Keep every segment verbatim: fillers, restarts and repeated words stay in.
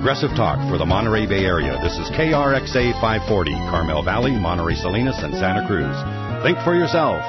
Progressive talk for the Monterey Bay Area. This is K R X A five forty, Carmel Valley, Monterey Salinas, and Santa Cruz. Think for yourself.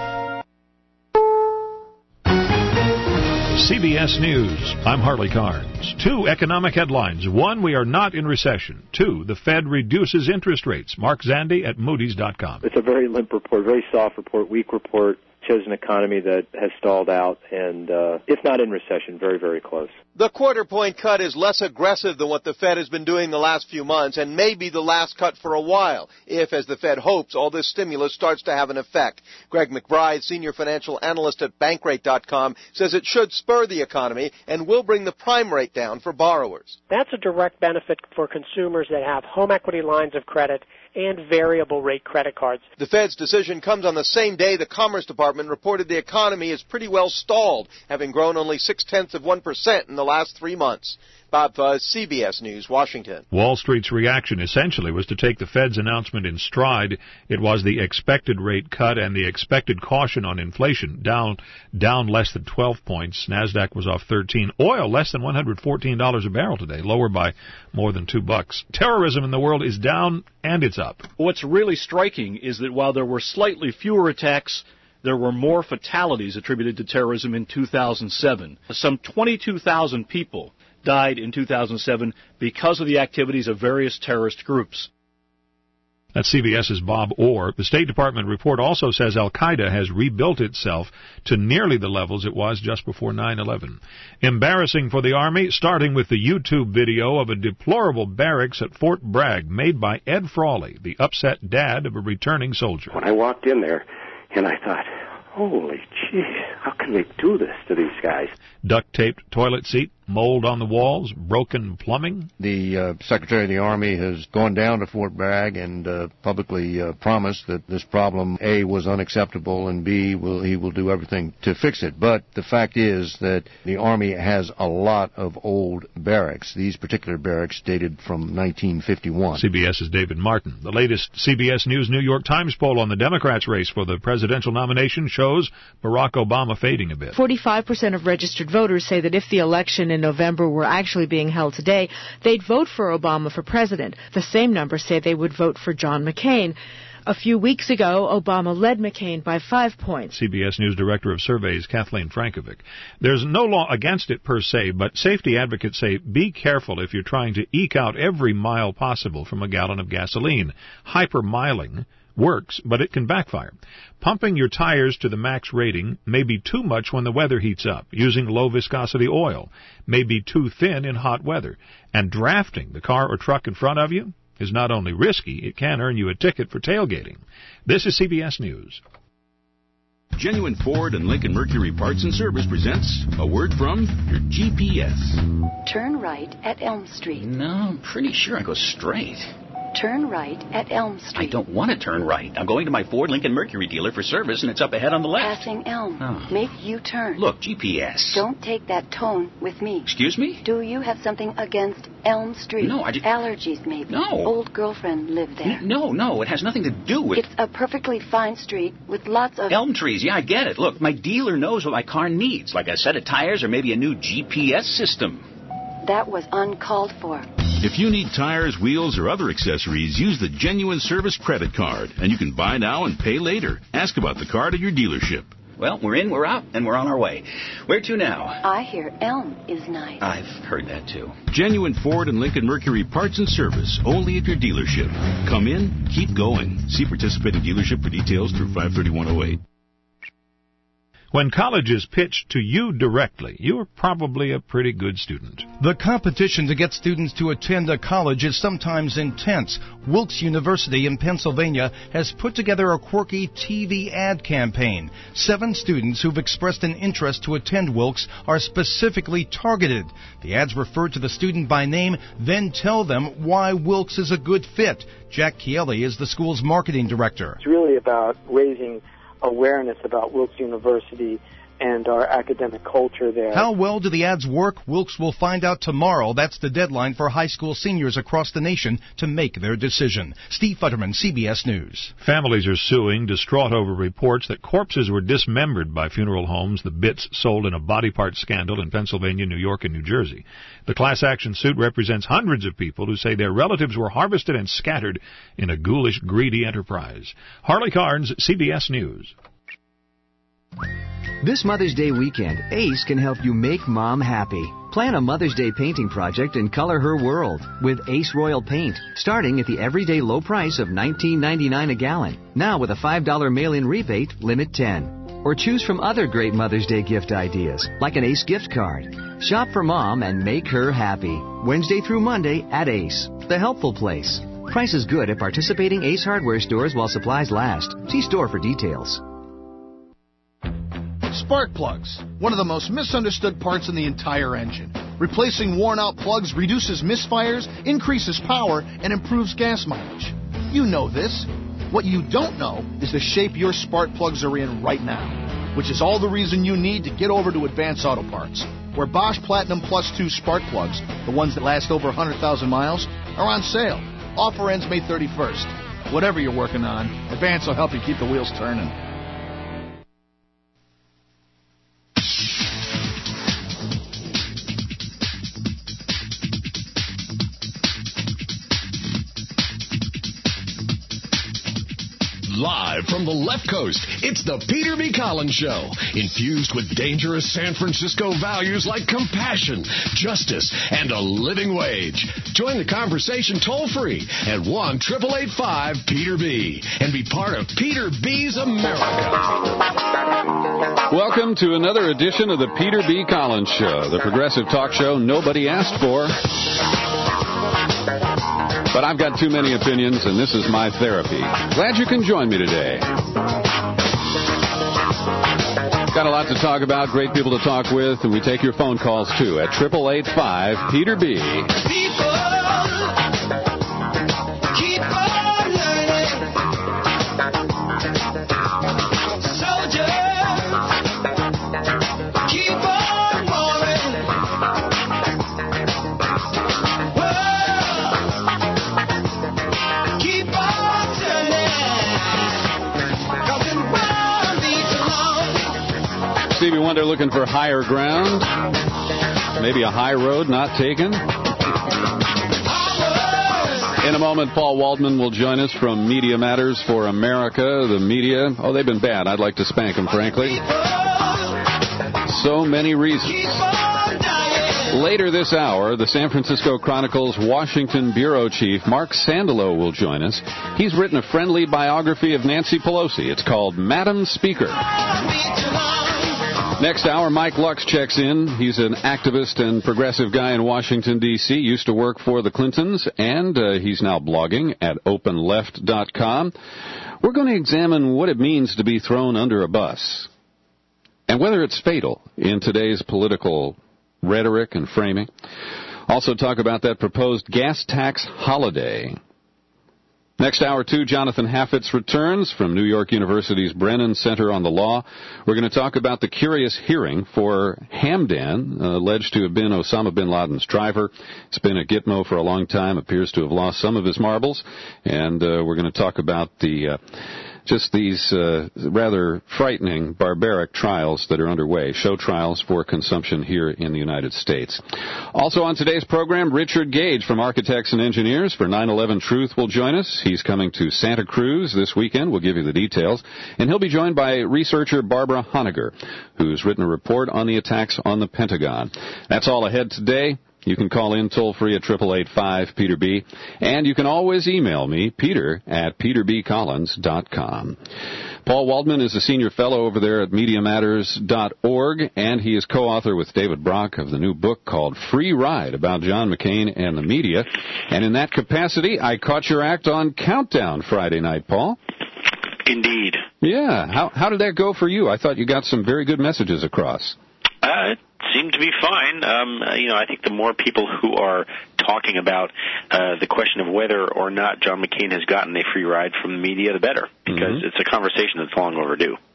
C B S News. I'm Harley Carnes. Two economic headlines. One, we are not in recession. Two, the Fed reduces interest rates. Mark Zandi at Moody's dot com. It's a very limp report, very soft report, weak report. Shows an economy that has stalled out and, uh, if not in recession, very, very close. The quarter-point cut is less aggressive than what the Fed has been doing the last few months and may be the last cut for a while if, as the Fed hopes, all this stimulus starts to have an effect. Greg McBride, senior financial analyst at Bankrate dot com, says it should spur the economy and will bring the prime rate down for borrowers. That's a direct benefit for consumers that have home equity lines of credit and variable rate credit cards. The Fed's decision comes on the same day the Commerce Department reported the economy is pretty well stalled, having grown only six-tenths of one percent in the last three months. Bob Fuzz, C B S News, Washington. Wall Street's reaction essentially was to take the Fed's announcement in stride. It was the expected rate cut and the expected caution on inflation, down down less than twelve points. NASDAQ was off thirteen. Oil less than one hundred fourteen dollars a barrel today, lower by more than two bucks. Terrorism in the world is down and it's up. What's really striking is that while there were slightly fewer attacks, there were more fatalities attributed to terrorism in two thousand seven. Some twenty-two thousand people died in two thousand seven because of the activities of various terrorist groups. That's CBS's Bob Orr. The State Department report also says Al-Qaeda has rebuilt itself to nearly the levels it was just before nine eleven. Embarrassing for the Army, starting with the YouTube video of a deplorable barracks at Fort Bragg made by Ed Frawley, the upset dad of a returning soldier. When I walked in there, and I thought, holy jeez, how can they do this to these guys? Duct-taped toilet seat, mold on the walls, broken plumbing. The uh, Secretary of the Army has gone down to Fort Bragg and uh, publicly uh, promised that this problem, A, was unacceptable, and B, will, he will do everything to fix it. But the fact is that the Army has a lot of old barracks. These particular barracks dated from nineteen fifty-one. CBS's David Martin. The latest C B S News New York Times poll on the Democrats' race for the presidential nomination shows Barack Obama fading a bit. forty-five percent of registered voters say that if the election in November were actually being held today, they'd vote for Obama for president. The same number say they would vote for John McCain. A few weeks ago, Obama led McCain by five points. C B S News Director of Surveys, Kathleen Frankovic. There's no law against it per se, but safety advocates say be careful if you're trying to eke out every mile possible from a gallon of gasoline. Hypermiling works, but it can backfire. Pumping your tires to the max rating may be too much when the weather heats up. Using low-viscosity oil may be too thin in hot weather. And drafting the car or truck in front of you is not only risky, it can earn you a ticket for tailgating. This is C B S News. Genuine Ford and Lincoln Mercury Parts and Service presents a word from your G P S. Turn right at Elm Street. No, I'm pretty sure I go straight. Turn right at Elm Street. I don't want to turn right. I'm going to my Ford Lincoln Mercury dealer for service, and it's up ahead on the left. Passing Elm. Oh. Make U-turn. Look, G P S. Don't take that tone with me. Excuse me? Do you have something against Elm Street? No, I just... Allergies, maybe. No. Old girlfriend lived there. No, no, it has nothing to do with... It's a perfectly fine street with lots of... Elm trees, yeah, I get it. Look, my dealer knows what my car needs, like a set of tires or maybe a new G P S system. That was uncalled for. If you need tires, wheels, or other accessories, use the Genuine Service credit card, and you can buy now and pay later. Ask about the card at your dealership. Well, we're in, we're out, and we're on our way. Where to now? I hear Elm is nice. I've heard that, too. Genuine Ford and Lincoln Mercury Parts and Service, only at your dealership. Come in, keep going. See participating dealership for details through five thirty-one oh eight. When colleges pitch to you directly, you're probably a pretty good student. The competition to get students to attend a college is sometimes intense. Wilkes University in Pennsylvania has put together a quirky T V ad campaign. Seven students who've expressed an interest to attend Wilkes are specifically targeted. The ads refer to the student by name, then tell them why Wilkes is a good fit. Jack Chieli is the school's marketing director. It's really about raising awareness about Wilkes University and our academic culture there. How well do the ads work? Wilkes will find out tomorrow. That's the deadline for high school seniors across the nation to make their decision. Steve Futterman, C B S News. Families are suing, distraught over reports that corpses were dismembered by funeral homes, the bits sold in a body part scandal in Pennsylvania, New York, and New Jersey. The class action suit represents hundreds of people who say their relatives were harvested and scattered in a ghoulish, greedy enterprise. Harley Carnes, C B S News. This Mother's Day weekend, Ace can help you make Mom happy. Plan a Mother's Day painting project and color her world with Ace Royal Paint, starting at the everyday low price of nineteen ninety-nine a gallon. Now with a five dollars mail-in rebate, limit ten. Or choose from other great Mother's Day gift ideas, like an Ace gift card. Shop for Mom and make her happy. Wednesday through Monday at Ace, the helpful place. Price is good at participating Ace Hardware stores while supplies last. See store for details. Spark plugs, one of the most misunderstood parts in the entire engine. Replacing worn-out plugs reduces misfires, increases power, and improves gas mileage. You know this. What you don't know is the shape your spark plugs are in right now, which is all the reason you need to get over to Advance Auto Parts, where Bosch Platinum Plus two spark plugs, the ones that last over one hundred thousand miles, are on sale. Offer ends May thirty-first. Whatever you're working on, Advance will help you keep the wheels turning. Live from the left coast, it's the Peter B. Collins Show, infused with dangerous San Francisco values like compassion, justice, and a living wage. Join the conversation toll-free at one eight eight eight five Peter B. and be part of Peter B's America. Welcome to another edition of the Peter B. Collins Show, the progressive talk show nobody asked for. But I've got too many opinions, and this is my therapy. Glad you can join me today. Got a lot to talk about, great people to talk with, and we take your phone calls, too, at eight eight eight five Peter B. People, keep on learning. Soldiers, keep on warring. Stevie Wonder looking for higher ground. Maybe a high road not taken. In a moment, Paul Waldman will join us from Media Matters for America. The media, oh, they've been bad. I'd like to spank them, frankly. So many reasons. Later this hour, the San Francisco Chronicle's Washington bureau chief, Mark Sandalow, will join us. He's written a friendly biography of Nancy Pelosi. It's called Madam Speaker. Next hour, Mike Lux checks in. He's an activist and progressive guy in Washington, D C, used to work for the Clintons, and uh, he's now blogging at open left dot com. We're going to examine what it means to be thrown under a bus and whether it's fatal in today's political rhetoric and framing. Also talk about that proposed gas tax holiday. Next hour, too, Jonathan Haffetz returns from New York University's Brennan Center on the Law. We're going to talk about the curious hearing for Hamdan, uh, alleged to have been Osama bin Laden's driver. He's been at Gitmo for a long time, appears to have lost some of his marbles. And uh, we're going to talk about the... Uh, Just these uh, rather frightening, barbaric trials that are underway, show trials for consumption here in the United States. Also on today's program, Richard Gage from Architects and Engineers for nine eleven Truth will join us. He's coming to Santa Cruz this weekend. We'll give you the details. And he'll be joined by researcher Barbara Honegger, who's written a report on the attacks on the Pentagon. That's all ahead today. You can call in toll-free at eight eight eight five Peter B. And you can always email me, Peter, at peter b collins dot com. Paul Waldman is a senior fellow over there at media matters dot org, and he is co-author with David Brock of the new book called Free Ride about John McCain and the media. And in that capacity, I caught your act on Countdown Friday night, Paul. Indeed. Yeah. How, how did that go for you? I thought you got some very good messages across. Uh, it seemed to be fine. Um, you know, I think the more people who are talking about uh, the question of whether or not John McCain has gotten a free ride from the media, the better, because mm-hmm. it's a conversation that's long overdue.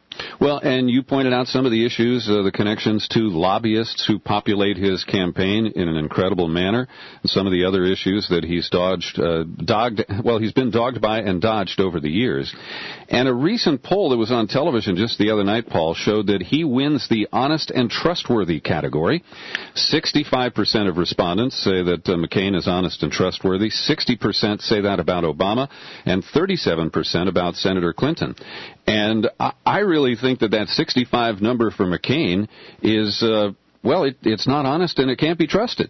Well, and you pointed out some of the issues, uh, the connections to lobbyists who populate his campaign in an incredible manner, and some of the other issues that he's dodged, uh, dogged, well, he's been dogged by and dodged over the years. And a recent poll that was on television just the other night, Paul, showed that he wins the honest and trustworthy category. sixty-five percent of respondents say that uh, McCain is honest and trustworthy. sixty percent say that about Obama, and thirty-seven percent about Senator Clinton. And I, I really think that that sixty-five number for McCain is, uh, well, it, it's not honest and it can't be trusted.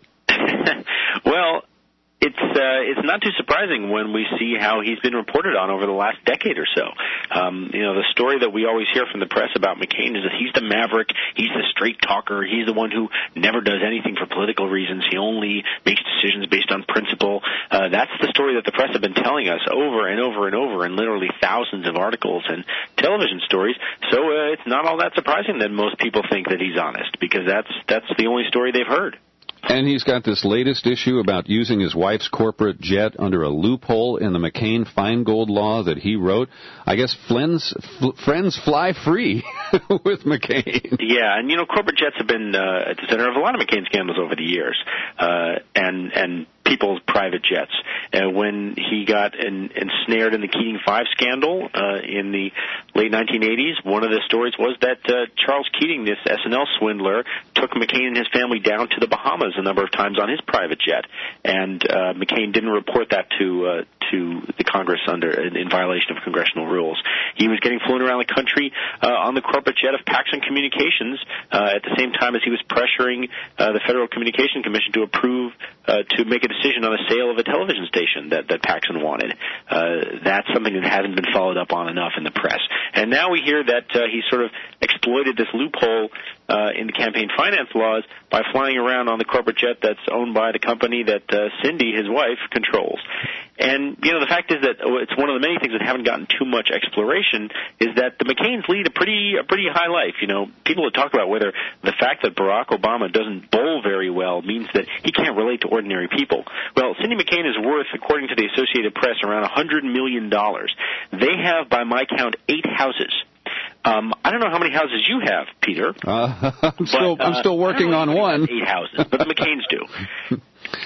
Well, it's uh, it's not too surprising when we see how he's been reported on over the last decade or so. Um, you know, the story that we always hear from the press about McCain is that he's the maverick, he's the straight talker, he's the one who never does anything for political reasons, he only makes decisions based on principle. Uh, that's the story that the press have been telling us over and over and over in literally thousands of articles and television stories. So uh, it's not all that surprising that most people think that he's honest, because that's that's the only story they've heard. And he's got this latest issue about using his wife's corporate jet under a loophole in the McCain-Feingold law that he wrote. I guess friends, friends fly free with McCain. Yeah, and, you know, corporate jets have been uh, at the center of a lot of McCain scandals over the years, uh, and and people's private jets. Uh, when he got en- ensnared in the Keating Five scandal uh, in the late nineteen eighties, one of the stories was that uh, Charles Keating, this S N L swindler, took McCain and his family down to the Bahamas a number of times on his private jet, and uh, McCain didn't report that to uh, to the Congress under in violation of congressional rules. He was getting flown around the country uh, on the corporate jet of Paxson Communications uh, at the same time as he was pressuring uh, the Federal Communication Commission to approve uh, to make a decision on the sale of a television station that, that Paxson wanted. Uh, that's something that hasn't been followed up on enough in the press. And now we hear that uh, he sort of exploited this loophole uh, in the campaign finance laws by flying around on the corporate jet that's owned by the company that uh, Cindy, his wife, controls. And, you know, the fact is that it's one of the many things that haven't gotten too much exploration is that the McCains lead a pretty a pretty high life. You know, people would talk about whether the fact that Barack Obama doesn't bowl very well means that he can't relate to ordinary people. Well, Cindy McCain is worth, according to the Associated Press, around one hundred million dollars. They have, by my count, eight houses. Um, I don't know how many houses you have, Peter. Uh, I'm still but, uh, I'm still working on one. Eight houses, but the McCains do.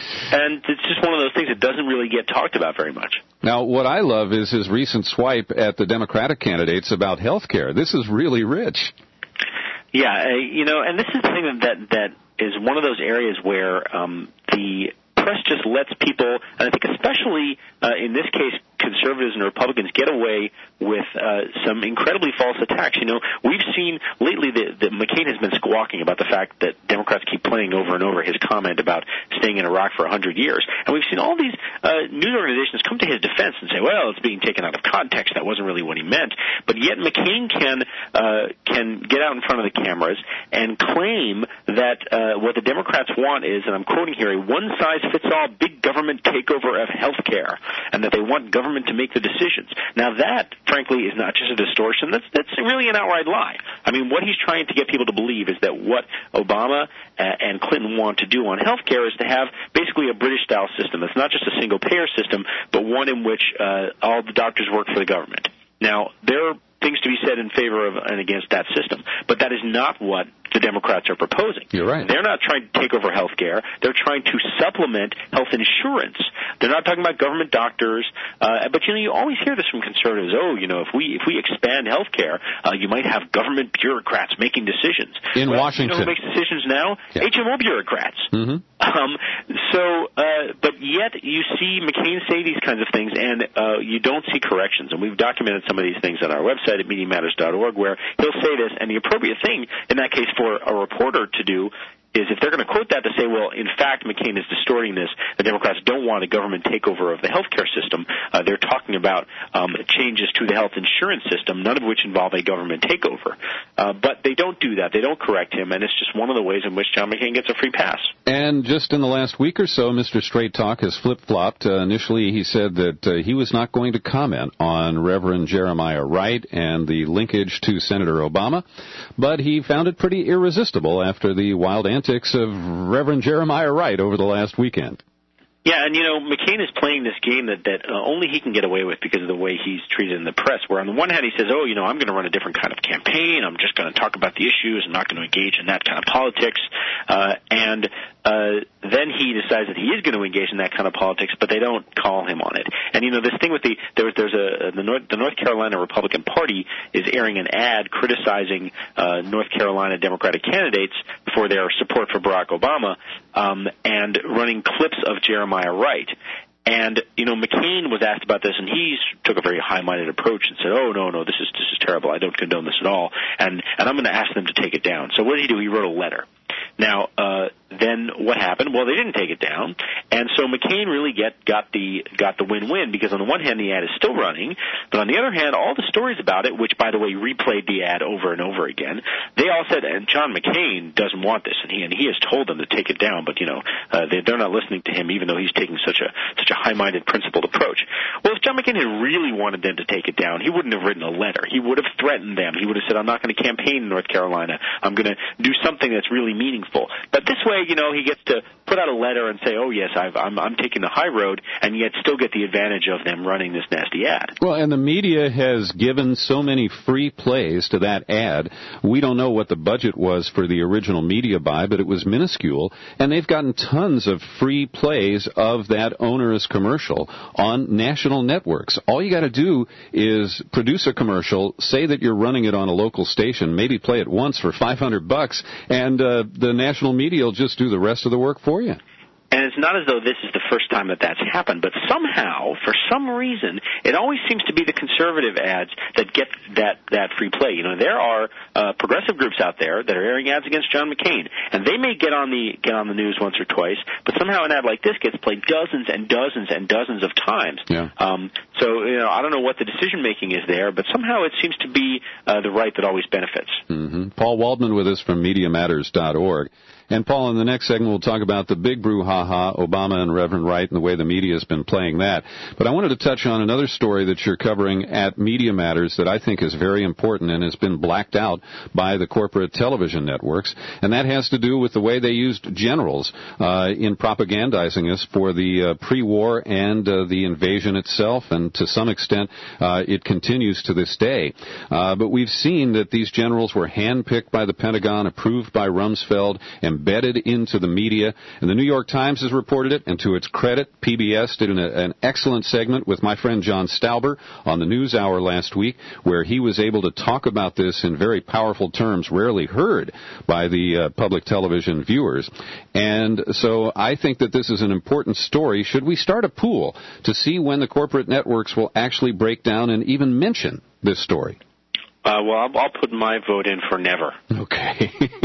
And it's just one of those things that doesn't really get talked about very much. Now, what I love is his recent swipe at the Democratic candidates about health care. This is really rich. Yeah, uh, you know, and this is the thing that that is one of those areas where um, the press just lets people, and I think especially uh, in this case, conservatives and Republicans get away with uh, some incredibly false attacks. You know, we've seen lately that, that McCain has been squawking about the fact that Democrats keep playing over and over his comment about staying in Iraq for one hundred years. And we've seen all these uh, news organizations come to his defense and say, well, it's being taken out of context. That wasn't really what he meant. But yet McCain can uh, can get out in front of the cameras and claim that uh, what the Democrats want is, and I'm quoting here, a one-size-fits-all big government takeover of health care, and that they want government to make the decisions. Now that, frankly, is not just a distortion. That's that's really an outright lie. I mean, what he's trying to get people to believe is that what Obama uh, and Clinton want to do on health care is to have basically a British-style system. It's not just a single-payer system, but one in which uh, all the doctors work for the government. Now, there are things to be said in favor of and against that system, but that is not what the Democrats are proposing. You're right. They're not trying to take over health care. They're trying to supplement health insurance. They're not talking about government doctors. Uh, but, you know, you always hear this from conservatives. Oh, you know, if we if we expand health care, uh, you might have government bureaucrats making decisions. In well, Washington. You know who makes decisions now? Yeah. H M O bureaucrats. Mm-hmm. Um, so, uh, but yet you see McCain say these kinds of things, and uh, you don't see corrections. And we've documented some of these things on our website at media matters dot org, where he'll say this, and the appropriate thing in that case for a reporter to do is if they're going to quote that to say, well, in fact, McCain is distorting this, the Democrats don't want a government takeover of the health care system. Uh, they're talking about um, changes to the health insurance system, none of which involve a government takeover. Uh, but they don't do that. They don't correct him, and it's just one of the ways in which John McCain gets a free pass. And just in the last week or so, Mister Straight Talk has flip-flopped. Uh, initially, he said that uh, he was not going to comment on Reverend Jeremiah Wright and the linkage to Senator Obama, but he found it pretty irresistible after the wild antics of Reverend Jeremiah Wright over the last weekend. Yeah, and you know, McCain is playing this game that, that uh, only he can get away with because of the way he's treated in the press, where on the one hand he says, oh, you know, I'm going to run a different kind of campaign, I'm just going to talk about the issues, I'm not going to engage in that kind of politics, uh, and uh, then he decides that he is going to engage in that kind of politics, but they don't call him on it. And you know, this thing with the, there, there's a, the North, the North Carolina Republican Party is airing an ad criticizing uh, North Carolina Democratic candidates for their support for Barack Obama, um, and running clips of Jeremiah Wright. And, you know, McCain was asked about this, and he took a very high-minded approach and said, oh, no, no, this is this is terrible. I don't condone this at all, and, and I'm going to ask them to take it down. So what did he do? He wrote a letter. Now, uh, then what happened? Well, they didn't take it down, and so McCain really get got the got the win-win, because on the one hand the ad is still running, but on the other hand all the stories about it, which by the way replayed the ad over and over again, they all said, and John McCain doesn't want this, and he and he has told them to take it down, but you know uh, they, they're not listening to him, even though he's taking such a such a high-minded, principled approach. Well, if John McCain had really wanted them to take it down, he wouldn't have written a letter. He would have threatened them. He would have said, I'm not going to campaign in North Carolina. I'm going to do something that's really meaningful. But this way, you know, he gets to put out a letter and say, oh, yes, I've, I'm, I'm taking the high road, and yet still get the advantage of them running this nasty ad. Well, and the media has given so many free plays to that ad. We don't know what the budget was for the original media buy, but it was minuscule, and they've gotten tons of free plays of that onerous commercial on national networks. All you got to do is produce a commercial, say that you're running it on a local station, maybe play it once for five hundred bucks, and uh, the national media will just do the rest of the work for you. And it's not as though this is the first time that that's happened, but somehow, for some reason, it always seems to be the conservative ads that get that, that free play. You know, there are uh, progressive groups out there that are airing ads against John McCain, and they may get on the get on the news once or twice, but somehow an ad like this gets played dozens and dozens and dozens of times. Yeah. Um, so, you know, I don't know what the decision-making is there, but somehow it seems to be uh, the right that always benefits. Mm-hmm. Paul Waldman with us from media matters dot org. And, Paul, in the next segment, we'll talk about the big brouhaha, Obama and Reverend Wright, and the way the media has been playing that. But I wanted to touch on another story that you're covering at Media Matters that I think is very important and has been blacked out by the corporate television networks, and that has to do with the way they used generals uh, in propagandizing us for the uh, pre-war and uh, the invasion itself, and to some extent uh, it continues to this day. Uh, but we've seen that these generals were handpicked by the Pentagon, approved by Rumsfeld, and embedded into the media, and the New York Times has reported it, and to its credit, P B S did an, an excellent segment with my friend John Stauber on the News Hour last week, where he was able to talk about this in very powerful terms, rarely heard by the uh, public television viewers. And so I think that this is an important story. Should we start a pool to see when the corporate networks will actually break down and even mention this story? Uh, well, I'll, I'll put my vote in for never. Okay.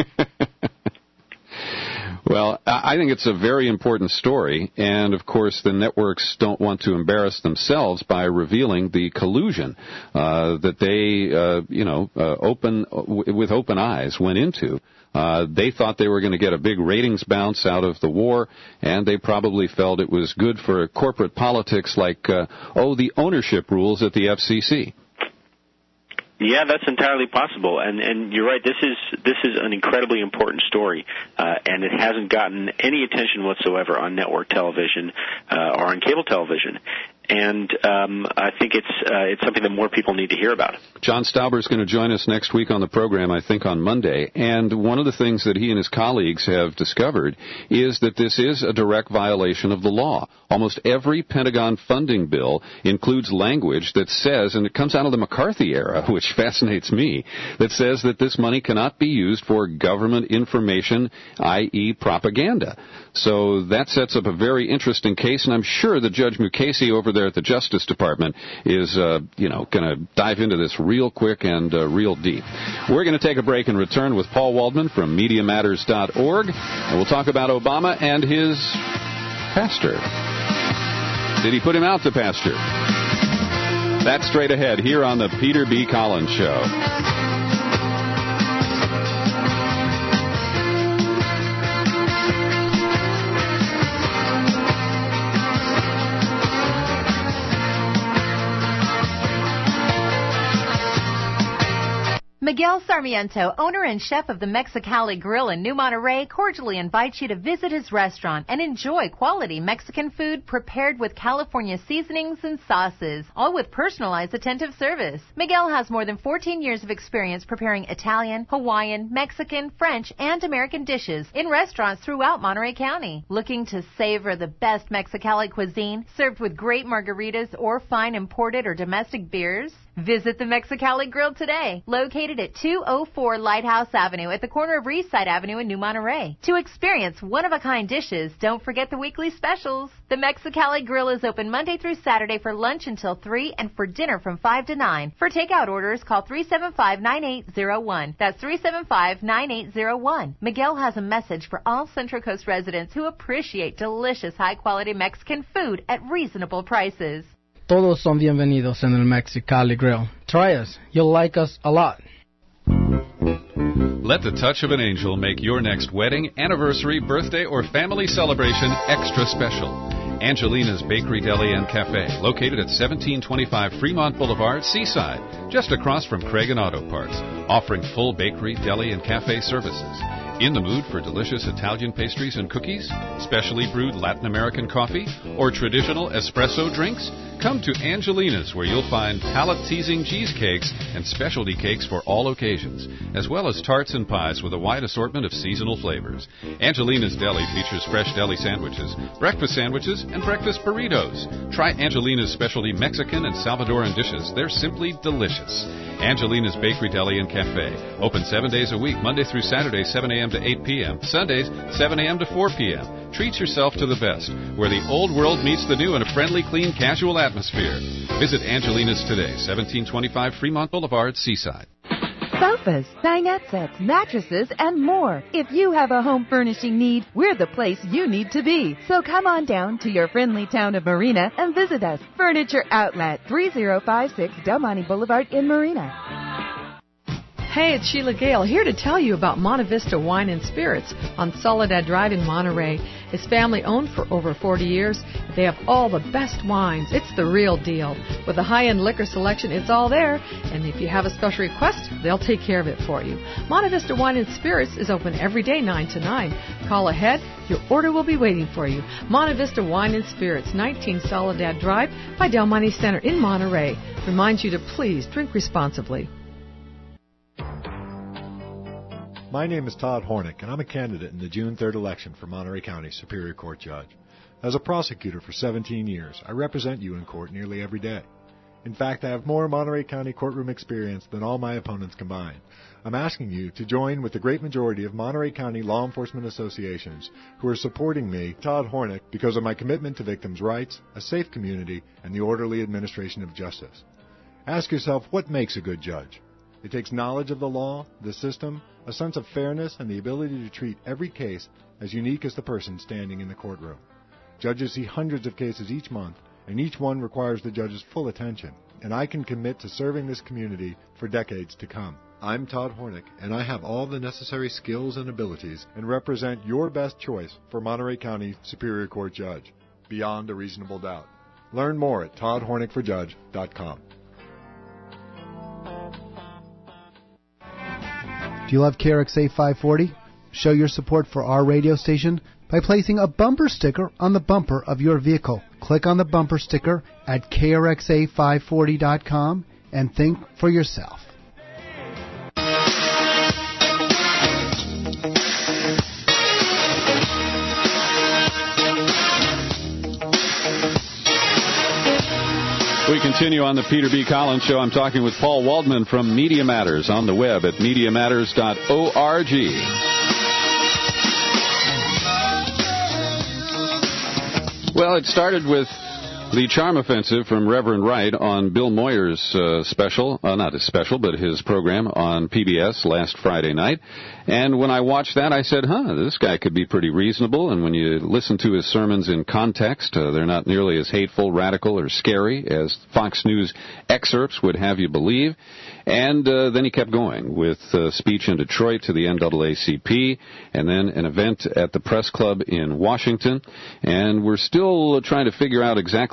Well, I think it's a very important story, and of course the networks don't want to embarrass themselves by revealing the collusion uh, that they, uh, you know, uh, open with open eyes went into. Uh, they thought they were going to get a big ratings bounce out of the war, and they probably felt it was good for corporate politics like, uh, oh, the ownership rules at the F C C. Yeah, that's entirely possible, and and you're right. This is this is an incredibly important story, uh, and it hasn't gotten any attention whatsoever on network television uh, or on cable television. And um, I think it's uh, it's something that more people need to hear about. John Stauber is going to join us next week on the program, I think on Monday. And one of the things that he and his colleagues have discovered is that this is a direct violation of the law. Almost every Pentagon funding bill includes language that says, and it comes out of the McCarthy era, which fascinates me, that says that this money cannot be used for government information, that is propaganda. So that sets up a very interesting case, and I'm sure that Judge Mukasey over there at the Justice Department is, uh, you know, going to dive into this real quick and uh, real deep. We're going to take a break and return with Paul Waldman from media matters dot org, and we'll talk about Obama and his pastor. Did he put him out to pasture? That's straight ahead here on the Peter B. Collins Show. Miguel Sarmiento, owner and chef of the Mexicali Grill in New Monterey, cordially invites you to visit his restaurant and enjoy quality Mexican food prepared with California seasonings and sauces, all with personalized attentive service. Miguel has more than fourteen years of experience preparing Italian, Hawaiian, Mexican, French, and American dishes in restaurants throughout Monterey County. Looking to savor the best Mexicali cuisine served with great margaritas or fine imported or domestic beers? Visit the Mexicali Grill today, located at two oh four Lighthouse Avenue at the corner of Reedside Avenue in New Monterey. To experience one-of-a-kind dishes, don't forget the weekly specials. The Mexicali Grill is open Monday through Saturday for lunch until three and for dinner from five to nine. For takeout orders, call three seven five, nine eight zero one. That's three seven five, nine eight zero one. Miguel has a message for all Central Coast residents who appreciate delicious, high-quality Mexican food at reasonable prices. Todos son bienvenidos en el Mexicali Grill. Try us. You'll like us a lot. Let the touch of an angel make your next wedding, anniversary, birthday, or family celebration extra special. Angelina's Bakery, Deli, and Cafe, located at seventeen twenty-five Fremont Boulevard, Seaside, just across from Craig and Auto Parts, offering full bakery, deli, and cafe services. In the mood for delicious Italian pastries and cookies, specially brewed Latin American coffee, or traditional espresso drinks? Come to Angelina's, where you'll find palate-teasing cheesecakes and specialty cakes for all occasions, as well as tarts and pies with a wide assortment of seasonal flavors. Angelina's Deli features fresh deli sandwiches, breakfast sandwiches, and breakfast burritos. Try Angelina's specialty Mexican and Salvadoran dishes. They're simply delicious. Angelina's Bakery, Deli, and Cafe. Open seven days a week, Monday through Saturday, seven a.m. to eight p.m., Sundays, seven a.m. to four p.m. Treat yourself to the best, where the old world meets the new in a friendly, clean, casual atmosphere. Visit Angelina's today, seventeen twenty-five Fremont Boulevard, Seaside. Sofas, dinette sets, mattresses, and more. If you have a home furnishing need, we're the place you need to be. So come on down to your friendly town of Marina and visit us. Furniture Outlet, three oh five six Del Monte Boulevard in Marina. Hey, it's Sheila Gale here to tell you about Monte Vista Wine and Spirits on Soledad Drive in Monterey. It's family owned for over forty years. They have all the best wines. It's the real deal. With a high-end liquor selection, it's all there. And if you have a special request, they'll take care of it for you. Monte Vista Wine and Spirits is open every day, nine to nine. Call ahead. Your order will be waiting for you. Monte Vista Wine and Spirits, nineteen Soledad Drive by Del Monte Center in Monterey. Reminds you to please drink responsibly. My name is Todd Hornick, and I'm a candidate in the June third election for Monterey County Superior Court Judge. As a prosecutor for seventeen years, I represent you in court nearly every day. In fact, I have more Monterey County courtroom experience than all my opponents combined. I'm asking you to join with the great majority of Monterey County law enforcement associations who are supporting me, Todd Hornick, because of my commitment to victims' rights, a safe community, and the orderly administration of justice. Ask yourself, what makes a good judge? It takes knowledge of the law, the system, a sense of fairness, and the ability to treat every case as unique as the person standing in the courtroom. Judges see hundreds of cases each month, and each one requires the judge's full attention, and I can commit to serving this community for decades to come. I'm Todd Hornick, and I have all the necessary skills and abilities and represent your best choice for Monterey County Superior Court Judge, beyond a reasonable doubt. Learn more at todd hornick for judge dot com. Do you love K R X A five forty? Show your support for our radio station by placing a bumper sticker on the bumper of your vehicle. Click on the bumper sticker at K R X A five forty dot com and think for yourself. We continue on the Peter B. Collins Show. I'm talking with Paul Waldman from Media Matters on the web at media matters dot org. Well, it started with the charm offensive from Reverend Wright on Bill Moyer's uh, special, uh, not his special, but his program on P B S last Friday night. And when I watched that, I said, huh, this guy could be pretty reasonable. And when you listen to his sermons in context, uh, they're not nearly as hateful, radical, or scary as Fox News excerpts would have you believe. And uh, then he kept going with a speech in Detroit to the N double A C P, and then an event at the Press Club in Washington. And we're still trying to figure out exactly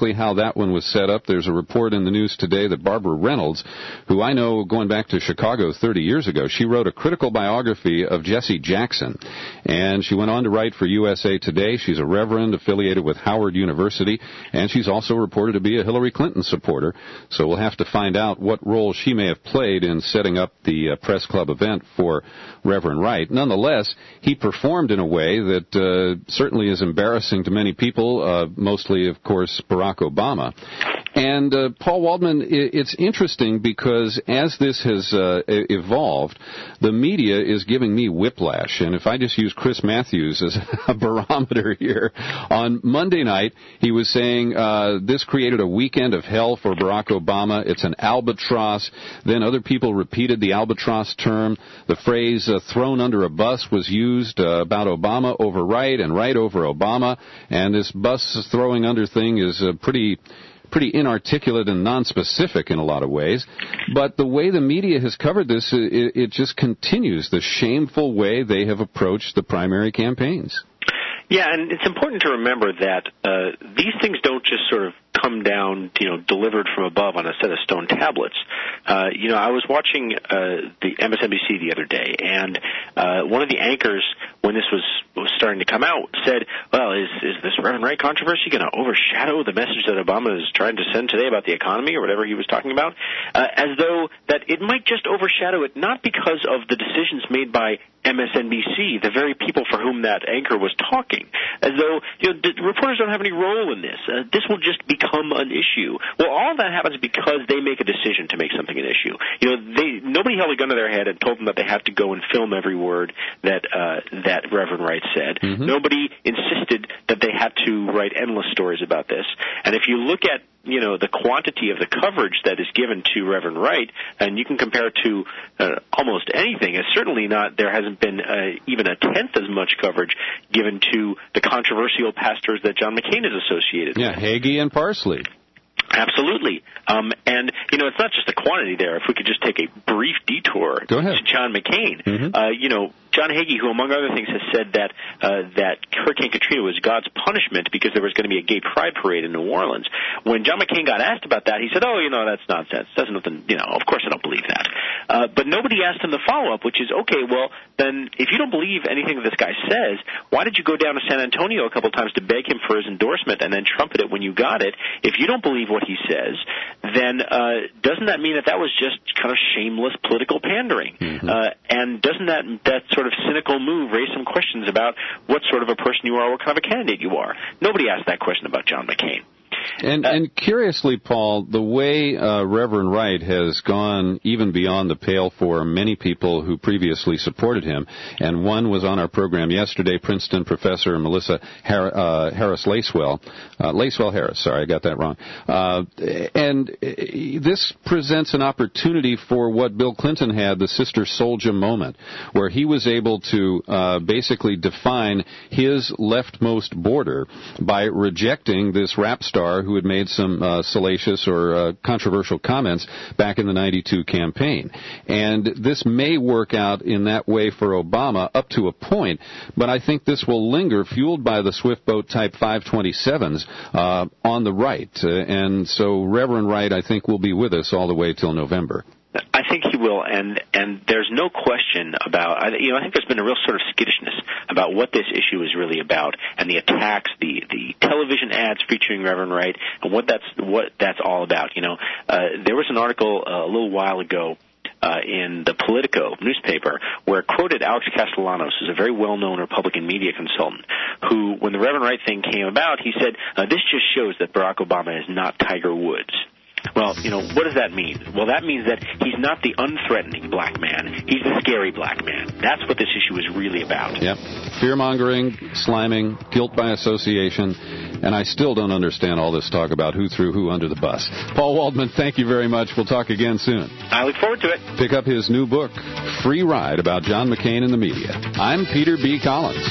exactly how that one was set up. There's a report in the news today that Barbara Reynolds, who I know going back to Chicago thirty years ago, she wrote a critical biography of Jesse Jackson, and she went on to write for U S A Today. She's a reverend affiliated with Howard University, and she's also reported to be a Hillary Clinton supporter, so we'll have to find out what role she may have played in setting up the uh, press club event for Reverend Wright. Nonetheless, he performed in a way that uh, certainly is embarrassing to many people, uh, mostly, of course, Barack Obama. And, uh, Paul Waldman, it's interesting because as this has uh, evolved, the media is giving me whiplash. And if I just use Chris Matthews as a barometer here, on Monday night, he was saying uh, this created a weekend of hell for Barack Obama. It's an albatross. Then other people repeated the albatross term. The phrase uh, thrown under a bus was used uh, about Obama over Wright and Wright over Obama. And this bus throwing under thing is uh, pretty... pretty inarticulate and nonspecific in a lot of ways, but the way the media has covered this, it, it just continues the shameful way they have approached the primary campaigns. Yeah, and it's important to remember that uh, these things don't just sort of come down, you know, delivered from above on a set of stone tablets. Uh, you know, I was watching uh, the M S N B C the other day, and uh, one of the anchors, when this was, was starting to come out, said, well, is, is this Reverend Wright controversy going to overshadow the message that Obama is trying to send today about the economy or whatever he was talking about? Uh, as though that it might just overshadow it, not because of the decisions made by M S N B C, the very people for whom that anchor was talking, as though, you know, the reporters don't have any role in this. Uh, this will just become an issue. Well, all of that happens because they make a decision to make something an issue. You know, they nobody held a gun to their head and told them that they have to go and film every word that uh, that Reverend Wright said. Mm-hmm. Nobody insisted that they had to write endless stories about this. And if you look at, you know, the quantity of the coverage that is given to Reverend Wright, and you can compare it to uh, almost anything, it's certainly not, there hasn't been uh, even a tenth as much coverage given to the controversial pastors that John McCain is associated yeah, with. Yeah, Hagee and Parsley. Absolutely. Um, and, you know, it's not just the quantity there. If we could just take a brief detour Go ahead. to John McCain, mm-hmm. uh, you know, John Hagee, who, among other things, has said that uh, that Hurricane Katrina was God's punishment because there was going to be a gay pride parade in New Orleans. When John McCain got asked about that, he said, oh, you know, that's nonsense. That's nothing, you know, of course I don't believe that. Uh, but nobody asked him the follow-up, which is, okay, well, then if you don't believe anything that this guy says, why did you go down to San Antonio a couple times to beg him for his endorsement and then trumpet it when you got it? If you don't believe what he says, then uh, doesn't that mean that that was just kind of shameless political pandering? Mm-hmm. Uh, and doesn't that that sort of cynical move raise some questions about what sort of a person you are, what kind of a candidate you are? Nobody asked that question about John McCain. And, and curiously, Paul, the way uh, Reverend Wright has gone even beyond the pale for many people who previously supported him, and one was on our program yesterday, Princeton professor Melissa Har- uh, Harris Lacewell, uh, Lacewell Harris, sorry, I got that wrong. Uh, and this presents an opportunity for what Bill Clinton had, the Sister Souljah moment, where he was able to uh, basically define his leftmost border by rejecting this rap star who had made some uh, salacious or uh, controversial comments back in the ninety-two campaign. And this may work out in that way for Obama up to a point, but I think this will linger, fueled by the Swift Boat Type five twenty-sevens uh, on the right. Uh, and so Reverend Wright, I think, will be with us all the way till November. I think he will, and and there's no question about, you know, I think there's been a real sort of skittishness about what this issue is really about, and the attacks, the the television ads featuring Reverend Wright, and what that's what that's all about. You know, uh, there was an article uh, a little while ago uh, in the Politico newspaper where it quoted Alex Castellanos, who's a very well-known Republican media consultant, who, when the Reverend Wright thing came about, he said, uh, this just shows that Barack Obama is not Tiger Woods. Well, you know, what does that mean? Well, that means that he's not the unthreatening black man. He's the scary black man. That's what this issue is really about. Yep. Fear-mongering, sliming, guilt by association, and I still don't understand all this talk about who threw who under the bus. Paul Waldman, thank you very much. We'll talk again soon. I look forward to it. Pick up his new book, Free Ride, about John McCain and the media. I'm Peter B. Collins.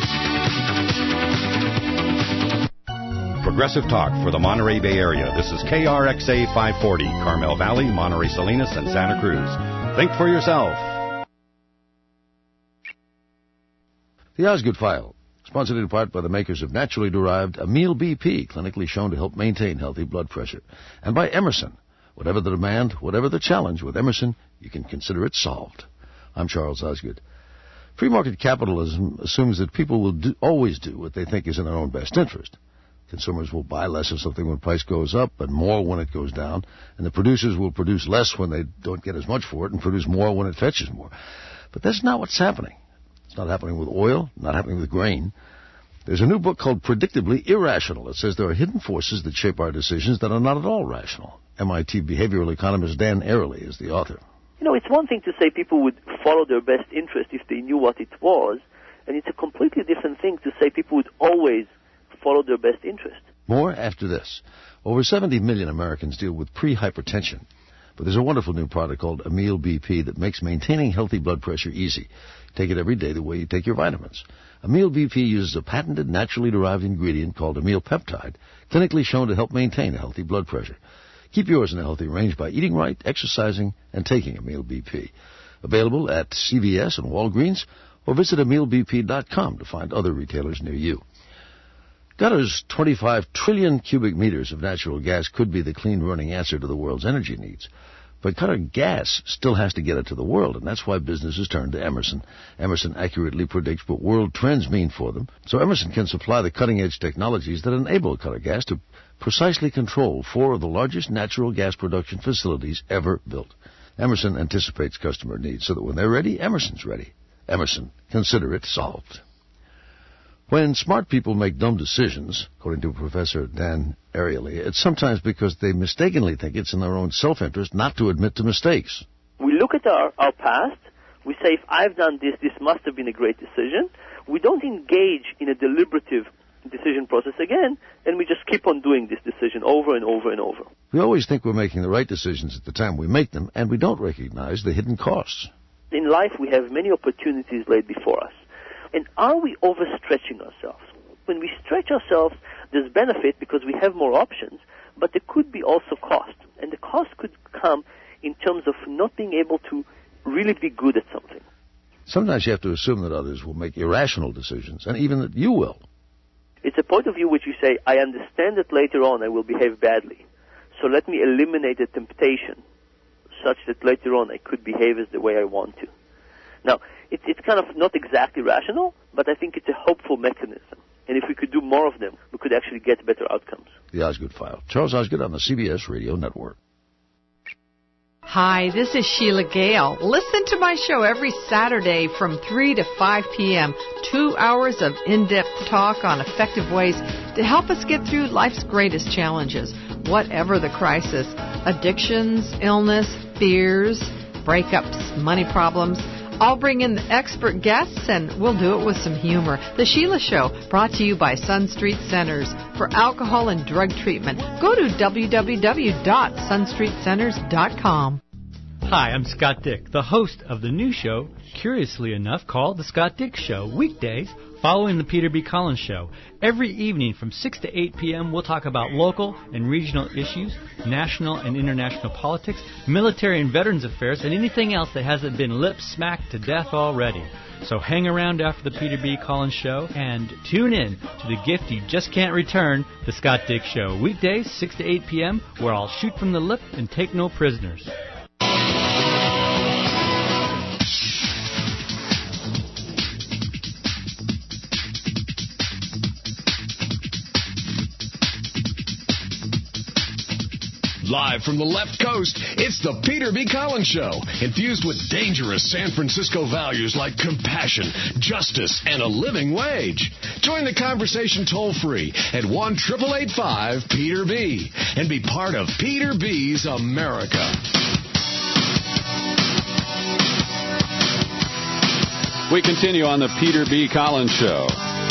Progressive talk for the Monterey Bay Area. This is K R X A five forty, Carmel Valley, Monterey Salinas, and Santa Cruz. Think for yourself. The Osgood File, Sponsored in part by the makers of naturally derived Amyl B P, clinically shown to help maintain healthy blood pressure. And by Emerson. Whatever the demand, whatever the challenge, with Emerson, you can consider it solved. I'm Charles Osgood. Free market capitalism assumes that people will do, always do what they think is in their own best interest. Consumers will buy less of something when price goes up and more when it goes down, and the producers will produce less when they don't get as much for it and produce more when it fetches more. But that's not what's happening. It's not happening with oil, not happening with grain. There's a new book called Predictably Irrational. It says there are hidden forces that shape our decisions that are not at all rational. M I T behavioral economist Dan Ariely is the author. You know, it's one thing to say people would follow their best interest if they knew what it was, and it's a completely different thing to say people would always follow their best interest. More after this. Over seventy million Americans deal with pre-hypertension, but there's a wonderful new product called Amyl B P that makes maintaining healthy blood pressure easy. Take it every day the way you take your vitamins. Amyl B P uses a patented naturally derived ingredient called amyl peptide, clinically shown to help maintain a healthy blood pressure. Keep yours in a healthy range by eating right, exercising, and taking Amyl B P. Available at C V S and Walgreens, or visit amyl b p dot com to find other retailers near you. Qatar's twenty-five trillion cubic meters of natural gas could be the clean-running answer to the world's energy needs. But Qatar Gas still has to get it to the world, and that's why businesses turn to Emerson. Emerson accurately predicts what world trends mean for them, so Emerson can supply the cutting-edge technologies that enable Qatar Gas to precisely control four of the largest natural gas production facilities ever built. Emerson anticipates customer needs so that when they're ready, Emerson's ready. Emerson, consider it solved. When smart people make dumb decisions, according to Professor Dan Ariely, it's sometimes because they mistakenly think it's in their own self-interest not to admit to mistakes. We look at our, our past, we say, if I've done this, this must have been a great decision. We don't engage in a deliberative decision process again, and we just keep on doing this decision over and over and over. We always think we're making the right decisions at the time we make them, and we don't recognize the hidden costs. In life, we have many opportunities laid before us. And are we overstretching ourselves? When we stretch ourselves, there's benefit because we have more options, but there could be also cost. And the cost could come in terms of not being able to really be good at something. Sometimes you have to assume that others will make irrational decisions, and even that you will. It's a point of view which you say, I understand that later on I will behave badly, so let me eliminate the temptation such that later on I could behave as the way I want to. Now, it, it's kind of not exactly rational, but I think it's a hopeful mechanism. And if we could do more of them, we could actually get better outcomes. The Osgood File. Charles Osgood on the C B S Radio Network. Hi, this is Sheila Gale. Listen to my show every Saturday from three to five p.m. Two hours of in-depth talk on effective ways to help us get through life's greatest challenges, whatever the crisis. Addictions, illness, fears, breakups, money problems. I'll bring in the expert guests, and we'll do it with some humor. The Sheila Show, brought to you by Sun Street Centers for alcohol and drug treatment. Go to w w w dot sun street centers dot com. Hi, I'm Scott Dick, the host of the new show, curiously enough, called The Scott Dick Show, weekdays following the Peter B. Collins Show. Every evening from six to eight p.m., we'll talk about local and regional issues, national and international politics, military and veterans affairs, and anything else that hasn't been lip-smacked to death already. So hang around after the Peter B. Collins Show and tune in to the gift you just can't return, The Scott Dick Show, weekdays six to eight p.m., where I'll shoot from the lip and take no prisoners. Live from the left coast, it's the Peter B. Collins Show, infused with dangerous San Francisco values like compassion, justice, and a living wage. Join the conversation toll-free at one eight eight eight five Peter B. and be part of Peter B's America. We continue on the Peter B. Collins Show.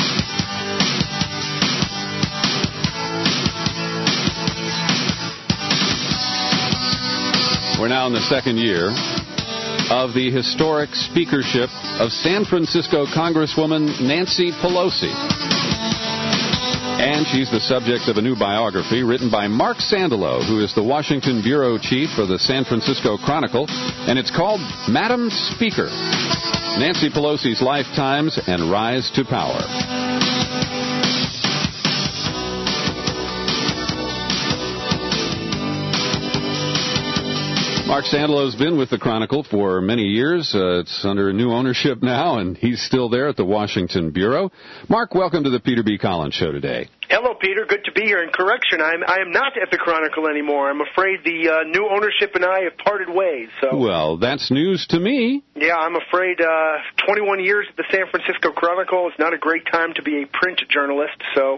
We're now in the second year of the historic speakership of San Francisco Congresswoman Nancy Pelosi. And she's the subject of a new biography written by Mark Sandalow, who is the Washington bureau chief for the San Francisco Chronicle, and it's called Madam Speaker: Nancy Pelosi's Lifetimes and Rise to Power. Mark Sandelo's been with the Chronicle for many years. Uh, it's under new ownership now, and he's still there at the Washington Bureau. Mark, welcome to the Peter B. Collins Show today. Hello, Peter. Good to be here. In correction, I'm I am not at the Chronicle anymore. I'm afraid the uh, new ownership and I have parted ways. So. Well, that's news to me. Yeah, I'm afraid uh, twenty-one years at the San Francisco Chronicle is not a great time to be a print journalist. So.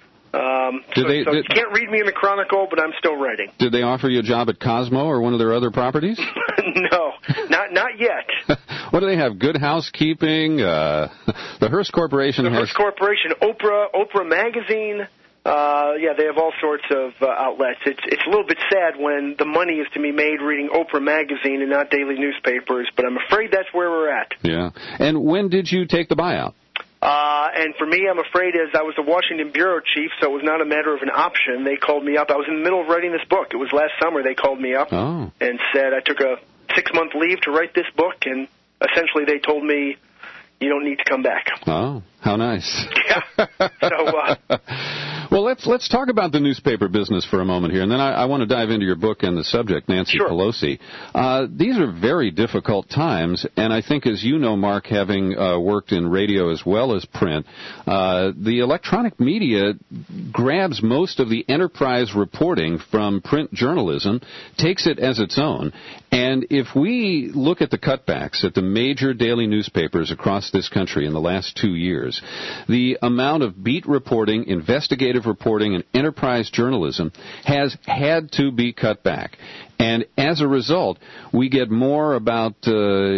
Um, did so, they, so did, you can't read me in the Chronicle, but I'm still writing. Did they offer you a job at Cosmo or one of their other properties? No, not not yet. What do they have? Good housekeeping. Uh, the Hearst Corporation the has. Hearst Corporation, Oprah, Oprah Magazine. Uh, yeah, they have all sorts of uh, outlets. It's it's a little bit sad when the money is to be made reading Oprah Magazine and not daily newspapers. But I'm afraid that's where we're at. Yeah. And when did you take the buyout? Uh, and for me, I'm afraid as I was the Washington Bureau Chief, so it was not a matter of an option. They called me up. I was in the middle of writing this book. It was last summer. They called me up oh. and said I took a six-month leave to write this book, and essentially they told me, you don't need to come back. Oh, how nice. Yeah. So, uh, well, let's let's talk about the newspaper business for a moment here, and then I, I want to dive into your book and the subject, Nancy sure. Pelosi. Uh, these are very difficult times, and I think, as you know, Mark, having uh, worked in radio as well as print, uh, the electronic media grabs most of the enterprise reporting from print journalism, takes it as its own, and if we look at the cutbacks at the major daily newspapers across this country in the last two years, the amount of beat reporting, investigative reporting, and enterprise journalism has had to be cut back. And as a result, we get more about, uh,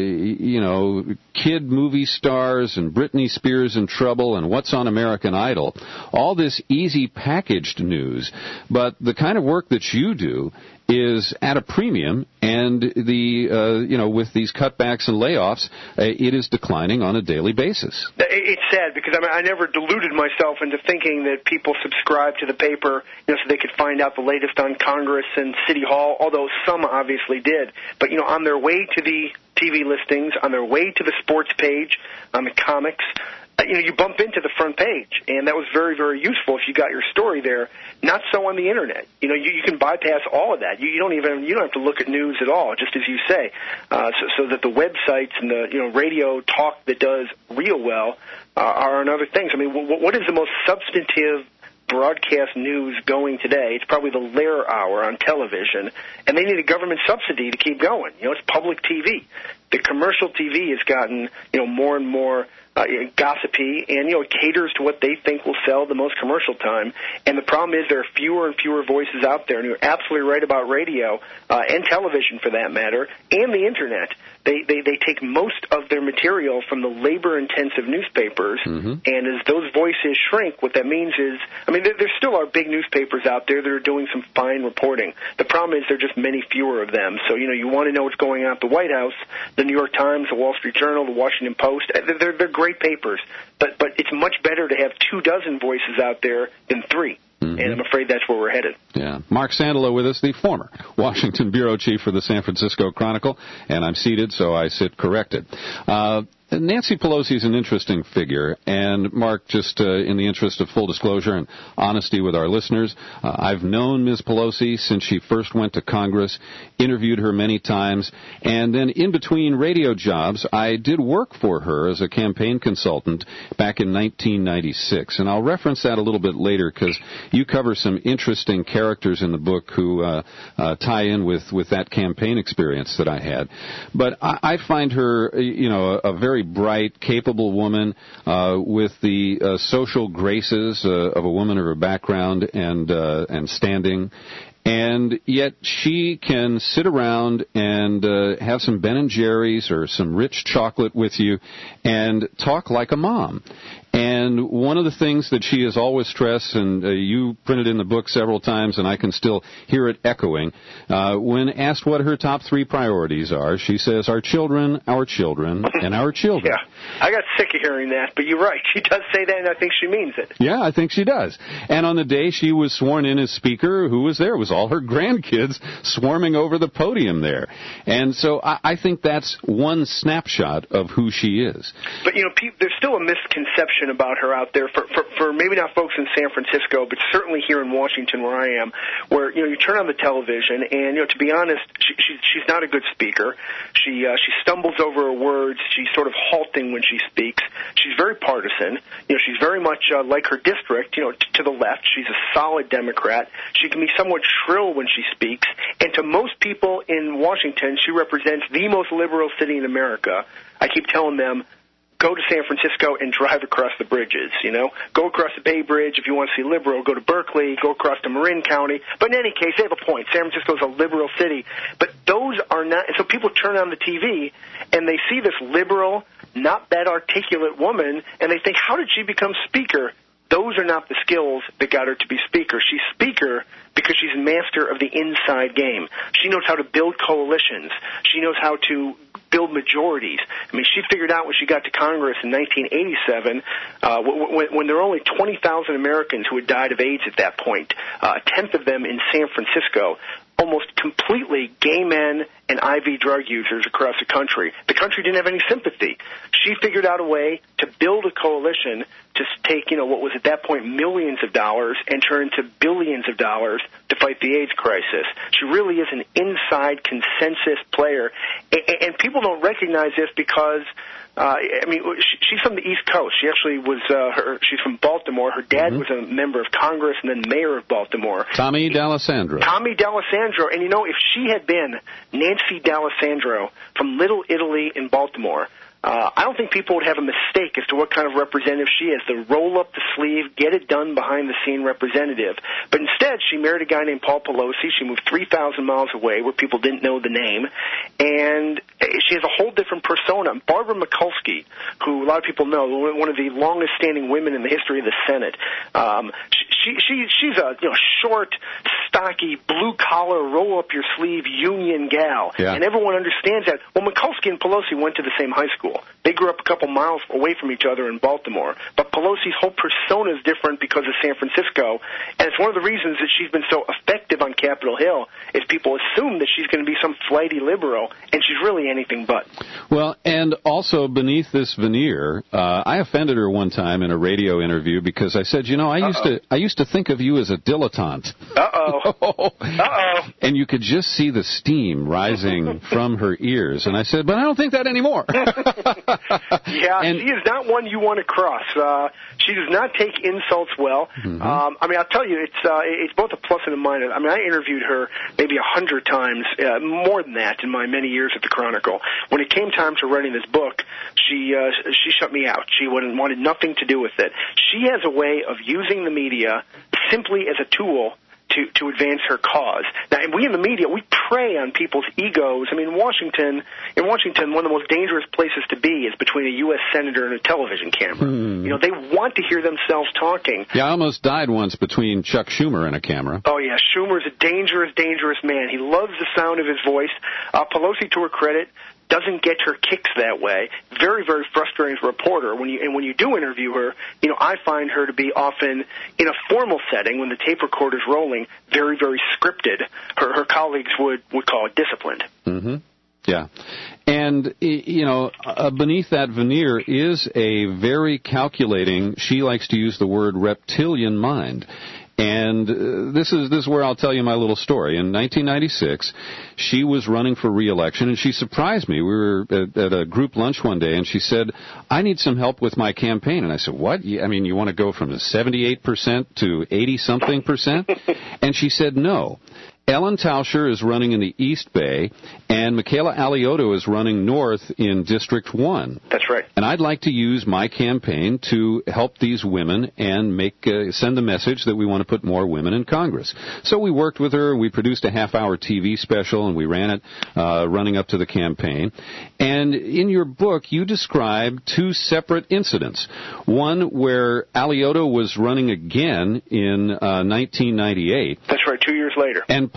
you know, kid movie stars and Britney Spears in trouble and what's on American Idol. All this easy packaged news. But the kind of work that you do is at a premium, and the uh, you know with these cutbacks and layoffs, uh, it is declining on a daily basis. It's sad because I mean I never deluded myself into thinking that people subscribe to the paper, you know, so they could find out the latest on Congress and City Hall. Although some obviously did, but you know, on their way to the T V listings, on their way to the sports page, on the comics. You know, you bump into the front page, and that was very, very useful if you got your story there. Not so on the internet. You know, you, you can bypass all of that. You, you don't even you don't have to look at news at all, just as you say, uh, so, so that the websites and the you know radio talk that does real well uh, are on other things. I mean, w- what is the most substantive broadcast news going today? It's probably the Lehrer Hour on television, and they need a government subsidy to keep going. You know, it's public T V. The commercial T V has gotten you know more and more Uh, gossipy, and you know it caters to what they think will sell the most commercial time. And the problem is there are fewer and fewer voices out there. And you're absolutely right about radio uh, and television, for that matter, and the internet. They, they they take most of their material from the labor-intensive newspapers, mm-hmm. and as those voices shrink, what that means is, I mean, there, there still are big newspapers out there that are doing some fine reporting. The problem is there are just many fewer of them. So, you know, you want to know what's going on at the White House, the New York Times, the Wall Street Journal, the Washington Post, they're, they're great papers, but, but it's much better to have two dozen voices out there than three. Mm-hmm. And I'm afraid that's where we're headed. Yeah. Mark Sandelo with us, the former Washington Bureau Chief for the San Francisco Chronicle, and I'm seated, so I sit corrected. Uh, Nancy Pelosi is an interesting figure, and Mark, just uh, in the interest of full disclosure and honesty with our listeners, uh, I've known Miz Pelosi since she first went to Congress, interviewed her many times, and then in between radio jobs, I did work for her as a campaign consultant back in nineteen ninety-six, and I'll reference that a little bit later because you cover some interesting characters in the book who uh, uh, tie in with, with that campaign experience that I had. But I, I find her, you know, a, a very bright, capable woman uh, with the uh, social graces uh, of a woman of her background and uh, and standing. And yet she can sit around and uh, have some Ben and Jerry's or some rich chocolate with you and talk like a mom. And one of the things that she has always stressed, and uh, you printed in the book several times, and I can still hear it echoing, uh, when asked what her top three priorities are, she says, our children, our children, and our children. Yeah, I got sick of hearing that, but you're right. She does say that, and I think she means it. Yeah, I think she does. And on the day she was sworn in as Speaker, who was there? It was all her grandkids swarming over the podium there. And so I, I think that's one snapshot of who she is. But, you know, pe- there's still a misconception perception about her out there for, for, for maybe not folks in San Francisco, but certainly here in Washington where I am, where, you know, you turn on the television and, you know, to be honest, she, she, she's not a good speaker. She, uh, she stumbles over her words. She's sort of halting when she speaks. She's very partisan. You know, she's very much uh, like her district, you know, t- to the left. She's a solid Democrat. She can be somewhat shrill when she speaks. And to most people in Washington, she represents the most liberal city in America. I keep telling them, go to San Francisco and drive across the bridges, you know. Go across the Bay Bridge if you want to see liberal. Go to Berkeley. Go across to Marin County. But in any case, they have a point. San Francisco is a liberal city. But those are not – and so people turn on the T V and they see this liberal, not that articulate woman, and they think, how did she become speaker? Those are not the skills that got her to be speaker. She's speaker because she's master of the inside game. She knows how to build coalitions. She knows how to build majorities. I mean, she figured out when she got to Congress in nineteen eighty-seven, uh, when, when there were only twenty thousand Americans who had died of AIDS at that point, uh, a tenth of them in San Francisco, almost completely gay men and I V drug users across the country. The country didn't have any sympathy. She figured out a way to build a coalition to take, you know, what was at that point millions of dollars and turn into billions of dollars to fight the AIDS crisis. She really is an inside consensus player, and, and people don't recognize this because Uh, I mean, she, she's from the East Coast. She actually was, uh, her, she's from Baltimore. Her dad mm-hmm. was a member of Congress and then mayor of Baltimore. Tommy D'Alessandro. Tommy D'Alessandro. And, you know, if she had been Nancy D'Alessandro from Little Italy in Baltimore, Uh, I don't think people would have a mistake as to what kind of representative she is, the roll-up-the-sleeve, get-it-done-behind-the-scene representative. But instead, she married a guy named Paul Pelosi. She moved three thousand miles away where people didn't know the name. And she has a whole different persona. Barbara Mikulski, who a lot of people know, one of the longest-standing women in the history of the Senate, um, she, she, she's a you know short, stocky, blue-collar, roll-up-your-sleeve union gal. Yeah. And everyone understands that. Well, Mikulski and Pelosi went to the same high school. They grew up a couple miles away from each other in Baltimore. But Pelosi's whole persona is different because of San Francisco, and it's one of the reasons that she's been so effective on Capitol Hill is people assume that she's going to be some flighty liberal, and she's really anything but. Well, and also beneath this veneer, uh, I offended her one time in a radio interview because I said, you know, I Uh-oh. used to I used to think of you as a dilettante. Uh-oh. Uh-oh. And you could just see the steam rising from her ears. And I said, but I don't think that anymore. Yeah, and, she is not one you want to cross. Uh, she does not take insults well. Mm-hmm. Um, I mean, I'll tell you, it's uh, it's both a plus and a minus. I mean, I interviewed her maybe a hundred times, uh, more than that, in my many years at the Chronicle. When it came time to writing this book, she uh, she shut me out. She wouldn't, wanted nothing to do with it. She has a way of using the media simply as a tool to, to advance her cause. Now, and we in the media, we prey on people's egos. I mean, in Washington, in Washington, one of the most dangerous places to be is between a U S senator and a television camera. Hmm. You know, they want to hear themselves talking. Yeah, I almost died once between Chuck Schumer and a camera. Oh, yeah, Schumer's a dangerous, dangerous man. He loves the sound of his voice. Uh, Pelosi, to her credit, doesn't get her kicks that way. Very, very frustrating as a reporter. When you and when you do interview her, you know, I find her to be often in a formal setting when the tape recorder's rolling, very, very scripted. Her her colleagues would, would call it disciplined. Mm-hmm. Yeah. And, you know, uh, beneath that veneer is a very calculating, she likes to use the word reptilian mind. And uh, this is this is where I'll tell you my little story. In nineteen ninety-six, she was running for re-election, and she surprised me. We were at, at a group lunch one day, and she said, I need some help with my campaign. And I said, what? I mean, you want to go from seventy-eight percent to eighty-something percent? And she said, no. Ellen Tauscher is running in the East Bay, and Michaela Alioto is running north in District one. That's right. And I'd like to use my campaign to help these women and make uh, send the message that we want to put more women in Congress. So we worked with her. We produced a half-hour T V special, and we ran it uh, running up to the campaign. And in your book, you describe two separate incidents. One where Alioto was running again in uh, nineteen ninety-eight. That's right, two years later. And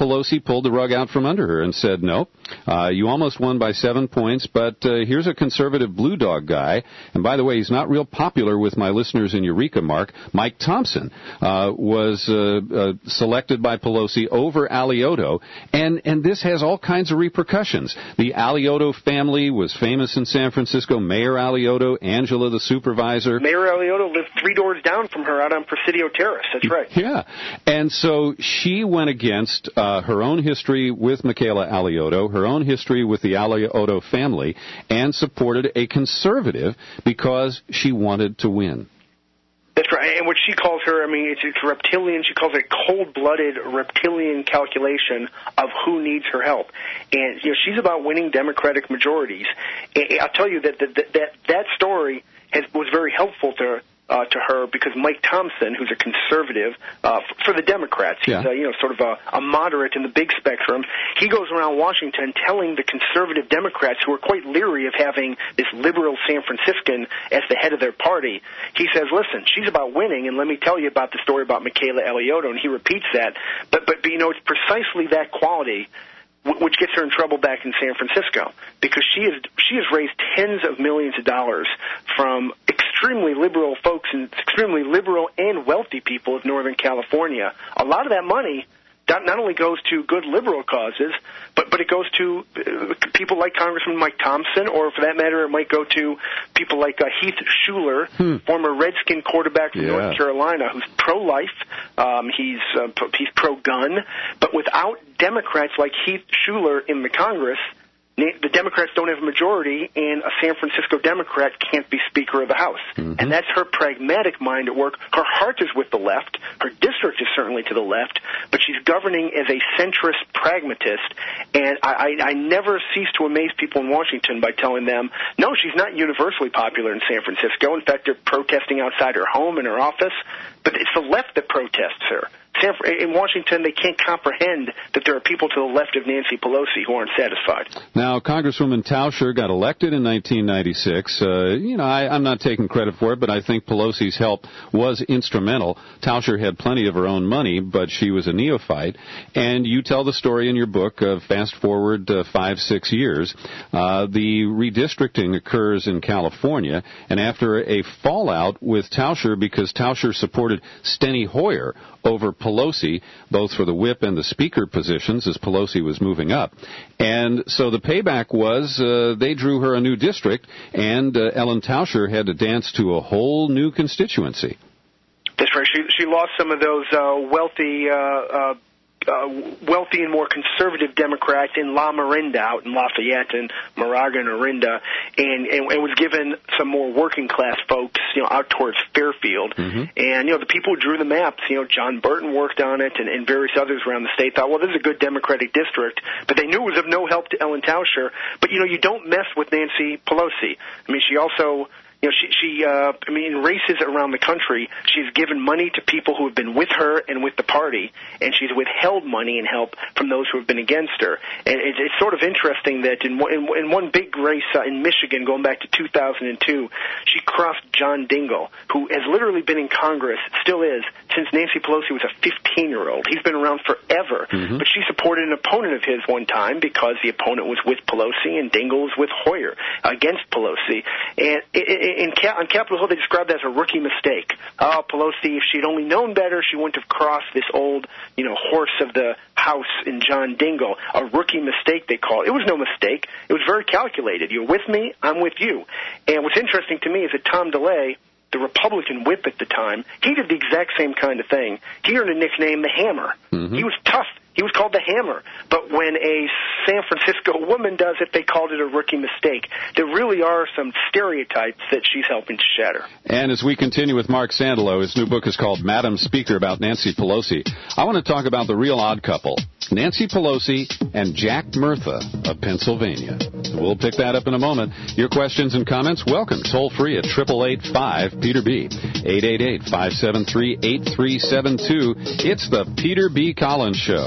Pelosi pulled the rug out from under her and said, no, uh, you almost won by seven points, but uh, here's a conservative blue dog guy. And by the way, he's not real popular with my listeners in Eureka, Mark. Mike Thompson uh, was uh, uh, selected by Pelosi over Alioto, and, and this has all kinds of repercussions. The Alioto family was famous in San Francisco. Mayor Alioto, Angela the supervisor. Mayor Alioto lived three doors down from her out on Presidio Terrace. That's right. Yeah. And so she went against uh, her own history with Michaela Alioto, her own history with the Alioto family, and supported a conservative because she wanted to win. That's right. And what she calls her, I mean, it's, it's reptilian. She calls it cold-blooded reptilian calculation of who needs her help. And, you know, she's about winning Democratic majorities. And I'll tell you that that that, that story has, was very helpful to Uh, to her because Mike Thompson, who's a conservative uh, f- for the Democrats, he's yeah. uh, you know sort of a, a moderate in the big spectrum. He goes around Washington telling the conservative Democrats who are quite leery of having this liberal San Franciscan as the head of their party. He says, "Listen, she's about winning, and let me tell you about the story about Michaela Alioto." And he repeats that, but but, but you know it's precisely that quality which gets her in trouble back in San Francisco, because she has she has raised tens of millions of dollars from extremely liberal folks and extremely liberal and wealthy people of Northern California. A lot of that money not, not only goes to good liberal causes, but, but it goes to uh, people like Congressman Mike Thompson, or for that matter, it might go to people like uh, Heath Shuler, hmm. former Redskin quarterback from yeah. North Carolina, who's pro-life. Um, he's uh, he's pro-gun. But without Democrats like Heath Shuler in the Congress, the Democrats don't have a majority, and a San Francisco Democrat can't be Speaker of the House. Mm-hmm. And that's her pragmatic mind at work. Her heart is with the left. Her district is certainly to the left, but she's governing as a centrist pragmatist. And I, I, I never cease to amaze people in Washington by telling them, no, she's not universally popular in San Francisco. In fact, they're protesting outside her home and her office. But it's the left that protests her. In Washington, they can't comprehend that there are people to the left of Nancy Pelosi who aren't satisfied. Now, Congresswoman Tauscher got elected in nineteen ninety-six. Uh, you know, I, I'm not taking credit for it, but I think Pelosi's help was instrumental. Tauscher had plenty of her own money, but she was a neophyte. And you tell the story in your book of fast forward uh, five, six years. Uh, the redistricting occurs in California, and after a fallout with Tauscher because Tauscher supported Steny Hoyer over Pelosi, both for the whip and the speaker positions as Pelosi was moving up. And so the payback was uh, they drew her a new district, and uh, Ellen Tauscher had to dance to a whole new constituency. That's right. She, she lost some of those uh, wealthy uh, uh Uh, wealthy and more conservative Democrats in La Miranda out in Lafayette and Moraga and Orinda, and, and, and was given some more working class folks, you know, out towards Fairfield. Mm-hmm. And, you know, the people who drew the maps, you know, John Burton worked on it, and, and various others around the state thought, well, this is a good Democratic district, but they knew it was of no help to Ellen Tauscher. But, you know, you don't mess with Nancy Pelosi. I mean, she also... You know, she, she uh, I mean, in races around the country, she's given money to people who have been with her and with the party, and she's withheld money and help from those who have been against her. And it, it's sort of interesting that in, in, in one big race uh, in Michigan, going back to two thousand two, she crossed John Dingell, who has literally been in Congress, still is, since Nancy Pelosi was a fifteen-year-old. He's been around forever, mm-hmm. but she supported an opponent of his one time because the opponent was with Pelosi, and Dingell was with Hoyer against Pelosi. And it, it, In, on Capitol Hill, they described that as a rookie mistake. Oh, Pelosi, if she'd only known better, she wouldn't have crossed this old, you know, horse of the House in John Dingell. A rookie mistake, they call it. It was no mistake. It was very calculated. You're with me, I'm with you. And what's interesting to me is that Tom DeLay, the Republican whip at the time, he did the exact same kind of thing. He earned a nickname, the Hammer. Mm-hmm. He was tough. He was called the Hammer. But when a San Francisco woman does it, they called it a rookie mistake. There really are some stereotypes that she's helping to shatter. And as we continue with Mark Sandalow, his new book is called Madam Speaker, about Nancy Pelosi. I want to talk about the real odd couple, Nancy Pelosi and Jack Murtha of Pennsylvania. We'll pick that up in a moment. Your questions and comments, welcome. Toll free at eight eight eight, five, Peter B. eight eight eight, five seven three, eight three seven two. It's the Peter B. Collins Show.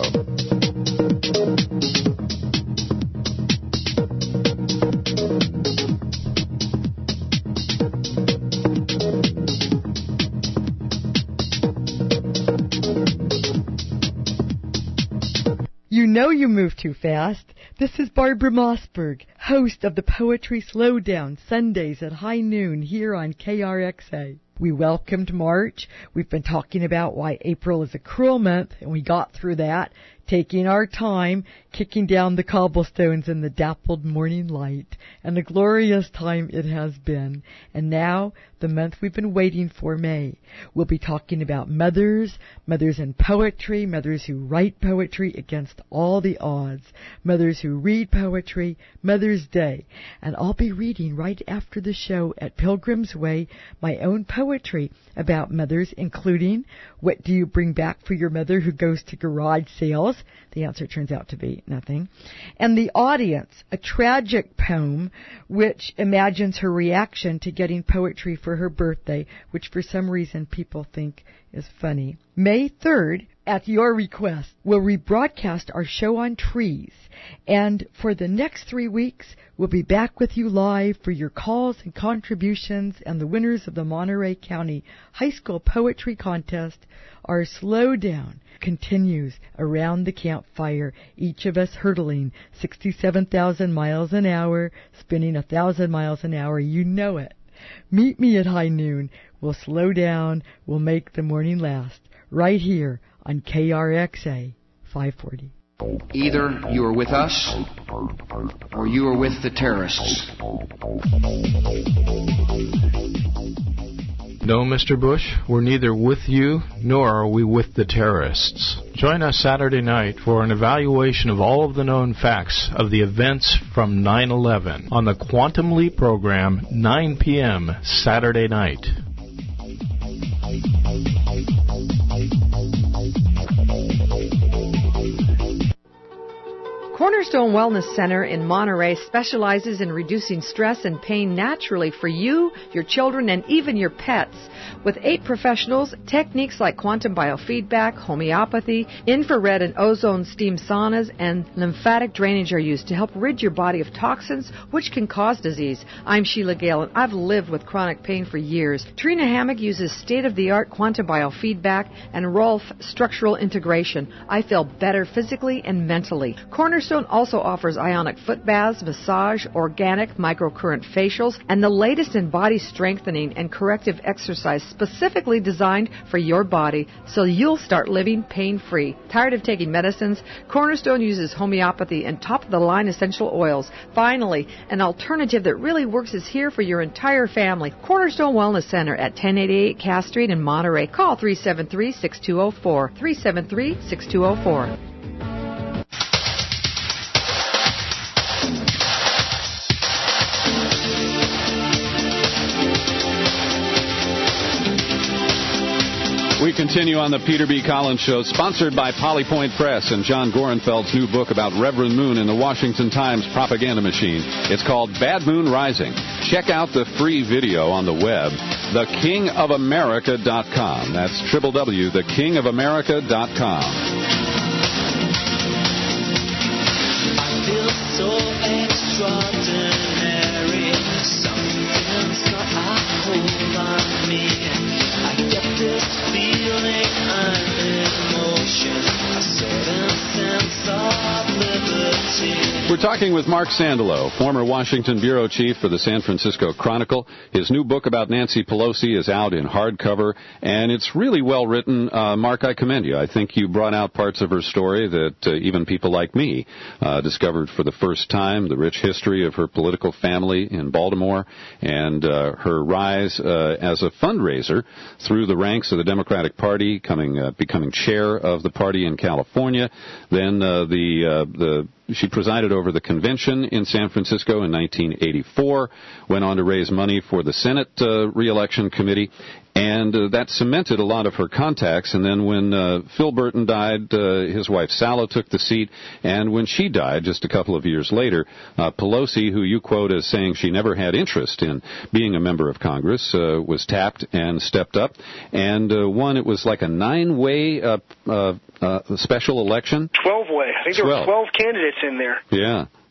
know you move too fast. This is Barbara Mossberg, host of the Poetry Slowdown, Sundays at high noon here on K R X A. We welcomed March. We've been talking about why April is a cruel month, and we got through that, taking our time, kicking down the cobblestones in the dappled morning light, and a glorious time it has been. And now, the month we've been waiting for, May. We'll be talking about mothers, mothers in poetry, mothers who write poetry against all the odds, mothers who read poetry, Mother's Day. And I'll be reading right after the show at Pilgrim's Way my own poetry about mothers, including what do you bring back for your mother who goes to garage sales? The answer turns out to be nothing. And The Audience, a tragic poem which imagines her reaction to getting poetry for her birthday, which for some reason people think is funny. May third, at your request, we'll rebroadcast our show on trees. And for the next three weeks, we'll be back with you live for your calls and contributions and the winners of the Monterey County High School Poetry Contest. Our slowdown continues around the campfire, each of us hurtling sixty-seven thousand miles an hour, spinning one thousand miles an hour. You know it. Meet me at high noon. We'll slow down. We'll make the morning last. Right here on K R X A five forty. Either you are with us or you are with the terrorists. No, Mister Bush, we're neither with you nor are we with the terrorists. Join us Saturday night for an evaluation of all of the known facts of the events from nine eleven on the Quantum Leap program, nine p.m. Saturday night. Cornerstone Wellness Center in Monterey specializes in reducing stress and pain naturally for you, your children, and even your pets. With eight professionals, techniques like quantum biofeedback, homeopathy, infrared and ozone steam saunas, and lymphatic drainage are used to help rid your body of toxins which can cause disease. I'm Sheila Gale, and I've lived with chronic pain for years. Trina Hammock uses state-of-the-art quantum biofeedback and Rolf structural integration. I feel better physically and mentally. Cornerstone also offers ionic foot baths, massage, organic microcurrent facials, and the latest in body strengthening and corrective exercise specifically designed for your body so you'll start living pain-free. Tired of taking medicines? Cornerstone uses homeopathy and top-of-the-line essential oils. Finally, an alternative that really works is here for your entire family. Cornerstone Wellness Center at ten eighty-eight Cass Street in Monterey. Call three seven three, six two zero four, three seven three, six two zero four. We continue on the Peter B. Collins Show, sponsored by Polypoint Press and John Gorenfeld's new book about Reverend Moon and the Washington Times propaganda machine. It's called Bad Moon Rising. Check out the free video on the web, the king of america dot com. That's w w w dot the king of america dot com. I feel so extraordinary. Something's got a hold on me. I get this feeling I'm in motion, a certain sense of liberty. We're talking with Mark Sandalow, former Washington bureau chief for the San Francisco Chronicle. His new book about Nancy Pelosi is out in hardcover, and it's really well written. Uh, Mark, I commend you. I think you brought out parts of her story that uh, even people like me uh, discovered for the first time, the rich history of her political family in Baltimore and uh, her rise uh, as a fundraiser through the ranks of the Democratic Party, coming uh, becoming chair of the party in California, then uh, the uh, the She presided over the convention in San Francisco in nineteen eighty-four, went on to raise money for the Senate uh, re-election committee, and uh, that cemented a lot of her contacts. And then when uh, Phil Burton died, uh, his wife Sala took the seat, and when she died just a couple of years later, uh, Pelosi, who you quote as saying she never had interest in being a member of Congress, uh, was tapped and stepped up, and uh, won. It was like a nine-way uh, uh, uh, special election. twelve-way. I think there were twelve candidates in there. Yeah.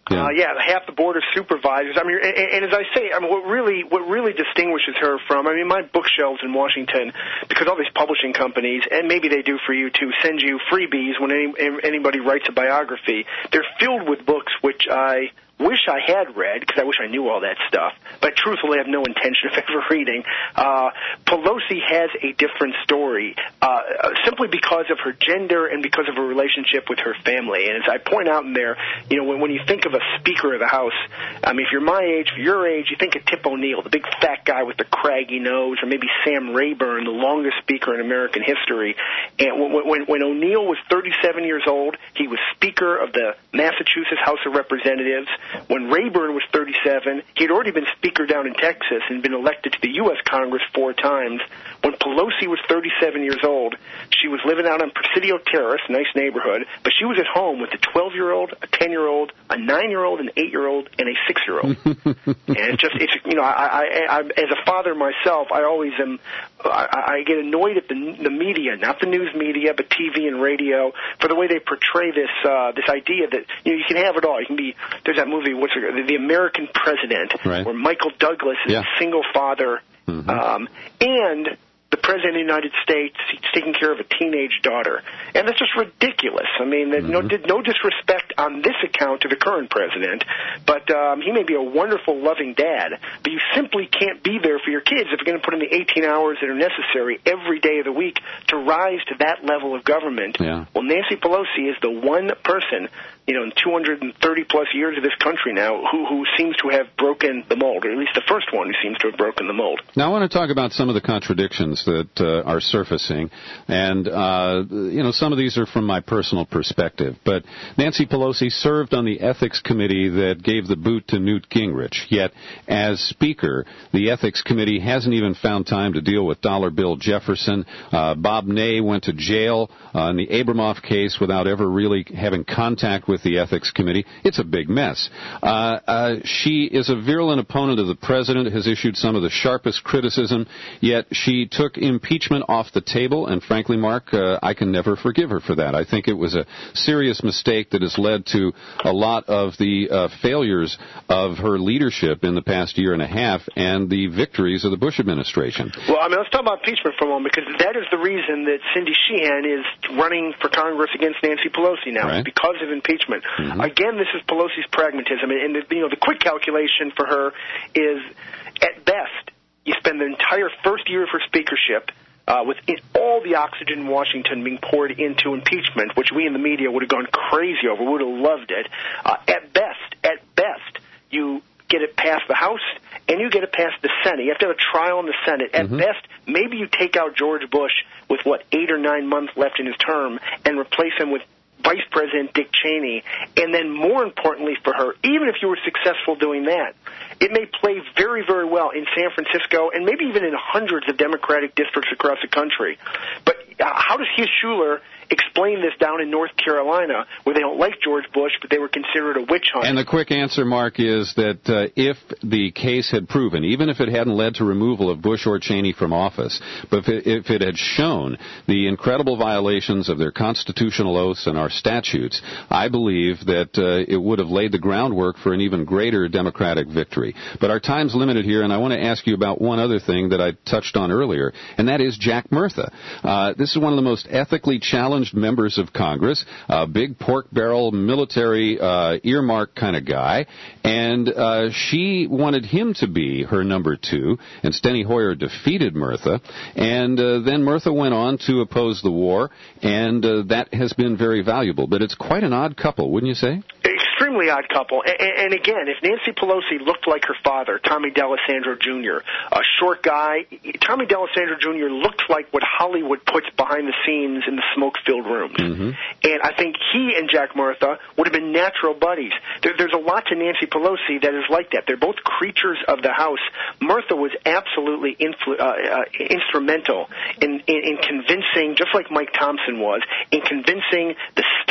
Yeah. Uh, yeah, half the board of supervisors. I mean, and, and as I say, I mean, what really what really distinguishes her from, I mean, my bookshelves in Washington, because all these publishing companies, and maybe they do for you too, send you freebies when any, anybody writes a biography. They're filled with books which I wish I had read, because I wish I knew all that stuff, but truthfully I have no intention of ever reading. Uh, Pelosi has a different story, uh, simply because of her gender and because of her relationship with her family. And as I point out in there, you know, when, when you think of a Speaker of the House, I mean, if you're my age, if you're your age, you think of Tip O'Neill, the big fat guy with the craggy nose, or maybe Sam Rayburn, the longest Speaker in American history. And when, when, when O'Neill was thirty-seven years old, he was Speaker of the Massachusetts House of Representatives. When Rayburn was thirty-seven, he had already been Speaker down in Texas and been elected to the U S Congress four times. When Pelosi was thirty-seven years old, she was living out on Presidio Terrace, nice neighborhood, but she was at home with a twelve-year-old, a ten-year-old, a nine-year-old, an eight-year-old, and a six-year-old. And it's just, it's you know, I, I, I, as a father myself, I always am, I, I get annoyed at the, the media, not the news media, but T V and radio, for the way they portray this, uh, this idea that, you know, you can have it all. You can be, there's that movie, what's it, The American President, right, where Michael Douglas is yeah. a single father, mm-hmm. um, and the President of the United States, he's taking care of a teenage daughter. And that's just ridiculous. I mean, mm-hmm. no, no disrespect on this account to the current president, but um, he may be a wonderful, loving dad, but you simply can't be there for your kids if you're going to put in the eighteen hours that are necessary every day of the week to rise to that level of government. Yeah. Well, Nancy Pelosi is the one person, you know, in two hundred thirty plus years of this country now, who, who seems to have broken the mold, or at least the first one who seems to have broken the mold. Now, I want to talk about some of the contradictions that uh, are surfacing, and, uh, you know, some of these are from my personal perspective, but Nancy Pelosi served on the Ethics Committee that gave the boot to Newt Gingrich, yet as Speaker, the Ethics Committee hasn't even found time to deal with Dollar Bill Jefferson. Uh, Bob Ney went to jail uh, in the Abramoff case without ever really having contact with the Ethics Committee. It's a big mess. Uh, uh, she is a virulent opponent of the president, has issued some of the sharpest criticism, yet she took impeachment off the table, and frankly, Mark, uh, I can never forgive her for that. I think it was a serious mistake that has led to a lot of the uh, failures of her leadership in the past year and a half and the victories of the Bush administration. Well, I mean, let's talk about impeachment for a moment, because that is the reason that Cindy Sheehan is running for Congress against Nancy Pelosi now, right, because of impeachment. Mm-hmm. Again, this is Pelosi's pragmatism, and, and the, you know, the quick calculation for her is, at best, you spend the entire first year of her speakership uh, with it, all the oxygen in Washington being poured into impeachment, which we in the media would have gone crazy over, would have loved it. Uh, at best, at best, you get it past the House, and you get it past the Senate. You have to have a trial in the Senate. At mm-hmm. best, maybe you take out George Bush with, what, eight or nine months left in his term and replace him with Vice President Dick Cheney. And then more importantly for her, even if you were successful doing that, it may play very, very well in San Francisco and maybe even in hundreds of Democratic districts across the country. But uh, how does Hugh Schuler explain this down in North Carolina, where they don't like George Bush, but they were considered a witch hunt? And the quick answer, Mark, is that uh, if the case had proven, even if it hadn't led to removal of Bush or Cheney from office, but if it, if it had shown the incredible violations of their constitutional oaths and our statutes, I believe that uh, it would have laid the groundwork for an even greater Democratic victory. But our time's limited here, and I want to ask you about one other thing that I touched on earlier, and that is Jack Murtha. Uh, this is one of the most ethically challenged members of Congress, a big pork barrel military uh, earmark kind of guy, and uh, she wanted him to be her number two, and Steny Hoyer defeated Murtha, and uh, then Murtha went on to oppose the war, and uh, that has been very valuable. But it's quite an odd couple, wouldn't you say? Extremely odd couple. And, and again, if Nancy Pelosi looked like her father, Tommy D'Alessandro Junior, a short guy, Tommy D'Alessandro Junior looked like what Hollywood puts behind the scenes in the smoke-filled rooms. Mm-hmm. And I think he and Jack Murtha would have been natural buddies. There, there's a lot to Nancy Pelosi that is like that. They're both creatures of the House. Murtha was absolutely influ- uh, uh, instrumental in, in, in convincing, just like Mike Thompson was, in convincing the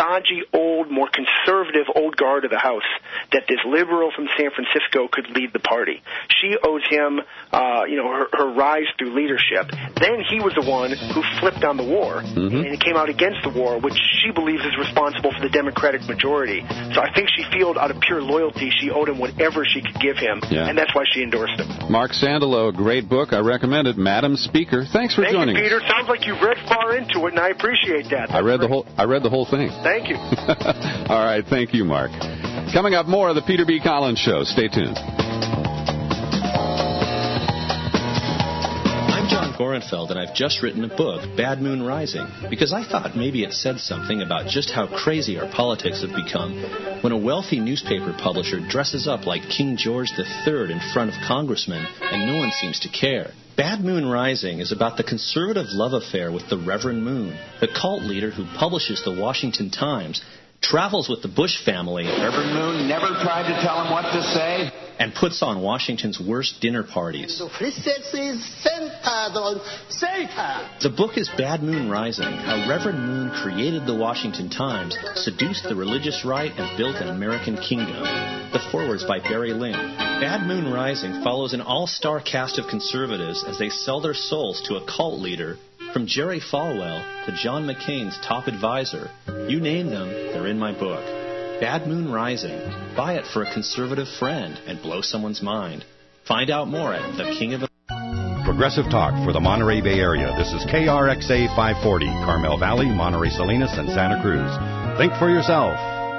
stodgy, old, more conservative old guard of the House, that this liberal from San Francisco could lead the party. She owes him, uh, you know, her, her rise through leadership. Then he was the one who flipped on the war, mm-hmm. and he came out against the war, which she believes is responsible for the Democratic majority. So I think she feels out of pure loyalty she owed him whatever she could give him, yeah. and that's why she endorsed him. Mark Sandalow, a great book. I recommend it. Madam Speaker. Thanks for Thank joining you, Peter. us. Sounds like you've read far into it, and I appreciate that. That's I read great. the whole. I read the whole thing. Thank you. All right. Thank you, Mark. Coming up, more of the Peter B. Collins Show. Stay tuned. I'm John Gorenfeld, and I've just written a book, Bad Moon Rising, because I thought maybe it said something about just how crazy our politics have become when a wealthy newspaper publisher dresses up like King George the Third in front of congressmen, and no one seems to care. Bad Moon Rising is about the conservative love affair with the Reverend Moon, the cult leader who publishes the Washington Times, travels with the Bush family. Reverend Moon never tried to tell him what to say. And puts on Washington's worst dinner parties. The book is Bad Moon Rising, how Reverend Moon created the Washington Times, seduced the religious right, and built an American kingdom. The foreword's by Barry Ling. Bad Moon Rising follows an all-star cast of conservatives as they sell their souls to a cult leader, from Jerry Falwell to John McCain's top advisor. You name them, they're in my book. Bad Moon Rising. Buy it for a conservative friend and blow someone's mind. Find out more at The King of... Progressive Talk for the Monterey Bay Area. This is K R X A five forty, Carmel Valley, Monterey Salinas, and Santa Cruz. Think for yourself.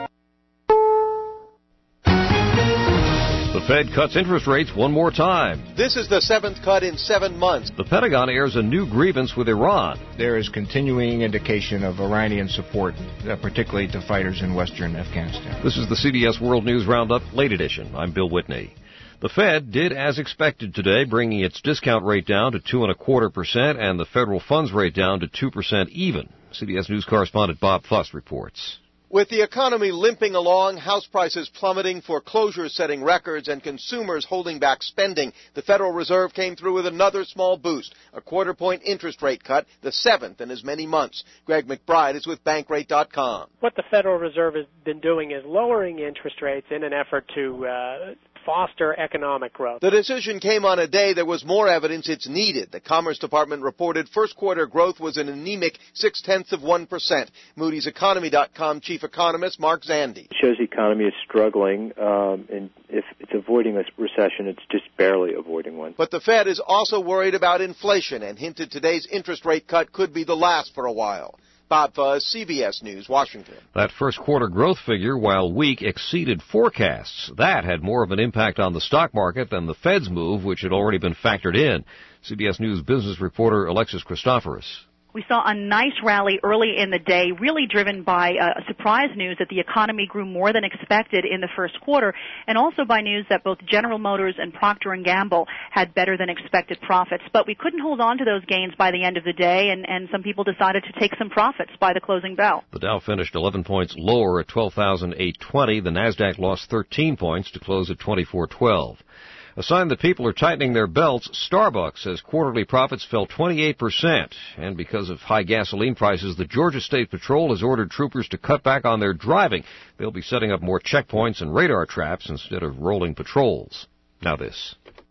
The Fed cuts interest rates one more time. This is the seventh cut in seven months. The Pentagon airs a new grievance with Iran. There is continuing indication of Iranian support, uh, particularly to fighters in western Afghanistan. This is the C B S World News Roundup Late Edition. I'm Bill Whitney. The Fed did as expected today, bringing its discount rate down to two and a quarter percent and the federal funds rate down to two percent even. C B S News correspondent Bob Fuss reports. With the economy limping along, house prices plummeting, foreclosures setting records, and consumers holding back spending, the Federal Reserve came through with another small boost, a quarter-point interest rate cut, the seventh in as many months. Greg McBride is with Bankrate dot com. What the Federal Reserve has been doing is lowering interest rates in an effort to uh, foster economic growth. The decision came on a day there was more evidence it's needed. The Commerce Department reported first quarter growth was an anemic six-tenths of one percent. Moody's Economy dot com chief economist Mark Zandi. It shows the economy is struggling, um, and if it's avoiding a recession, it's just barely avoiding one. But the Fed is also worried about inflation and hinted today's interest rate cut could be the last for a while. Bob Fuzz, C B S News, Washington. That first quarter growth figure, while weak, exceeded forecasts. That had more of an impact on the stock market than the Fed's move, which had already been factored in. C B S News business reporter Alexis Christoforous. We saw a nice rally early in the day, really driven by uh, surprise news that the economy grew more than expected in the first quarter, and also by news that both General Motors and Procter and Gamble had better than expected profits. But we couldn't hold on to those gains by the end of the day, and, and some people decided to take some profits by the closing bell. The Dow finished eleven points lower at twelve thousand eight hundred twenty. The Nasdaq lost thirteen points to close at twenty-four twelve. A sign that people are tightening their belts, Starbucks says quarterly profits fell twenty-eight percent. And because of high gasoline prices, the Georgia State Patrol has ordered troopers to cut back on their driving. They'll be setting up more checkpoints and radar traps instead of rolling patrols. Now this.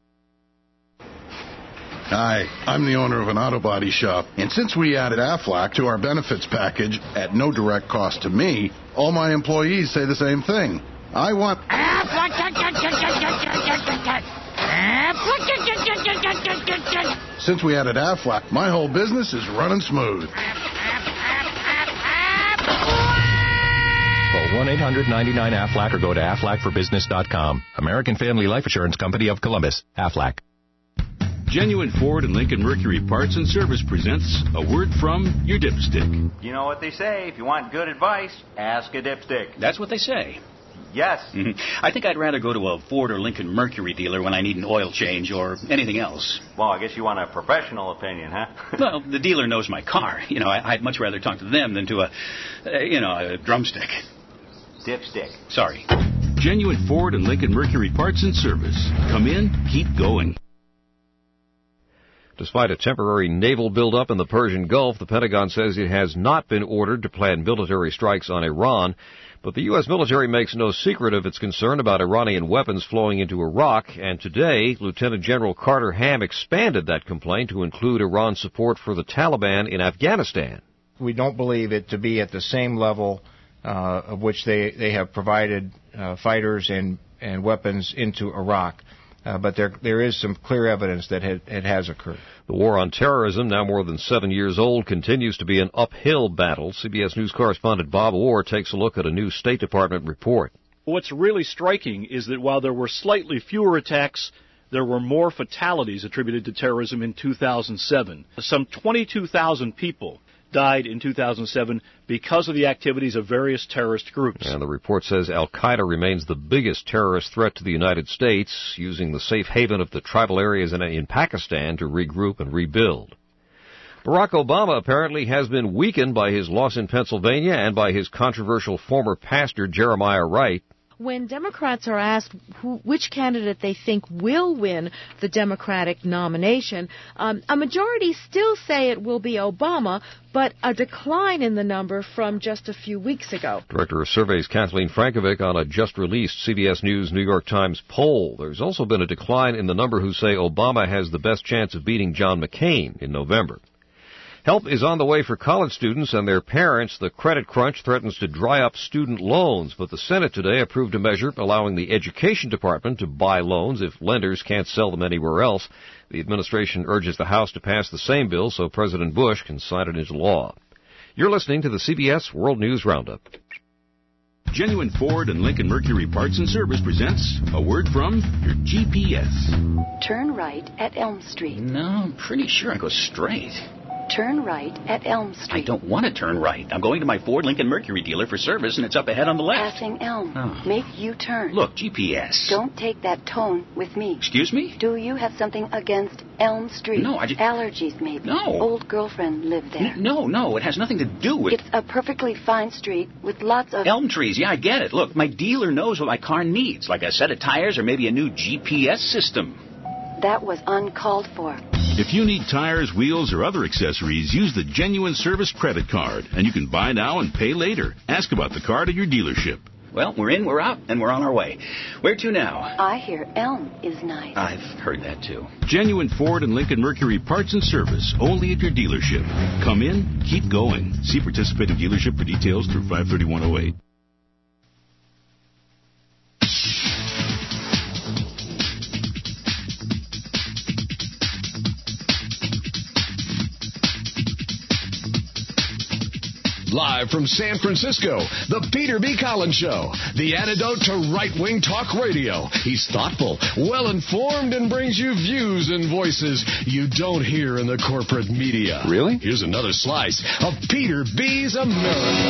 Hi, I'm the owner of an auto body shop, and since we added Aflac to our benefits package at no direct cost to me, all my employees say the same thing. I want Since we added Aflac, my whole business is running smooth. Call one eight hundred ninety-nine Aflac or go to aflac for business dot com. American Family Life Assurance Company of Columbus. Aflac. Genuine Ford and Lincoln Mercury Parts and Service presents a word from your dipstick. You know what they say, if you want good advice, ask a dipstick. That's what they say. Yes. Mm-hmm. I think I'd rather go to a Ford or Lincoln Mercury dealer when I need an oil change or anything else. Well, I guess you want a professional opinion, huh? Well, the dealer knows my car. You know, I, I'd much rather talk to them than to a, uh, you know, a drumstick. Dipstick. Sorry. Genuine Ford and Lincoln Mercury Parts and Service. Come in, keep going. Despite a temporary naval buildup in the Persian Gulf, the Pentagon says it has not been ordered to plan military strikes on Iran. But the U S military makes no secret of its concern about Iranian weapons flowing into Iraq, and today, Lieutenant General Carter Ham expanded that complaint to include Iran's support for the Taliban in Afghanistan. We don't believe it to be at the same level uh, of which they, they have provided uh, fighters and, and weapons into Iraq. Uh, but there there is some clear evidence that it, it has occurred. The war on terrorism, now more than seven years old, continues to be an uphill battle. C B S News correspondent Bob Orr takes a look at a new State Department report. What's really striking is that while there were slightly fewer attacks, there were more fatalities attributed to terrorism in two thousand seven. Some twenty-two thousand people died in two thousand seven because of the activities of various terrorist groups. And the report says Al-Qaeda remains the biggest terrorist threat to the United States, using the safe haven of the tribal areas in, in Pakistan to regroup and rebuild. Barack Obama apparently has been weakened by his loss in Pennsylvania and by his controversial former pastor, Jeremiah Wright. When Democrats are asked who, which candidate they think will win the Democratic nomination, um, a majority still say it will be Obama, but a decline in the number from just a few weeks ago. Director of Surveys Kathleen Frankovic on a just-released C B S News New York Times poll. There's also been a decline in the number who say Obama has the best chance of beating John McCain in November. Help is on the way for college students and their parents. The credit crunch threatens to dry up student loans, but the Senate today approved a measure allowing the Education Department to buy loans if lenders can't sell them anywhere else. The administration urges the House to pass the same bill so President Bush can sign it into law. You're listening to the C B S World News Roundup. Genuine Ford and Lincoln Mercury Parts and Service presents a word from your G P S. Turn right at Elm Street. No, I'm pretty sure I go straight. Turn right at Elm Street. I don't want to turn right. I'm going to my Ford Lincoln Mercury dealer for service, and it's up ahead on the left. Passing Elm. Oh. Make U-turn. Look, G P S. Don't take that tone with me. Excuse me? Do you have something against Elm Street? No, I just... Allergies, maybe. No. Old girlfriend lived there. N- no, no, it has nothing to do with... It's a perfectly fine street with lots of... Elm trees, yeah, I get it. Look, my dealer knows what my car needs, like a set of tires or maybe a new G P S system. That was uncalled for. If you need tires, wheels, or other accessories, use the Genuine Service credit card, and you can buy now and pay later. Ask about the card at your dealership. Well, we're in, we're out, and we're on our way. Where to now? I hear Elm is nice. I've heard that, too. Genuine Ford and Lincoln Mercury Parts and Service, only at your dealership. Come in, keep going. See participating dealership for details through five thirty-one oh eight. Live from San Francisco, the Peter B. Collins Show, the antidote to right-wing talk radio. He's thoughtful, well-informed, and brings you views and voices you don't hear in the corporate media. Really? Here's another slice of Peter B.'s America.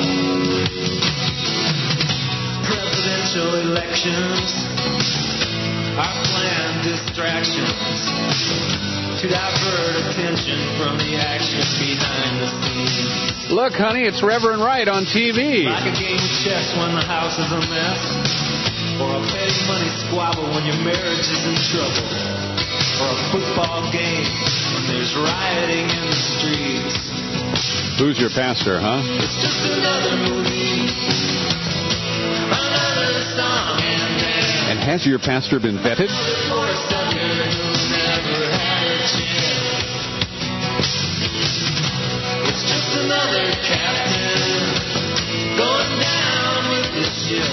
Presidential elections are planned distractions to divert attention from the action behind the scenes. Look, honey, it's Reverend Wright on T V. Like a game of chess when the house is a mess, or a petty money squabble when your marriage is in trouble, or a football game when there's rioting in the streets. Who's your pastor, huh? It's just another movie, another song and dance. And has your pastor been vetted? Poor sucker who never had a chance. It's just another captain going down with the ship.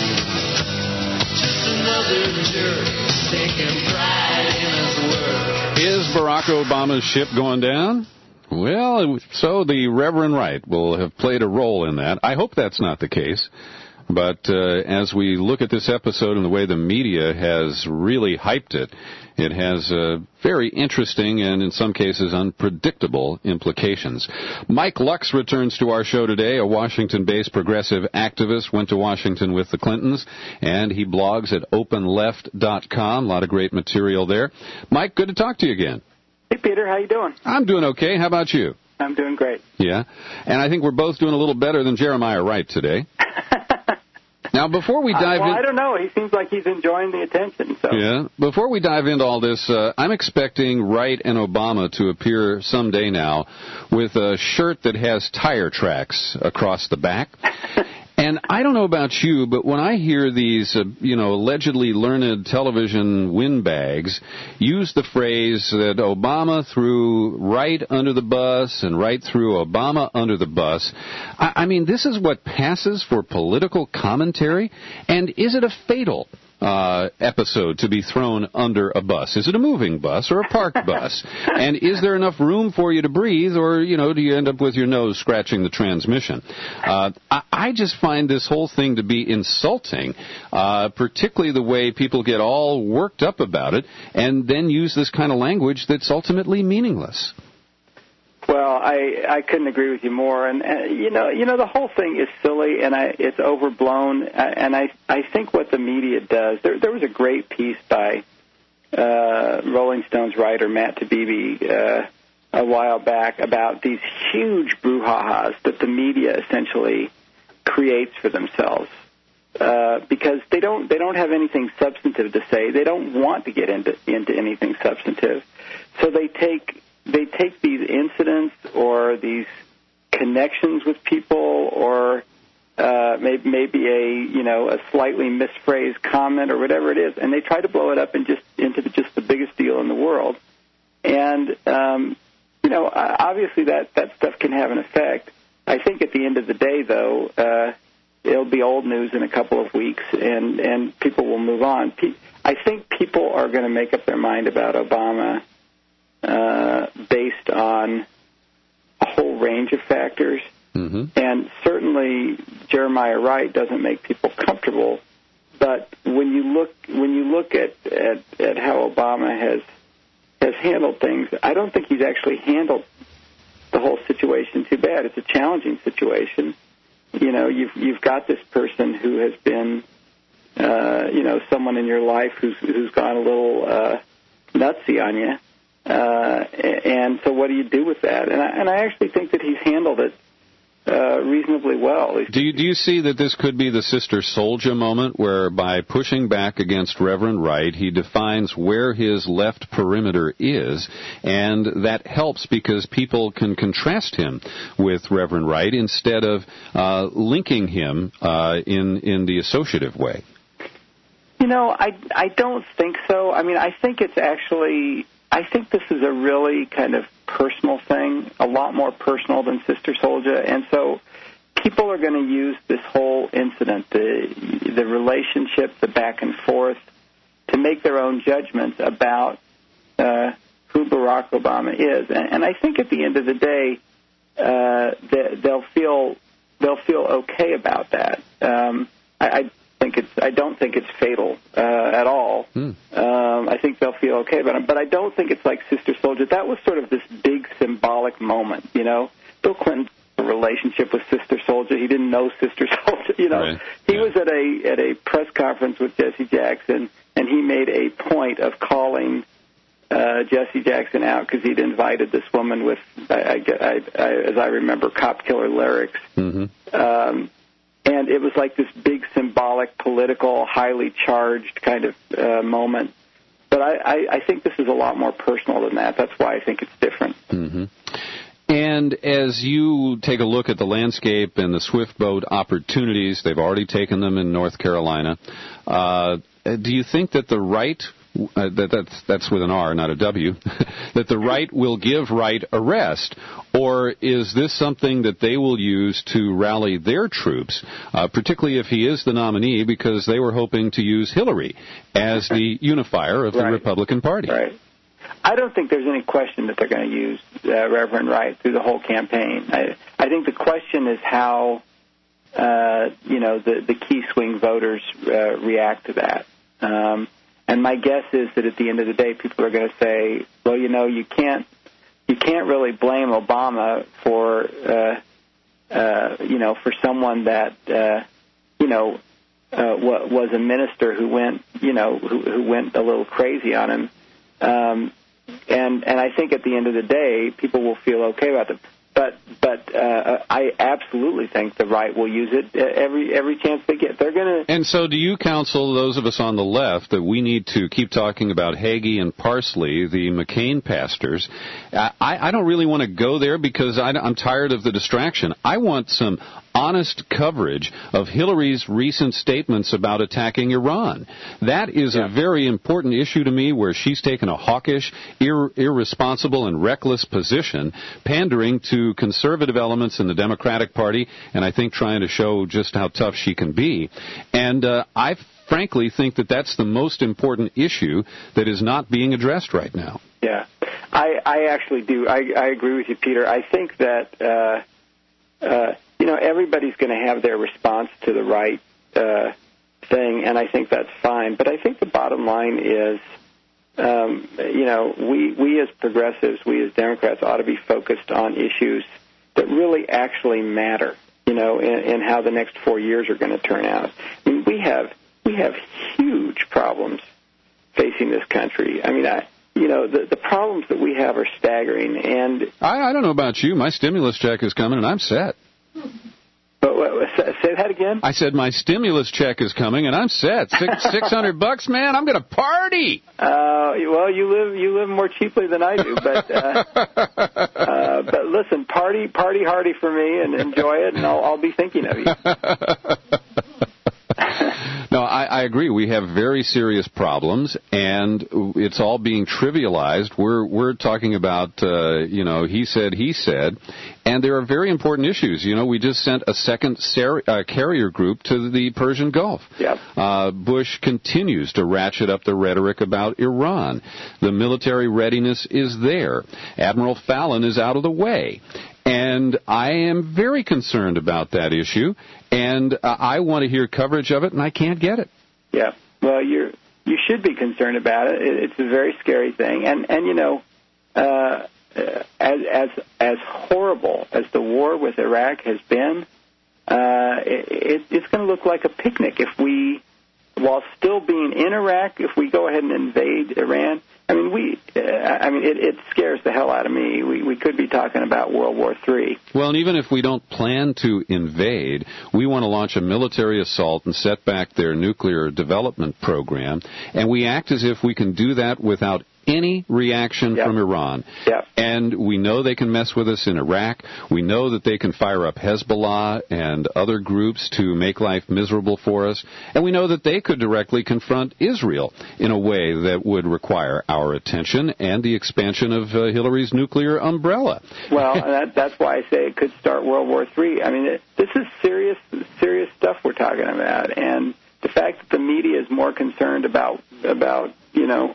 Just another jerk taking pride in his work. Is Barack Obama's ship going down? Well, so the Reverend Wright will have played a role in that. I hope that's not the case. But uh, as we look at this episode and the way the media has really hyped it, it has uh, very interesting and in some cases unpredictable implications. Mike Lux returns to our show today, a Washington-based progressive activist, went to Washington with the Clintons, and he blogs at open left dot com. A lot of great material there. Mike, good to talk to you again. Hey, Peter, how you doing? I'm doing okay. How about you? I'm doing great. Yeah, and I think we're both doing a little better than Jeremiah Wright today. Now, before we dive uh, well, in... I don't know. He seems like he's enjoying the attention. So. Yeah. Before we dive into all this, uh, I'm expecting Wright and Obama to appear someday now with a shirt that has tire tracks across the back. And I don't know about you, but when I hear these, uh, you know, allegedly learned television windbags use the phrase that Obama threw Wright under the bus and Wright threw Obama under the bus, I, I mean, this is what passes for political commentary? And is it a fatal uh, episode to be thrown under a bus? Is it a moving bus or a parked bus? And is there enough room for you to breathe, or, you know, do you end up with your nose scratching the transmission? Uh, I, I just find this whole thing to be insulting, uh, particularly the way people get all worked up about it and then use this kind of language that's ultimately meaningless. Well, I I couldn't agree with you more, and, and you know you know the whole thing is silly and I, it's overblown, and I I think what the media does. There there was a great piece by uh, Rolling Stone's writer Matt Taibbi uh, a while back about these huge brouhahas that the media essentially creates for themselves uh, because they don't they don't have anything substantive to say. They don't want to get into into anything substantive, so they take. They take these incidents or these connections with people or uh, maybe, maybe a you know a slightly misphrased comment or whatever it is, and they try to blow it up and just into the, just the biggest deal in the world. And um, you know, obviously that that stuff can have an effect. I think at the end of the day, though, uh, it'll be old news in a couple of weeks, and and people will move on. I think people are going to make up their mind about Obama. Uh, based on a whole range of factors. Mm-hmm. And certainly Jeremiah Wright doesn't make people comfortable. But when you look when you look at, at, at how Obama has has handled things, I don't think he's actually handled the whole situation too bad. It's a challenging situation. You know, you've you've got this person who has been, uh, you know, someone in your life who's who's gone a little uh, nutsy on you. Uh, and so what do you do with that? And I, and I actually think that he's handled it uh, reasonably well. Do you, do you see that this could be the Sister Souljah moment, where by pushing back against Reverend Wright, he defines where his left perimeter is, and that helps because people can contrast him with Reverend Wright instead of uh, linking him uh, in, in the associative way? You know, I, I don't think so. I mean, I think it's actually... I think this is a really kind of personal thing, a lot more personal than Sister Souljah, and so people are going to use this whole incident, the the relationship, the back and forth, to make their own judgments about uh, who Barack Obama is, and, and I think at the end of the day, uh, they, they'll feel they'll feel okay about that. Um, I, I think it's I don't think it's fatal uh, at all. Hmm. Um, I think they'll feel okay about it, but I don't think it's like Sister Souljah. That was sort of this big symbolic moment, you know. Bill Clinton had a relationship with Sister Souljah. He didn't know Sister Souljah, you know. Right. He yeah. was at a at a press conference with Jesse Jackson, and he made a point of calling uh, Jesse Jackson out because he'd invited this woman with, I, I, I, I, as I remember, cop killer lyrics. Mm-hmm. Um, And it was like this big symbolic, political, highly charged kind of uh, moment. But I, I, I think this is a lot more personal than that. That's why I think it's different. Mm-hmm. And as you take a look at the landscape and the swift boat opportunities, they've already taken them in North Carolina. Uh, do you think that the right, uh, that that's, that's with an R, not a W, that the right will give Wright a rest? Or is this something that they will use to rally their troops, uh, particularly if he is the nominee, because they were hoping to use Hillary as the unifier of the right. Republican Party? Right. I don't think there's any question that they're going to use uh, Reverend Wright through the whole campaign. I, I think the question is how, uh, you know, the, the key swing voters uh, react to that. Um, and my guess is that at the end of the day, people are going to say, well, you know, you can't, you can't really blame Obama for, uh, uh, you know, for someone that, uh, you know, uh, was a minister who went, you know, who, who went a little crazy on him. Um, and and I think at the end of the day, people will feel okay about it. But but uh, I absolutely think the right will use it every every chance they get. They're going to. And so, do you counsel those of us on the left that we need to keep talking about Hagee and Parsley, the McCain pastors? I, I don't really want to go there because I, I'm tired of the distraction. I want some honest coverage of Hillary's recent statements about attacking Iran. That is yeah. a very important issue to me, where she's taken a hawkish, ir- irresponsible, and reckless position, pandering to conservative elements in the Democratic Party, and I think trying to show just how tough she can be. And uh, I frankly think that that's the most important issue that is not being addressed right now. Yeah, I, I actually do. I, I agree with you, Peter. I think that... Uh, uh, You know, everybody's going to have their response to the right uh, thing, and I think that's fine. But I think the bottom line is, um, you know, we, we as progressives, we as Democrats ought to be focused on issues that really actually matter, you know, in, in how the next four years are going to turn out. I mean, we have we have huge problems facing this country. I mean, I... You know, the, the problems that we have are staggering. And I, I don't know about you. My stimulus check is coming, and I'm set. But, what, say that again? I said my stimulus check is coming, and I'm set. Six six hundred bucks, man. I'm going to party. Uh, well, you live you live more cheaply than I do, but uh, uh, but listen, party party hardy for me, and enjoy it, and I'll, I'll be thinking of you. No, I, I agree. We have very serious problems, and it's all being trivialized. We're we're talking about, uh, you know, he said, he said, and there are very important issues. You know, we just sent a second ser- uh, carrier group to the Persian Gulf. Yep. Uh, Bush continues to ratchet up the rhetoric about Iran. The military readiness is there. Admiral Fallon is out of the way. And I am very concerned about that issue, and uh, I want to hear coverage of it, and I can't get it. Yeah, well, you're you should be concerned about it. It's a very scary thing, and and you know, uh, as as as horrible as the war with Iraq has been, uh, it, it's going to look like a picnic if we, while still being in Iraq, if we go ahead and invade Iran. I mean, we. Uh, I mean, it, it scares the hell out of me. We we could be talking about World War Three. Well, and even if we don't plan to invade, we want to launch a military assault and set back their nuclear development program, and we act as if we can do that without any reaction yep. from Iran. Yep. And we know they can mess with us in Iraq. We know that they can fire up Hezbollah and other groups to make life miserable for us. And we know that they could directly confront Israel in a way that would require our attention and the expansion of uh, Hillary's nuclear umbrella. Well, that, that's why I say it could start World War Three. I mean, it, this is serious, serious stuff we're talking about. And the fact that the media is more concerned about, about you know,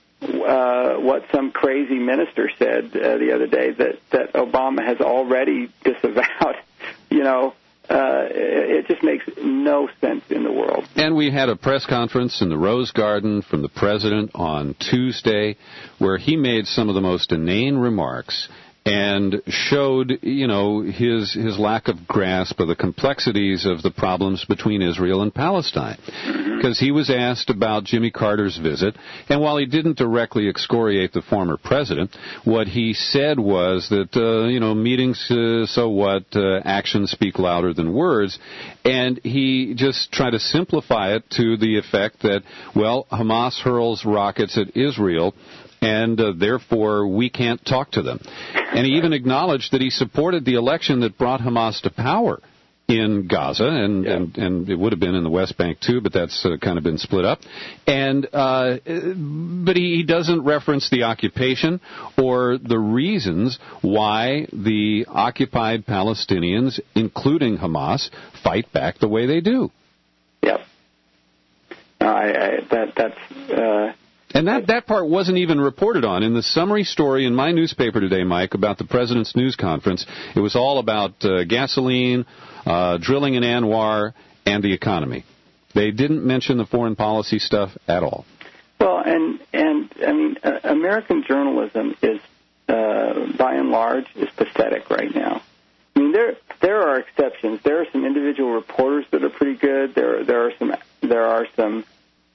Uh, what some crazy minister said uh, the other day, that, that Obama has already disavowed, you know, uh, it, it just makes no sense in the world. And we had a press conference in the Rose Garden from the president on Tuesday where he made some of the most inane remarks and showed, you know, his his lack of grasp of the complexities of the problems between Israel and Palestine. Because he was asked about Jimmy Carter's visit, and while he didn't directly excoriate the former president, what he said was that, uh, you know, meetings, uh, so what, uh, actions speak louder than words, and he just tried to simplify it to the effect that, well, Hamas hurls rockets at Israel, and uh, therefore we can't talk to them. And he even acknowledged that he supported the election that brought Hamas to power in Gaza, and, yeah. and, and it would have been in the West Bank too, but that's uh, kind of been split up. And uh, but he, he doesn't reference the occupation or the reasons why the occupied Palestinians, including Hamas, fight back the way they do. Yep. I, I, that that's. Uh... And that, that part wasn't even reported on. In the summary story in my newspaper today, Mike, about the president's news conference, it was all about uh, gasoline, uh, drilling in Anwar, and the economy. They didn't mention the foreign policy stuff at all. Well, and, and I mean, uh, American journalism is, uh, by and large, is pathetic right now. I mean, there there are exceptions. There are some individual reporters that are pretty good. There there are some there are some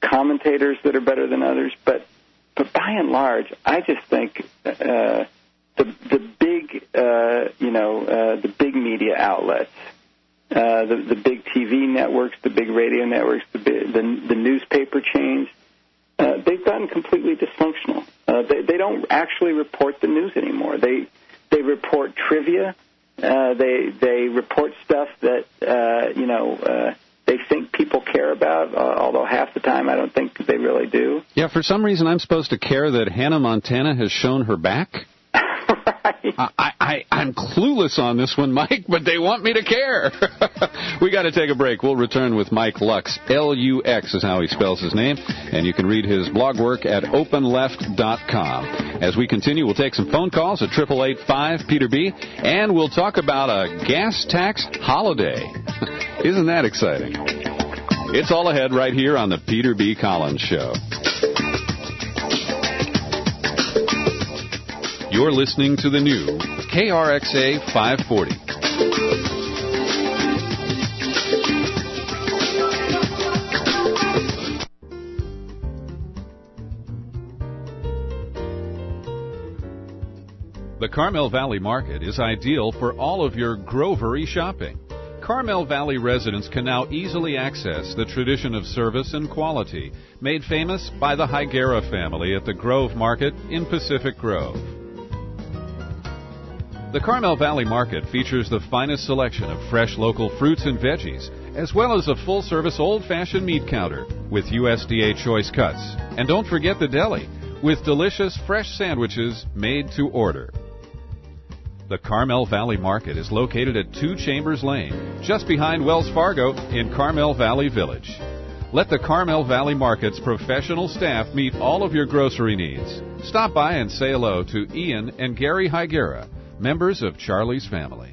commentators that are better than others, but but by and large, I just think uh, the the big, uh, you know, uh, the big media outlets, uh, the the big T V networks, the big radio networks, the the, the newspaper chains, uh, they've gotten completely dysfunctional. Uh, they they don't actually report the news anymore. They they report trivia. Uh, they they report stuff that uh, you know uh, they think people care about. Uh, although half the time I don't think they really do. Yeah, for some reason I'm supposed to care that Hannah Montana has shown her back. I, I, I'm clueless on this one, Mike, but they want me to care. We got to take a break. We'll return with Mike Lux. L U X is how he spells his name, and you can read his blog work at open left dot com. As we continue, we'll take some phone calls at eight eight eight, five, Peter B, and we'll talk about a gas tax holiday. Isn't that exciting? It's all ahead right here on the Peter B. Collins Show. You're listening to the new K R X A five forty. The Carmel Valley Market is ideal for all of your grovery shopping. Carmel Valley residents can now easily access the tradition of service and quality made famous by the Higuera family at the Grove Market in Pacific Grove. The Carmel Valley Market features the finest selection of fresh local fruits and veggies, as well as a full-service old-fashioned meat counter with U S D A choice cuts. And don't forget the deli, with delicious fresh sandwiches made to order. The Carmel Valley Market is located at Two Chambers Lane, just behind Wells Fargo in Carmel Valley Village. Let the Carmel Valley Market's professional staff meet all of your grocery needs. Stop by and say hello to Ian and Gary Higuera, members of Charlie's family.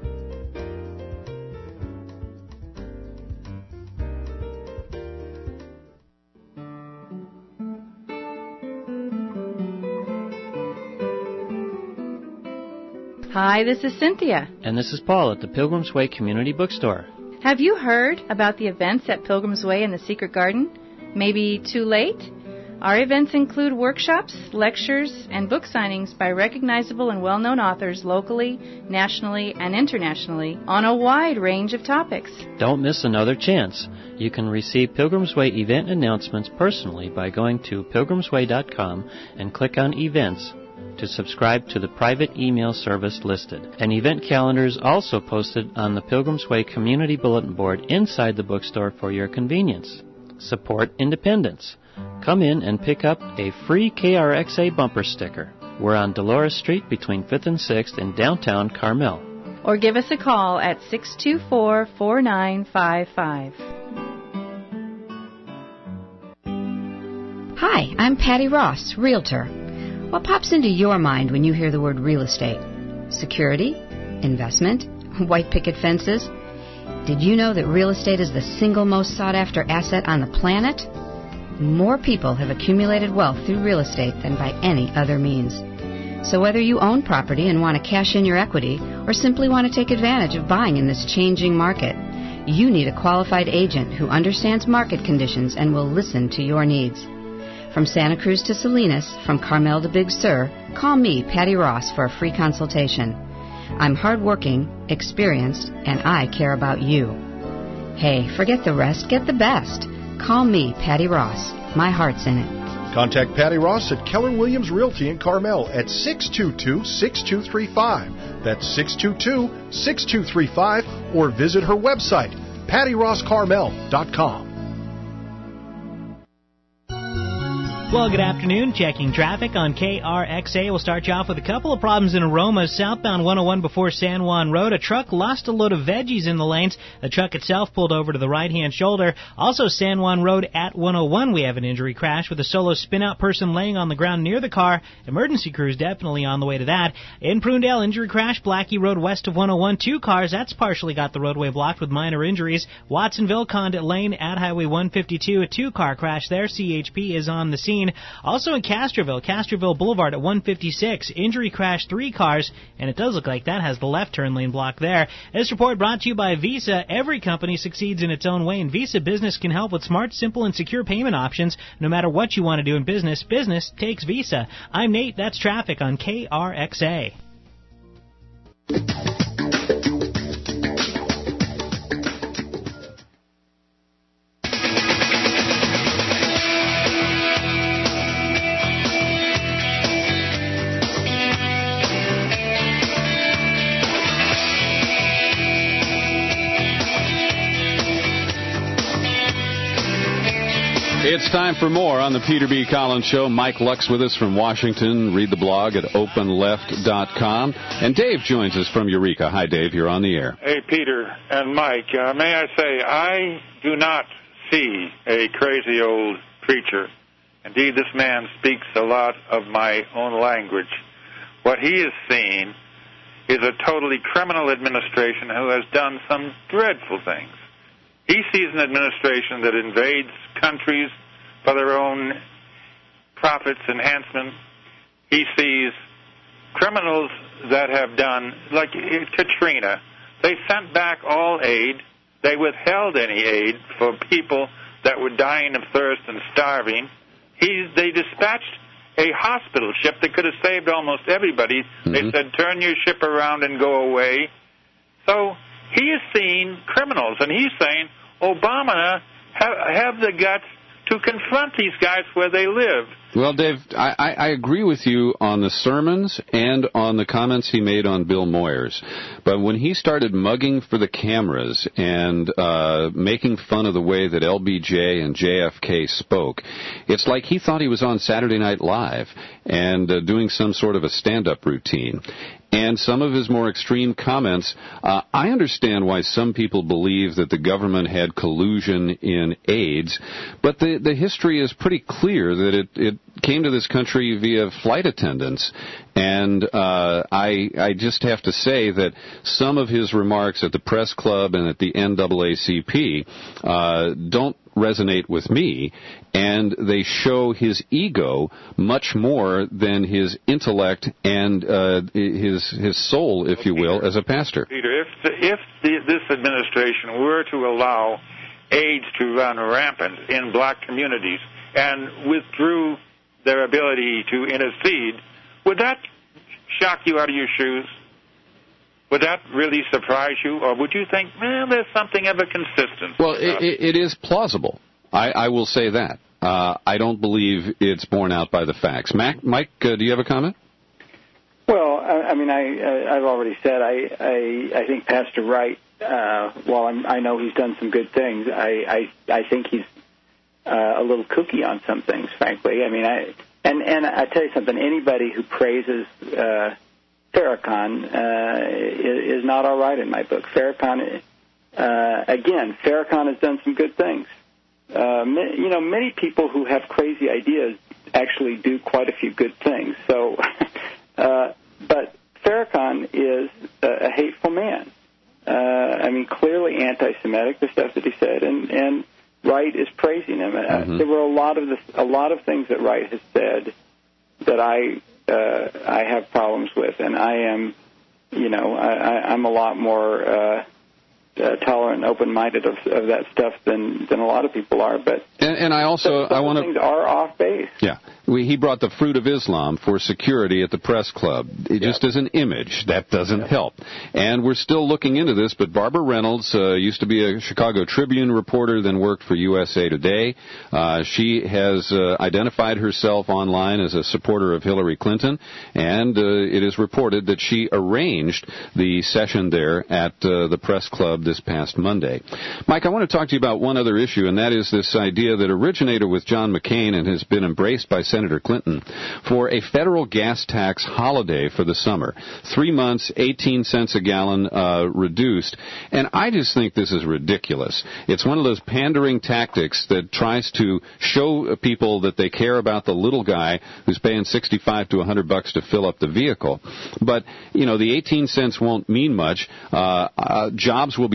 Hi, this is Cynthia. And this is Paul at the Pilgrim's Way Community Bookstore. Have you heard about the events at Pilgrim's Way and the Secret Garden? Maybe too late? Our events include workshops, lectures, and book signings by recognizable and well-known authors locally, nationally, and internationally on a wide range of topics. Don't miss another chance. You can receive Pilgrim's Way event announcements personally by going to pilgrims way dot com and click on Events to subscribe to the private email service listed. An event calendar is also posted on the Pilgrim's Way Community Bulletin Board inside the bookstore for your convenience. Support independence. Come in and pick up a free K R X A bumper sticker. We're on Dolores Street between fifth and sixth in downtown Carmel. Or give us a call at six two four, four nine five five. Hi, I'm Patty Ross, Realtor. What pops into your mind when you hear the word real estate? Security? Investment? White picket fences? Did you know that real estate is the single most sought-after asset on the planet? More people have accumulated wealth through real estate than by any other means. So whether you own property and want to cash in your equity or simply want to take advantage of buying in this changing market, you need a qualified agent who understands market conditions and will listen to your needs. From Santa Cruz to Salinas, from Carmel to Big Sur, call me, Patty Ross, for a free consultation. I'm hardworking, experienced, and I care about you. Hey, forget the rest, get the best. Call me, Patty Ross. My heart's in it. Contact Patty Ross at Keller Williams Realty in Carmel at six two two, six two three five. That's six two two, six two three five, or visit her website, patty ross carmel dot com. Well, good afternoon. Checking traffic on K R X A. We'll start you off with a couple of problems in Aroma. Southbound one oh one before San Juan Road. A truck lost a load of veggies in the lanes. The truck itself pulled over to the right-hand shoulder. Also, San Juan Road at one oh one, we have an injury crash with a solo spin-out person laying on the ground near the car. Emergency crews definitely on the way to that. In Prunedale, injury crash, Blackie Road west of one oh one. Two cars, that's partially got the roadway blocked with minor injuries. Watsonville, Condit Lane at Highway one fifty-two. A two-car crash there. C H P is on the scene. Lane. Also in Castroville, Castroville Boulevard at one fifty-six. Injury crash three cars, and it does look like that has the left turn lane blocked there. This report brought to you by Visa. Every company succeeds in its own way, and Visa Business can help with smart, simple, and secure payment options. No matter what you want to do in business, business takes Visa. I'm Nate. That's traffic on K R X A. It's time for more on the Peter B. Collins Show. Mike Lux with us from Washington. Read the blog at open left dot com. And Dave joins us from Eureka. Hi, Dave. You're on the air. Hey, Peter and Mike. Uh, may I say, I do not see a crazy old preacher. Indeed, this man speaks a lot of my own language. What he is seeing is a totally criminal administration who has done some dreadful things. He sees an administration that invades countries for their own profits enhancement. He sees criminals that have done, like Katrina, they sent back all aid. They withheld any aid for people that were dying of thirst and starving. He, they dispatched a hospital ship that could have saved almost everybody. Mm-hmm. They said, turn your ship around and go away. So he is seeing criminals, and he's saying, Obama, have, have the guts to confront these guys where they live. Well, Dave, I, I, I agree with you on the sermons and on the comments he made on Bill Moyers. But when he started mugging for the cameras and uh, making fun of the way that L B J and J F K spoke, it's like he thought he was on Saturday Night Live and uh, doing some sort of a stand-up routine. And some of his more extreme comments, uh, I understand why some people believe that the government had collusion in AIDS, but the, the history is pretty clear that it, it came to this country via flight attendants. And uh, I, I just have to say that some of his remarks at the press club and at the N double A C P uh, don't resonate with me, and they show his ego much more than his intellect and uh, his his soul, if you will, as a pastor. Peter, if the, if the, this administration were to allow AIDS to run rampant in black communities and withdrew their ability to intercede, would that shock you out of your shoes? Would that really surprise you? Or would you think, well, there's something of a consistency? Well, it, it is plausible. I, I will say that. Uh, I don't believe it's borne out by the facts. Mac, Mike, uh, do you have a comment? Well, I, I mean, I, uh, I've already said I, I, I think Pastor Wright, uh, while I'm, I know he's done some good things, I, I, I think he's uh, a little kooky on some things, frankly. I mean, I and, and I tell you something, anybody who praises uh, Farrakhan uh, is, is not all right in my book. Farrakhan, uh, again, Farrakhan has done some good things. Uh, you know, many people who have crazy ideas actually do quite a few good things. So, uh, but Farrakhan is a, a hateful man. Uh, I mean, clearly anti-Semitic, the stuff that he said, and, and Wright is praising him. Mm-hmm. Uh, there were a lot of the, a lot of things that Wright has said that I uh, I have problems with, and I am, you know, I, I'm a lot more uh, uh, tolerant and open-minded of, of that stuff than than a lot of people are. But and, and I also I want to things are off base. Yeah. We, he brought the fruit of Islam for security at the press club. It just as an image. That doesn't help. And we're still looking into this, but Barbara Reynolds uh, used to be a Chicago Tribune reporter, then worked for U S A Today. Uh, she has uh, identified herself online as a supporter of Hillary Clinton, and uh, it is reported that she arranged the session there at uh, the press club this past Monday. Mike, I want to talk to you about one other issue, and that is this idea that originated with John McCain and has been embraced by Senator Clinton for a federal gas tax holiday for the summer. Three months, eighteen cents a gallon uh, reduced. And I just think this is ridiculous. It's one of those pandering tactics that tries to show people that they care about the little guy who's paying sixty-five to one hundred bucks to fill up the vehicle. But, you know, the eighteen cents won't mean much. Uh, uh, jobs will be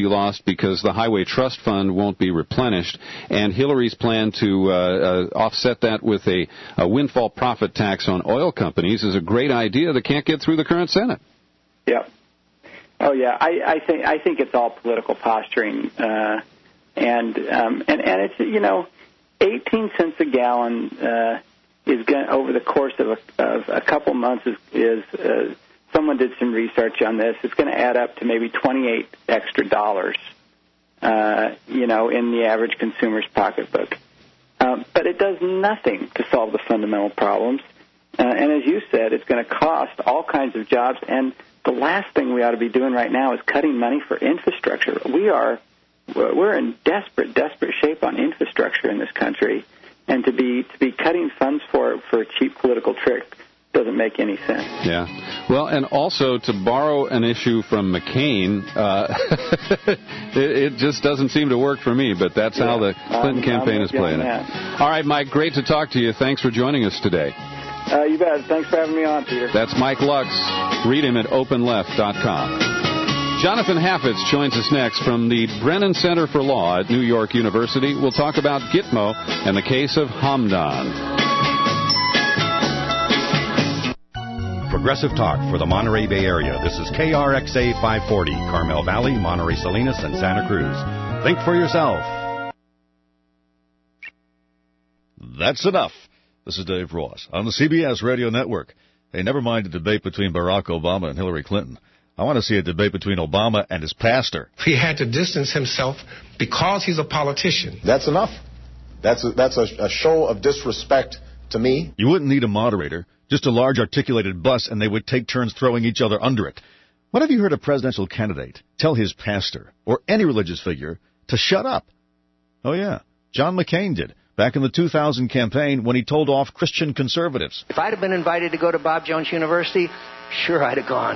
be lost because the Highway Trust Fund won't be replenished, and Hillary's plan to uh, uh, offset that with a, a windfall profit tax on oil companies is a great idea that can't get through the current Senate. Yeah. Oh yeah, I, I think I think it's all political posturing, uh, and um, and and it's you know, eighteen cents a gallon uh, is going over the course of a, of a couple months is, is uh, someone did some research on this. It's going to add up to maybe twenty-eight extra dollars, uh, you know, in the average consumer's pocketbook. Um, but it does nothing to solve the fundamental problems. Uh, and as you said, it's going to cost all kinds of jobs. And the last thing we ought to be doing right now is cutting money for infrastructure. We are we're in desperate, desperate shape on infrastructure in this country, and to be to be cutting funds for it for a cheap political trick doesn't make any sense. Yeah. Well, and also to borrow an issue from McCain, uh, it, it just doesn't seem to work for me, but that's yeah. how the Clinton um, campaign is playing it. All right, Mike, great to talk to you. Thanks for joining us today. Uh, you bet. Thanks for having me on, Peter. That's Mike Lux. Read him at open left dot com. Jonathan Haffitz joins us next from the Brennan Center for Law at New York University. We'll talk about Gitmo and the case of Hamdan. Progressive Talk for the Monterey Bay Area. This is K R X A five forty, Carmel Valley, Monterey Salinas, and Santa Cruz. Think for yourself. That's enough. This is Dave Ross on the C B S Radio Network. Hey, never mind a debate between Barack Obama and Hillary Clinton. I want to see a debate between Obama and his pastor. He had to distance himself because he's a politician. That's enough. That's a, that's a, a show of disrespect to me. You wouldn't need a moderator, just a large articulated bus, and they would take turns throwing each other under it. When have you heard a presidential candidate tell his pastor or any religious figure to shut up? Oh, yeah, John McCain did. Back in the two thousand campaign when he told off Christian conservatives. If I'd have been invited to go to Bob Jones University, sure I'd have gone.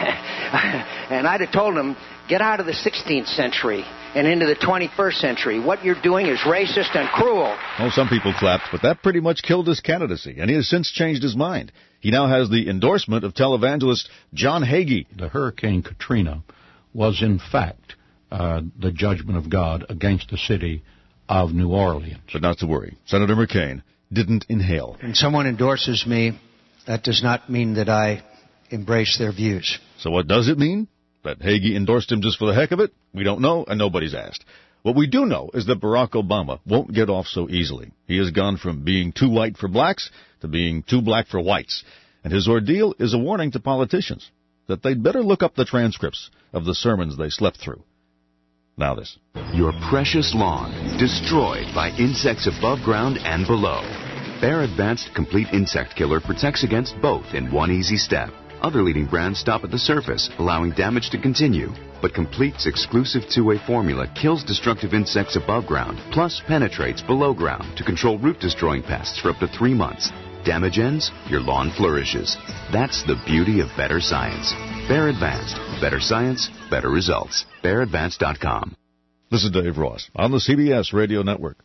And I'd have told him, get out of the sixteenth century and into the twenty-first century. What you're doing is racist and cruel. Well, some people clapped, but that pretty much killed his candidacy, and he has since changed his mind. He now has the endorsement of televangelist John Hagee. The Hurricane Katrina was, in fact, uh, the judgment of God against the city of New Orleans. But not to worry. Senator McCain didn't inhale. When someone endorses me, that does not mean that I embrace their views. So what does it mean? That Hagee endorsed him just for the heck of it? We don't know, and nobody's asked. What we do know is that Barack Obama won't get off so easily. He has gone from being too white for blacks to being too black for whites. And his ordeal is a warning to politicians that they'd better look up the transcripts of the sermons they slept through. Now this. Your precious lawn destroyed by insects above ground and below. Bayer Advanced Complete Insect Killer protects against both in one easy step. Other leading brands stop at the surface, allowing damage to continue. But Complete's exclusive two-way formula kills destructive insects above ground, plus penetrates below ground to control root-destroying pests for up to three months. Damage ends, your lawn flourishes. That's the beauty of better science. Bayer Advanced. Better science, better results. Bayer Advanced dot com. This is Dave Ross on the C B S Radio Network.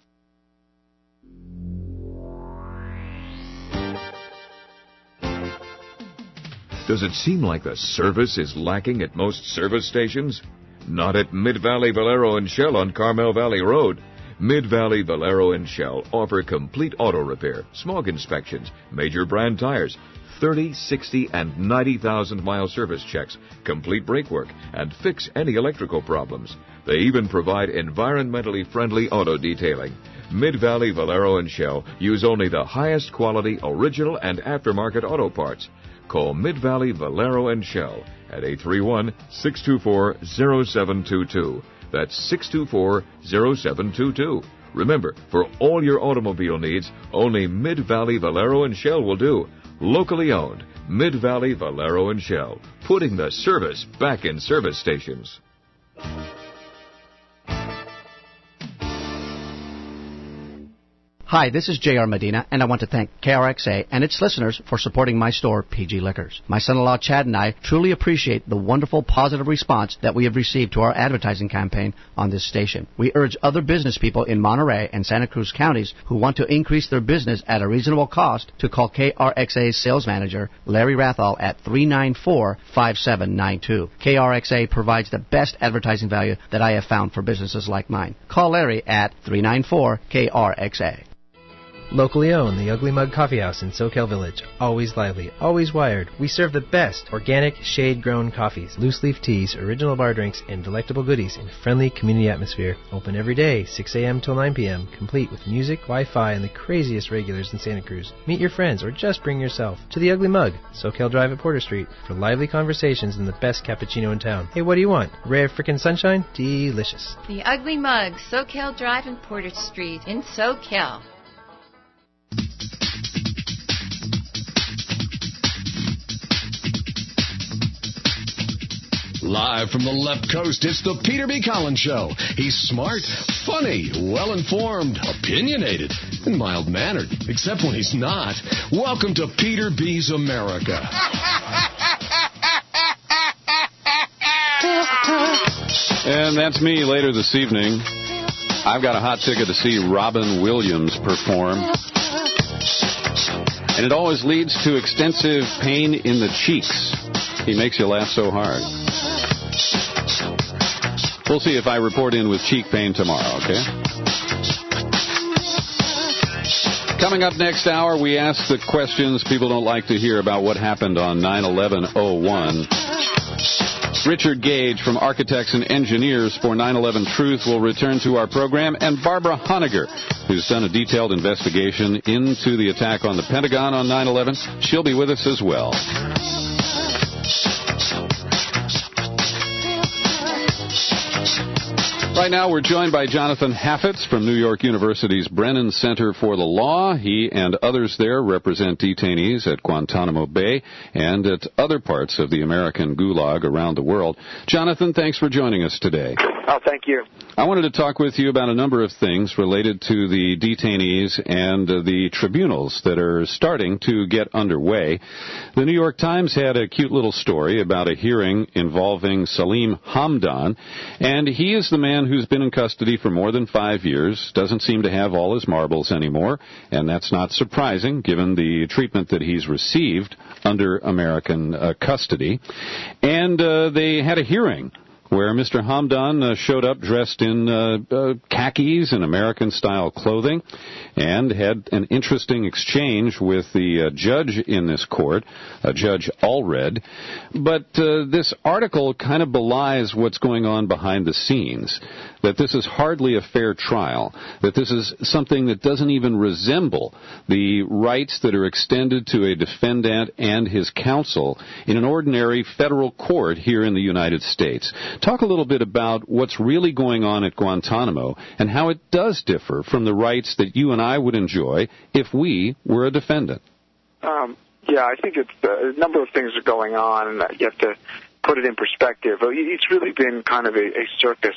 Does it seem like the service is lacking at most service stations? Not at Mid-Valley Valero and Shell on Carmel Valley Road. Mid-Valley Valero and Shell offer complete auto repair, smog inspections, major brand tires, thirty, sixty, and ninety thousand mile service checks, complete brake work, and fix any electrical problems. They even provide environmentally friendly auto detailing. Mid-Valley Valero and Shell use only the highest quality original and aftermarket auto parts. Call Mid-Valley Valero and Shell at eight three one, six two four, zero seven two two. That's six two four, zero seven two two. Remember, for all your automobile needs, only Mid-Valley Valero and Shell will do. Locally owned, Mid-Valley Valero and Shell, putting the service back in service stations. Hi, this is J R Medina, and I want to thank K R X A and its listeners for supporting my store, P G Liquors. My son-in-law, Chad, and I truly appreciate the wonderful positive response that we have received to our advertising campaign on this station. We urge other business people in Monterey and Santa Cruz counties who want to increase their business at a reasonable cost to call K R X A's sales manager, Larry Rathall, at three nine four, five seven nine two. K R X A provides the best advertising value that I have found for businesses like mine. Call Larry at three nine four, K R X A. Locally owned, the Ugly Mug Coffee House in Soquel Village. Always lively, always wired. We serve the best organic, shade-grown coffees, loose-leaf teas, original bar drinks, and delectable goodies in a friendly community atmosphere. Open every day, six a.m. till nine p.m., complete with music, Wi-Fi, and the craziest regulars in Santa Cruz. Meet your friends or just bring yourself to the Ugly Mug, Soquel Drive at Porter Street, for lively conversations and the best cappuccino in town. Hey, what do you want? Rare frickin' sunshine? Delicious. The Ugly Mug, Soquel Drive and Porter Street in Soquel. Live from the left coast, it's the Peter B. Collins Show. He's smart, funny, well-informed, opinionated, and mild-mannered, except when he's not. Welcome to Peter B's America. And that's me later this evening. I've got a hot ticket to see Robin Williams perform. And it always leads to extensive pain in the cheeks. He makes you laugh so hard. We'll see if I report in with cheek pain tomorrow, okay? Coming up next hour, we ask the questions people don't like to hear about what happened on nine eleven oh one. Richard Gage from Architects and Engineers for nine eleven Truth will return to our program, and Barbara Honegger, who's done a detailed investigation into the attack on the Pentagon on nine eleven. She'll be with us as well. Right now, we're joined by Jonathan Haffetz from New York University's Brennan Center for the Law. He and others there represent detainees at Guantanamo Bay and at other parts of the American Gulag around the world. Jonathan, thanks for joining us today. Oh, thank you. I wanted to talk with you about a number of things related to the detainees and uh, the tribunals that are starting to get underway. The New York Times had a cute little story about a hearing involving Salim Hamdan, and he is the man who's been in custody for more than five years, doesn't seem to have all his marbles anymore, and that's not surprising given the treatment that he's received under American uh, custody. And uh, they had a hearing where Mister Hamdan uh, showed up dressed in uh, uh, khakis and American-style clothing and had an interesting exchange with the uh, judge in this court, uh, Judge Allred. But uh, this article kind of belies what's going on behind the scenes, that this is hardly a fair trial, that this is something that doesn't even resemble the rights that are extended to a defendant and his counsel in an ordinary federal court here in the United States. Talk a little bit about what's really going on at Guantanamo and how it does differ from the rights that you and I would enjoy if we were a defendant. Um, yeah, I think it's uh, a number of things are going on, and you have to put it in perspective. It's really been kind of a, a circus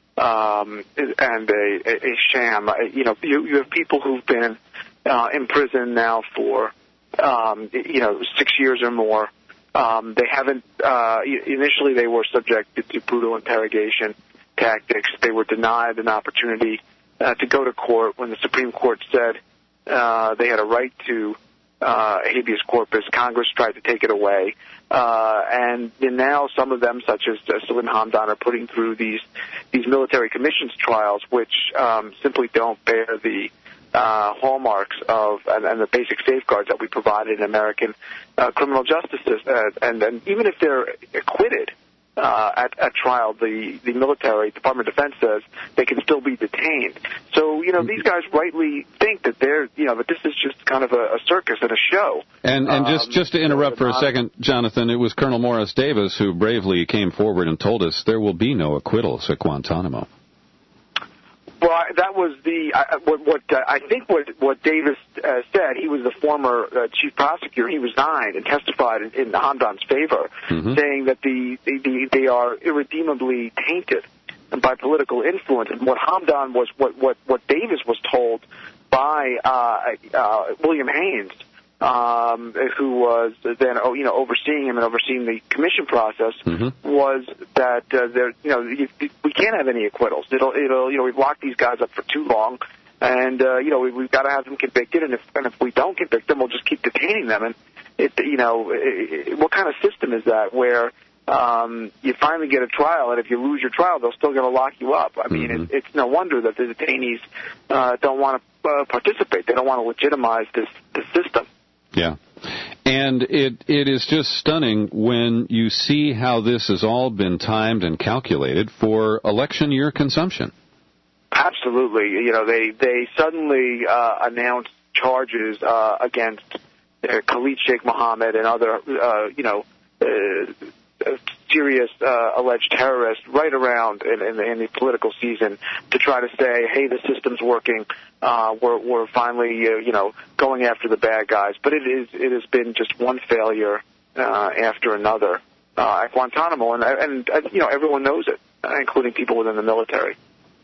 um, and a, a, a sham. You know, you, you have people who've been uh, in prison now for, um, you know, six years or more. Um, they haven't, uh, initially they were subjected to brutal interrogation tactics. They were denied an opportunity uh, to go to court when the Supreme Court said uh, they had a right to uh, habeas corpus. Congress tried to take it away. Uh, and now some of them, such as uh, Salim Hamdan, are putting through these, these military commissions trials, which um, simply don't bear the Uh, hallmarks of and, and the basic safeguards that we provide in American uh, criminal justice system. Uh, and, and even if they're acquitted uh, at, at trial, the, the military Department of Defense says they can still be detained. So, you know, these guys rightly think that they're, you know, that this is just kind of a, a circus and a show. And, and just, um, just to interrupt for a not, second, Jonathan, it was Colonel Morris Davis who bravely came forward and told us there will be no acquittals at Guantanamo. Well, that was the uh, what, what uh, I think what what Davis uh, said. He was the former uh, chief prosecutor. He resigned and testified in, in Hamdan's favor, mm-hmm. saying that the, the, the they are irredeemably tainted by political influence. And what Hamdan was, what what what Davis was told by uh, uh, William Haynes, um, who was then oh, you know overseeing him and overseeing the commission process, mm-hmm. was that uh, there you know you, we can't have any acquittals. It'll it'll you know we've locked these guys up for too long, and uh, you know we, we've got to have them convicted. And if and if we don't convict them, we'll just keep detaining them. And it you know it, what kind of system is that where um, you finally get a trial, and if you lose your trial, they're still going to lock you up? I mean, mm-hmm. it, it's no wonder that the detainees uh, don't want to uh, participate. They don't want to legitimize this this system. Yeah. And it it is just stunning when you see how this has all been timed and calculated for election year consumption. Absolutely. You know, they, they suddenly uh, announced charges uh, against uh, Khalid Sheikh Mohammed and other, uh, you know, uh, serious uh, alleged terrorists right around in, in, the, in the political season to try to say, hey, the system's working. Uh, we're, we're finally, uh, you know, going after the bad guys. But it is it has been just one failure uh, after another uh, at Guantanamo, and, and uh, you know everyone knows it, uh, including people within the military.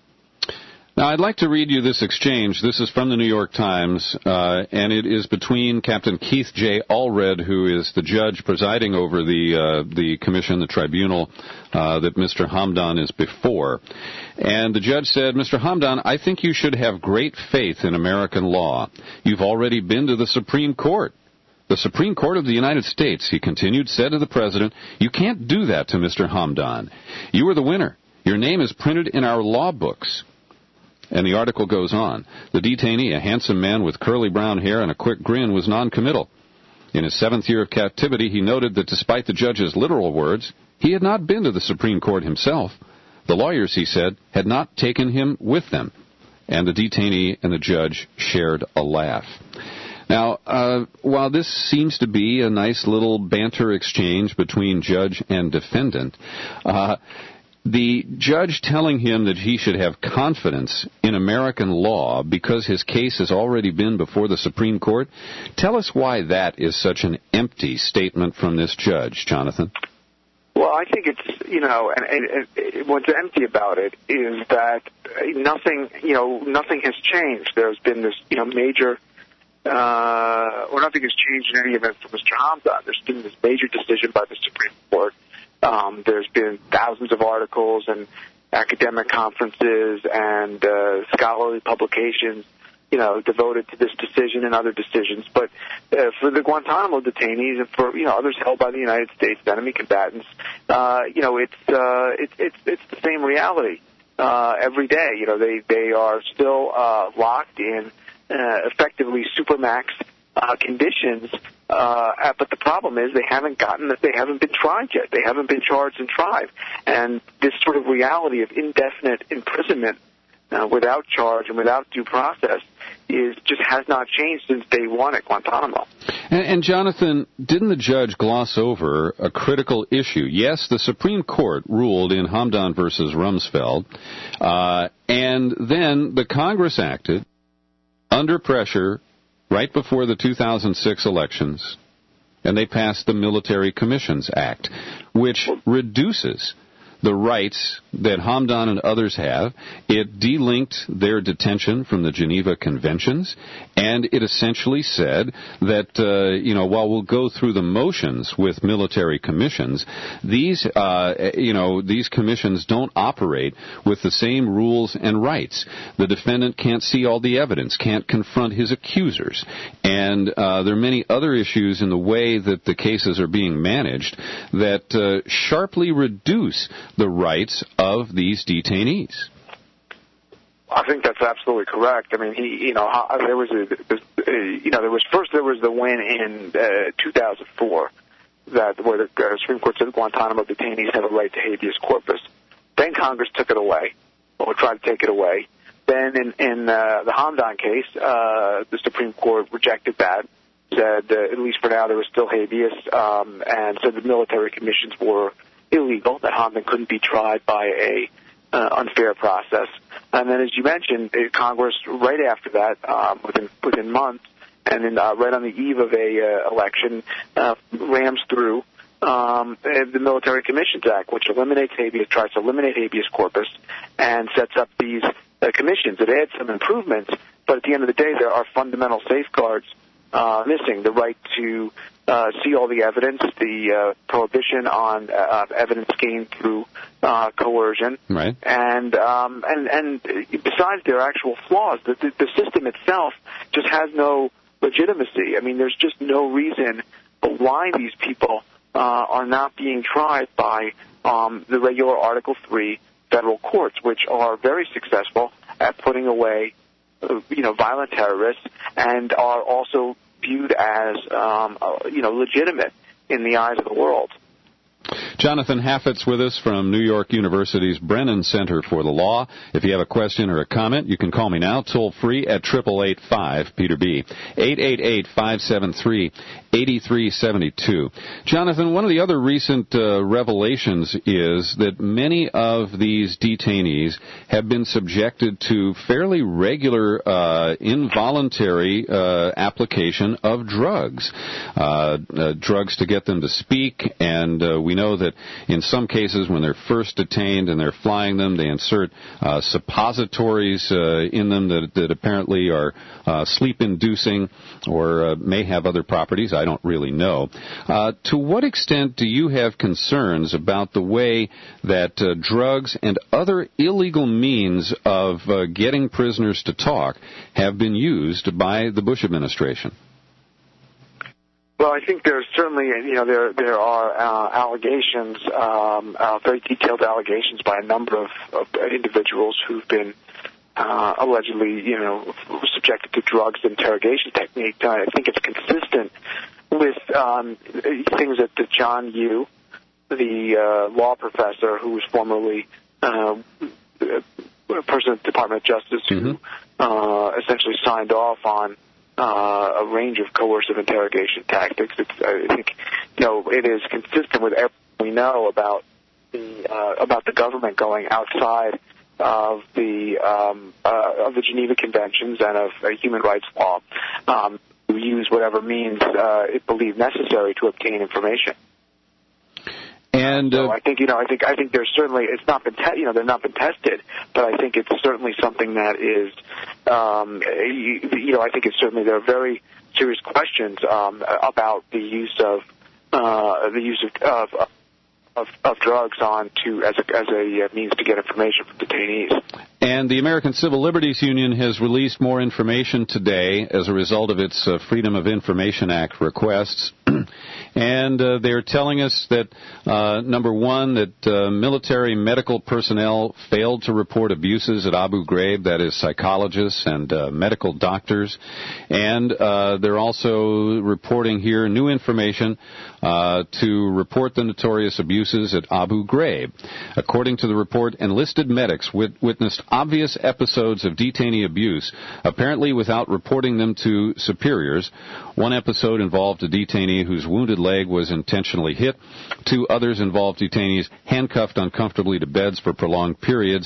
Now, I'd like to read you this exchange. This is from the New York Times, uh, and it is between Captain Keith J. Allred, who is the judge presiding over the uh, the commission, the tribunal uh, that Mister Hamdan is before. And the judge said, Mister Hamdan, I think you should have great faith in American law. You've already been to the Supreme Court. The Supreme Court of the United States, he continued, said to the president, you can't do that to Mister Hamdan. You are the winner. Your name is printed in our law books. And the article goes on. The detainee, a handsome man with curly brown hair and a quick grin, was noncommittal. In his seventh year of captivity, he noted that despite the judge's literal words, he had not been to the Supreme Court himself. The lawyers, he said, had not taken him with them. And the detainee and the judge shared a laugh. Now, uh, while this seems to be a nice little banter exchange between judge and defendant, uh, the judge telling him that he should have confidence in American law because his case has already been before the Supreme Court, tell us why that is such an empty statement from this judge, Jonathan. Well, I think it's, you know, and, and, and what's empty about it is that nothing, you know, nothing has changed. There's been this, you know, major, uh, or nothing has changed in any event for Mister Hamdan. There's been this major decision by the Supreme Court. Um, there's been thousands of articles and academic conferences and uh, scholarly publications, you know, devoted to this decision and other decisions. But uh, for the Guantanamo detainees and for you know others held by the United States, enemy combatants, uh, you know, it's uh, it's it's it's the same reality uh, every day. You know, they they are still uh, locked in uh, effectively supermax uh, conditions. Uh, but the problem is they haven't gotten that they haven't been tried yet. They haven't been charged and tried. And this sort of reality of indefinite imprisonment uh, without charge and without due process is just has not changed since day one at Guantanamo. And, and Jonathan, didn't the judge gloss over a critical issue? Yes, the Supreme Court ruled in Hamdan versus Rumsfeld, uh, and then the Congress acted under pressure right before the two thousand six elections, and they passed the Military Commissions Act, which reduces the rights that Hamdan and others have. It delinked their detention from the Geneva Conventions, and it essentially said that, uh, you know, while we'll go through the motions with military commissions, these, uh, you know, these commissions don't operate with the same rules and rights. The defendant can't see all the evidence, can't confront his accusers, and uh, there are many other issues in the way that the cases are being managed that uh, sharply reduce the rights of these detainees. I think that's absolutely correct. I mean, he, you know, there was a, you know, there was first there was the win in uh, two thousand four that where the uh, Supreme Court said Guantanamo detainees have a right to habeas corpus. Then Congress took it away, or tried to take it away. Then in, in uh, the Hamdan case, uh, the Supreme Court rejected that, said uh, at least for now there was still habeas, um, and said the military commissions were illegal, that Hamdan couldn't be tried by a uh, unfair process. And then, as you mentioned, Congress, right after that, um, within within months, and then uh, right on the eve of a uh, election, uh, rams through um, the Military Commissions Act, which eliminates habeas, tries to eliminate habeas corpus, and sets up these uh, commissions. It adds some improvements, but at the end of the day, there are fundamental safeguards uh, missing. The right to uh, see all the evidence, the uh, prohibition on uh, evidence gained through uh, coercion, right? And um, and and besides their actual flaws, the, the, the system itself just has no legitimacy. I mean, there's just no reason why these people uh, are not being tried by um, the regular Article three federal courts, which are very successful at putting away, uh, you know, violent terrorists, and are also viewed as, um, uh, you know, legitimate in the eyes of the world. Jonathan Haffett's with us from New York University's Brennan Center for the Law. If you have a question or a comment, you can call me now, toll free at eight eight eight five Peter B. eight eight eight, five seven three, eight three seven two. Jonathan, one of the other recent uh, revelations is that many of these detainees have been subjected to fairly regular uh, involuntary uh, application of drugs, uh, uh, drugs to get them to speak, and uh, we know that in some cases when they're first detained and they're flying them, they insert uh, suppositories uh, in them that, that apparently are uh, sleep-inducing or uh, may have other properties. I don't really know. Uh, to what extent do you have concerns about the way that uh, drugs and other illegal means of uh, getting prisoners to talk have been used by the Bush administration? Well, I think there's certainly, you know, there there are uh, allegations, um, uh, very detailed allegations by a number of, of individuals who've been uh, allegedly, you know, subjected to drugs interrogation technique. I think it's consistent with um, things that, that John Yoo, the uh, law professor who was formerly uh, President of the Department of Justice, mm-hmm. who uh, essentially signed off on Uh, a range of coercive interrogation tactics. It's, I think, you know, it is consistent with everything we know about the uh, about the government going outside of the um, uh, of the Geneva Conventions and of uh, human rights law um, to use whatever means uh, it believed necessary to obtain information. And uh, so I think you know I think I think there's certainly it's not been te- you know they're not been tested, but I think it's certainly something that is um, you, you know I think it's certainly there are very serious questions um, about the use of uh, the use of, of of of drugs on to as a as a means to get information from detainees. And the American Civil Liberties Union has released more information today as a result of its uh, Freedom of Information Act requests. And uh, they're telling us that, uh, number one, that uh, military medical personnel failed to report abuses at Abu Ghraib, that is psychologists and uh, medical doctors. And uh, they're also reporting here new information uh, to report the notorious abuses at Abu Ghraib. According to the report, enlisted medics wit- witnessed obvious episodes of detainee abuse, apparently without reporting them to superiors. One episode involved a detainee whose wounded leg was intentionally hit. Two others involved detainees handcuffed uncomfortably to beds for prolonged periods.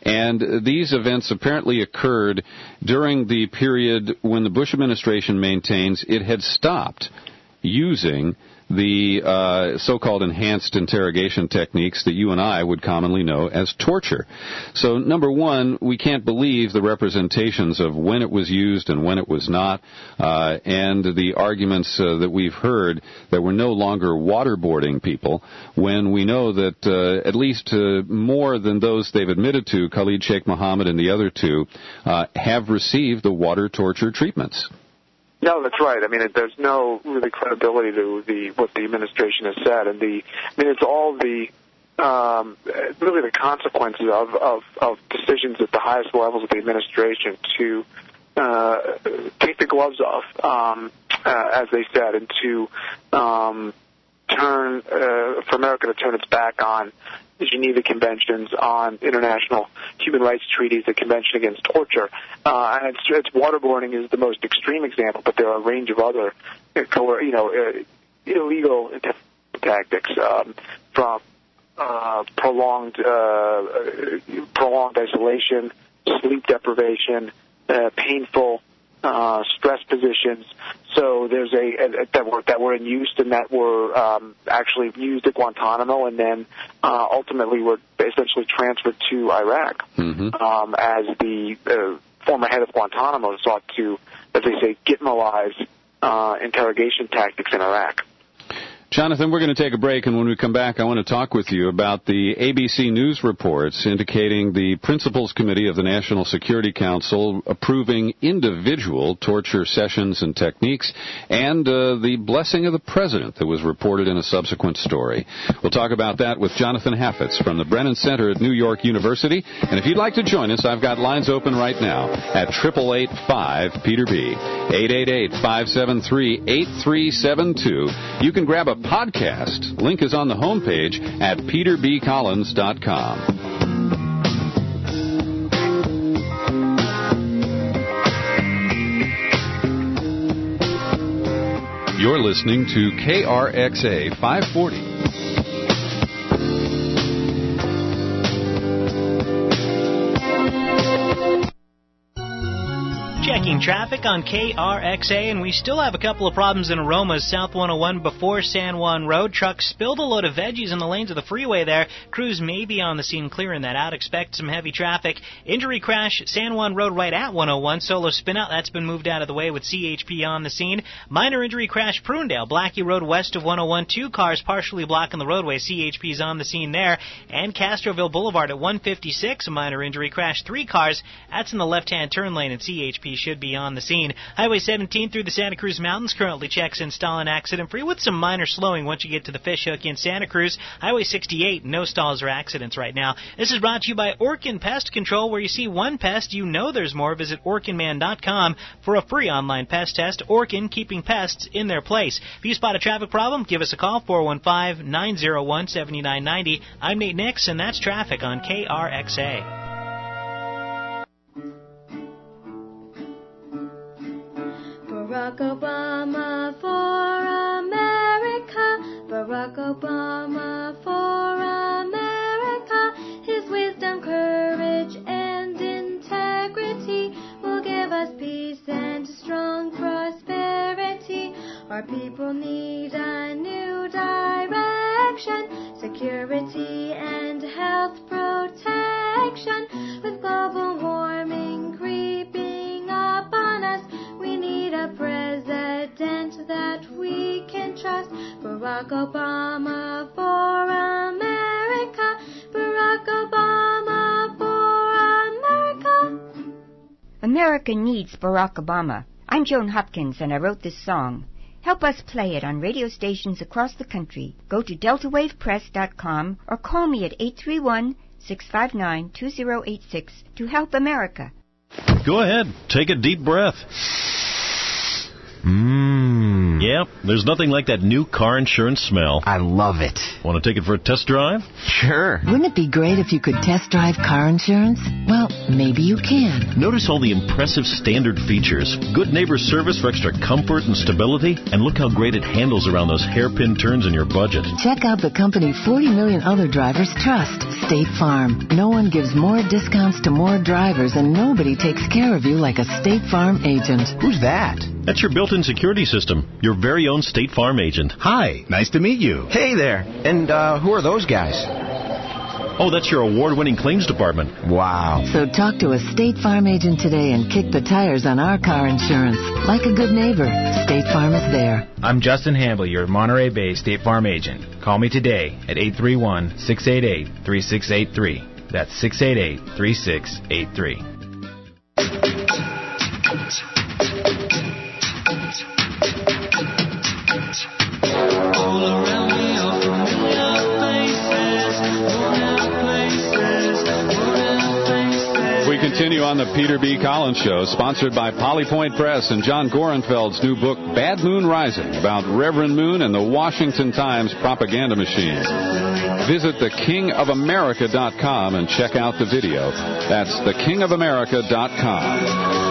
And these events apparently occurred during the period when the Bush administration maintains it had stopped using the uh, so-called enhanced interrogation techniques that you and I would commonly know as torture. So, number one, we can't believe the representations of when it was used and when it was not, uh, and the arguments uh, that we've heard that we're no longer waterboarding people, when we know that uh, at least uh, more than those they've admitted to, Khalid Sheikh Mohammed and the other two, uh, have received the water torture treatments. No, that's right. I mean, it, there's no really credibility to the what the administration has said, and the I mean, it's all the um, really the consequences of, of of decisions at the highest levels of the administration to uh, take the gloves off, um, uh, as they said, and to um, turn uh, for America to turn its back on the Geneva Conventions, on international human rights treaties, the Convention Against Torture. Uh, and it's, it's waterboarding is the most extreme example, but there are a range of other, you know, uh, illegal tactics um, from uh, prolonged uh, prolonged isolation, sleep deprivation, uh, painful uh, stress positions, So there's a, a that were that were in use and that were um, actually used at Guantanamo, and then uh, ultimately were essentially transferred to Iraq mm-hmm. um, as the uh, former head of Guantanamo sought to, as they say, gitmalize uh, interrogation tactics in Iraq. Jonathan, we're going to take a break, and when we come back, I want to talk with you about the A B C News reports indicating the Principals Committee of the National Security Council approving individual torture sessions and techniques, and uh, the blessing of the president that was reported in a subsequent story. We'll talk about that with Jonathan Haffetz from the Brennan Center at New York University. And if you'd like to join us, I've got lines open right now at eight eight eight, five, Peter B, eight eight eight, five seven three, eight three seven two. You can grab a podcast. Link is on the homepage at peter b collins dot com. You're listening to K R X A five forty. Checking traffic on K R X A, and we still have a couple of problems in Aroma's South one oh one before San Juan Road. Trucks spilled a load of veggies in the lanes of the freeway there. Crews may be on the scene clearing that out. Expect some heavy traffic. Injury crash, San Juan Road right at one oh one. Solo spin out, that's been moved out of the way with C H P on the scene. Minor injury crash, Prunedale, Blackie Road west of one oh one. Two cars partially blocking the roadway. C H P's on the scene there. And Castroville Boulevard at one fifty-six, a minor injury crash. Three cars, that's in the left-hand turn lane, and C H P should be on the scene. Highway seventeen through the Santa Cruz Mountains currently checks in Stalin accident-free with some minor slowing once you get to the Fishhook in Santa Cruz. Highway sixty-eight, no stalls or accidents right now. This is brought to you by Orkin Pest Control, where you see one pest, you know there's more. Visit orkin man dot com for a free online pest test. Orkin, keeping pests in their place. If you spot a traffic problem, give us a call, four one five, nine oh one, seven nine nine oh. I'm Nate Nix, and that's traffic on K R X A. Barack Obama for America, Barack Obama for America. His wisdom, courage, and integrity will give us peace and strong prosperity. Our people need a new direction, security and health protection. With global warming creeping up on us, we need a president that we can trust. Barack Obama for America. Barack Obama for America. America needs Barack Obama. I'm Joan Hopkins, and I wrote this song. Help us play it on radio stations across the country. Go to delta wave press dot com or call me at eight three one, six five nine, two oh eight six to help America. Go ahead. Take a deep breath. Mmm. Yep, there's nothing like that new car insurance smell. I love it. Want to take it for a test drive? Sure. Wouldn't it be great if you could test drive car insurance? Well, maybe you can. Notice all the impressive standard features. Good neighbor service for extra comfort and stability. And look how great it handles around those hairpin turns in your budget. Check out the company forty million other drivers trust, State Farm. No one gives more discounts to more drivers, and nobody takes care of you like a State Farm agent. Who's that? That's your built-in security system. Your very own State Farm agent. Hi, nice to meet you. Hey there. And uh, who are those guys? Oh, that's your award-winning claims department. Wow. So talk to a State Farm agent today and kick the tires on our car insurance. Like a good neighbor, State Farm is there. I'm Justin Hamble, your Monterey Bay State Farm agent. Call me today at eight three one, six eight eight, three six eight three. That's six eight eight, three six eight three. We continue on the Peter B. Collins Show, sponsored by Polypoint Press and John Gorenfeld's new book, Bad Moon Rising, about Reverend Moon and the Washington Times propaganda machine. Visit the king of america dot com and check out the video. That's the king of america dot com.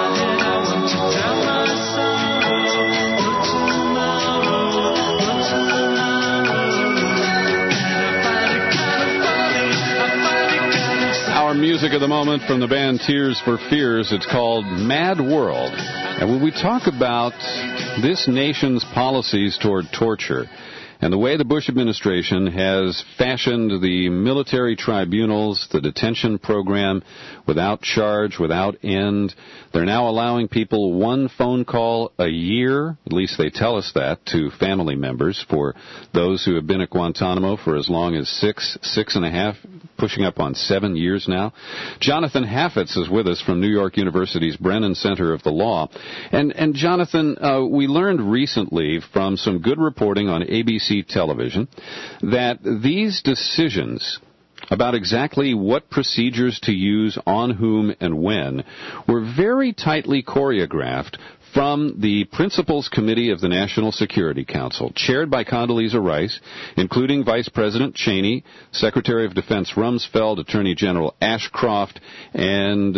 Our music of the moment from the band Tears for Fears. It's called Mad World. And when we talk about this nation's policies toward torture and the way the Bush administration has fashioned the military tribunals, the detention program, without charge, without end. They're now allowing people one phone call a year, at least they tell us that, to family members for those who have been at Guantanamo for as long as six, six and a half, pushing up on seven years now. Jonathan Haffetz is with us from New York University's Brennan Center of the Law. And, and Jonathan, uh, we learned recently from some good reporting on A B C television that these decisions about exactly what procedures to use on whom and when were very tightly choreographed from the Principals Committee of the National Security Council, chaired by Condoleezza Rice, including Vice President Cheney, Secretary of Defense Rumsfeld, Attorney General Ashcroft, and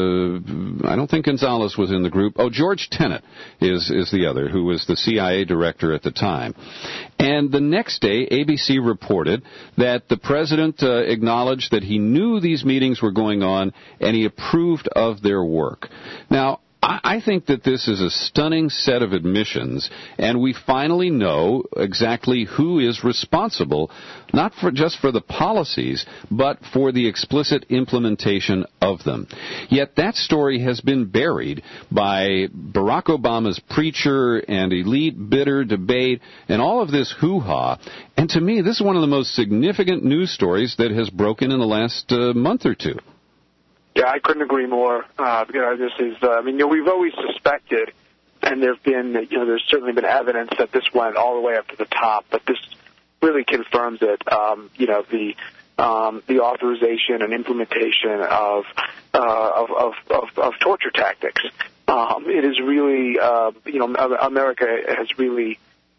uh, I don't think Gonzalez was in the group. Oh, George Tenet is, is the other, who was the C I A director at the time. And the next day, A B C reported that the president uh, acknowledged that he knew these meetings were going on and he approved of their work. Now, I think that this is a stunning set of admissions, and we finally know exactly who is responsible, not for just for the policies, but for the explicit implementation of them. Yet that story has been buried by Barack Obama's preacher and elite bitter debate and all of this hoo-ha. And to me, this is one of the most significant news stories that has broken in the last uh, month or two. Yeah, I couldn't agree more. Uh, you know, this is, uh, I mean, you know, we've always suspected, and there've been, you know, there's certainly been evidence that this went all the way up to the top, but this really confirms it. Um, you know, the um, the authorization and implementation of uh, of, of, of of torture tactics. Um, it is really, uh, you know, America has really.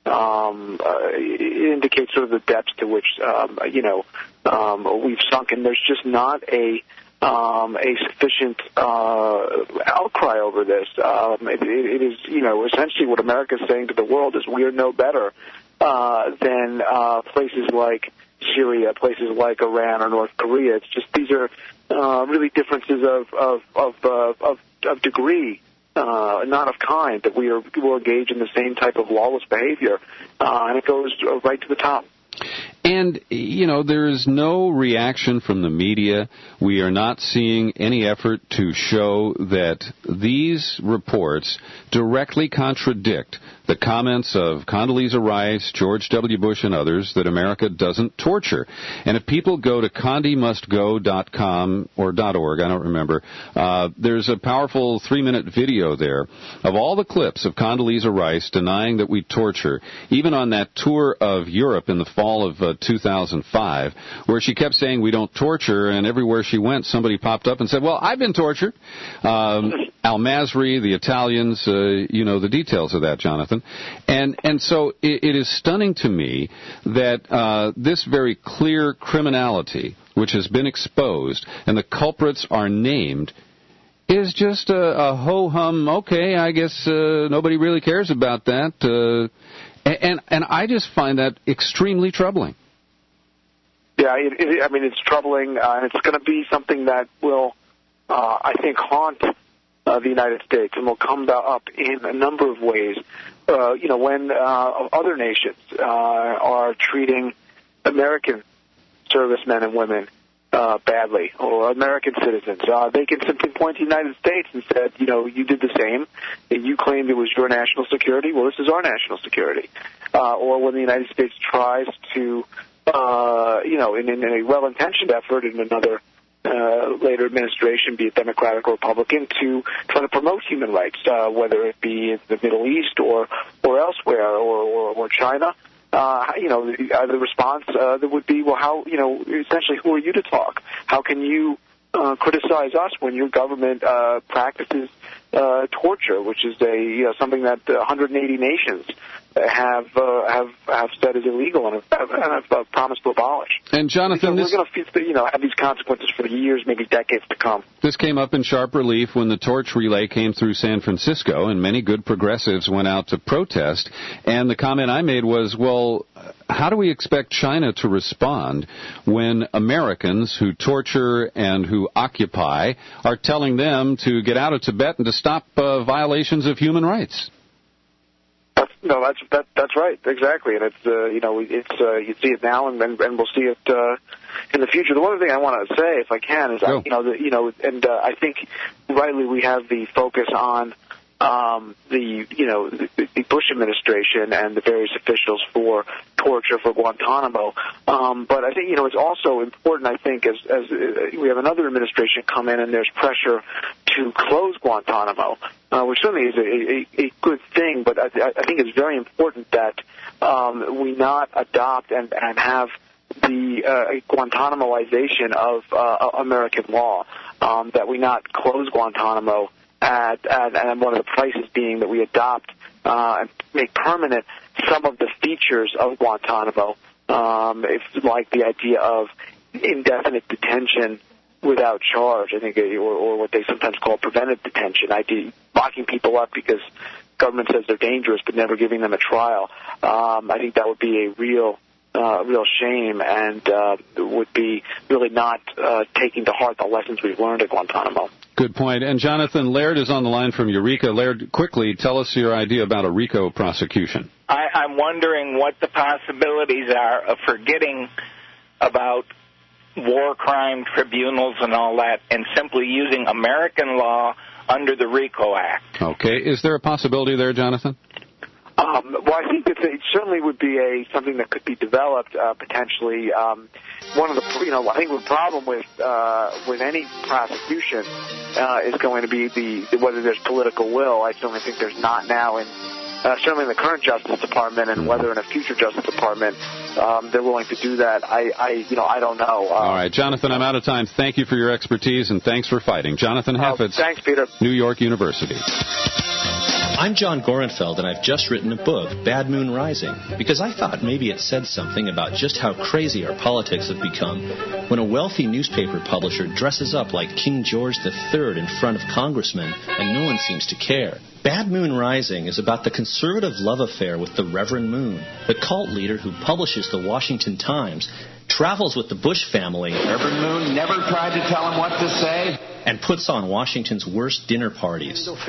Um, uh, it indicates sort of the depths to which, um, you know, um, we've sunk, and there's just not a Um, a sufficient uh, outcry over this. Um, it, it is, you know, essentially what America is saying to the world is we are no better uh, than uh, places like Syria, places like Iran or North Korea. It's just these are uh, really differences of of of, uh, of, of degree, uh, not of kind. That we are will engage in the same type of lawless behavior, uh, and it goes right to the top. And, you know, there is no reaction from the media. We are not seeing any effort to show that these reports directly contradict the comments of Condoleezza Rice, George W. Bush, and others that America doesn't torture. And if people go to condi must go dot com or .org, I don't remember, uh, there's a powerful three-minute video there of all the clips of Condoleezza Rice denying that we torture, even on that tour of Europe in the fall of uh, two thousand five, where she kept saying we don't torture, and everywhere she went, somebody popped up and said, well, I've been tortured. Um, Al-Masri, the Italians, uh, you know the details of that, Jonathan. And and so it, it is stunning to me that uh, this very clear criminality, which has been exposed, and the culprits are named, is just a, a ho-hum, okay, I guess uh, nobody really cares about that. Uh, and, and I just find that extremely troubling. Yeah, it, it, I mean, it's troubling, uh, and it's going to be something that will, uh, I think, haunt uh, the United States and will come up in a number of ways. Uh, you know, when uh, other nations uh, are treating American servicemen and women uh, badly, or American citizens, uh, they can simply point to the United States and say, you know, you did the same, and you claimed it was your national security. Well, this is our national security. Uh, or when the United States tries to, uh, you know, in, in a well-intentioned effort in another Uh, later administration, be it Democratic or Republican, to try to promote human rights, uh, whether it be in the Middle East or or elsewhere, or, or, or China. Uh, you know, the, uh, the response uh, that would be, well, how, you know, essentially, who are you to talk? How can you uh, criticize us when your government uh, practices uh, torture, which is a you know, something that one hundred eighty nations have uh, have have said is illegal and have, and have uh, promised to abolish. And Jonathan, so this, we're going to you know have these consequences for years, maybe decades to come. This came up in sharp relief when the torch relay came through San Francisco, and many good progressives went out to protest. And the comment I made was, well, how do we expect China to respond when Americans who torture and who occupy are telling them to get out of Tibet and to stop uh, violations of human rights? No, that's that, that's right, exactly, and it's uh, you know it's uh, you see it now, and and, and we'll see it uh, in the future. The one thing I want to say, if I can, is I, you know the, you know, and uh, I think rightly we have the focus on um, the you know the, the Bush administration and the various officials for torture for Guantanamo, um, but I think you know it's also important. I think as as uh, we have another administration come in and there's pressure to close Guantanamo. Uh, which certainly is a, a, a good thing, but I, I think it's very important that um, we not adopt and, and have the uh, Guantanamoization of uh, American law, um, that we not close Guantanamo, at, at, and one of the prices being that we adopt uh, and make permanent some of the features of Guantanamo, um, if, like the idea of indefinite detention without charge, I think, or, or what they sometimes call preventive detention, I D, locking people up because government says they're dangerous but never giving them a trial. Um, I think that would be a real uh, real shame and uh, would be really not uh, taking to heart the lessons we've learned at Guantanamo. Good point. And Jonathan Laird is on the line from Eureka. Laird, quickly, tell us your idea about a RICO prosecution. I, I'm wondering what the possibilities are of forgetting about war crime tribunals and all that, and simply using American law under the RICO Act. Okay. Is there a possibility there, Jonathan? Um, well, I think that it certainly would be a something that could be developed uh, potentially. Um, one of the, you know, I think the problem with uh, with any prosecution uh, is going to be the whether there's political will. I certainly think there's not now in. Uh, certainly in the current Justice Department, and whether in a future Justice Department um, they're willing to do that, I, I, you know, I don't know. Uh, All right, Jonathan, I'm out of time. Thank you for your expertise, and thanks for fighting. Jonathan Heffitz. Oh, thanks, Peter. New York University. I'm John Gorenfeld, and I've just written a book, Bad Moon Rising, because I thought maybe it said something about just how crazy our politics have become when a wealthy newspaper publisher dresses up like King George the Third in front of congressmen, and no one seems to care. Bad Moon Rising is about the conservative love affair with the Reverend Moon, the cult leader who publishes the Washington Times, travels with the Bush family. Reverend Moon never tried to tell him what to say. And puts on Washington's worst dinner parties. The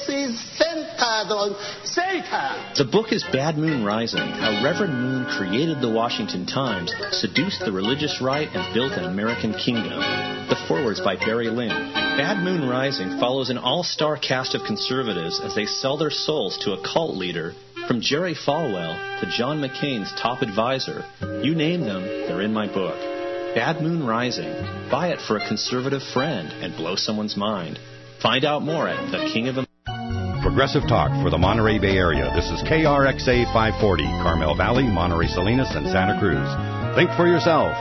The book is Bad Moon Rising, how Reverend Moon created the Washington Times, seduced the religious right, and built an American kingdom. The foreword's by Barry Lynn. Bad Moon Rising follows an all-star cast of conservatives as they sell their souls to a cult leader, from Jerry Falwell to John McCain's top advisor. You name them, they're in my book. Bad Moon Rising. Buy it for a conservative friend and blow someone's mind. Find out more at The King of America. Progressive Talk for the Monterey Bay Area. This is K R X A five forty, Carmel Valley, Monterey Salinas, and Santa Cruz. Think for yourself.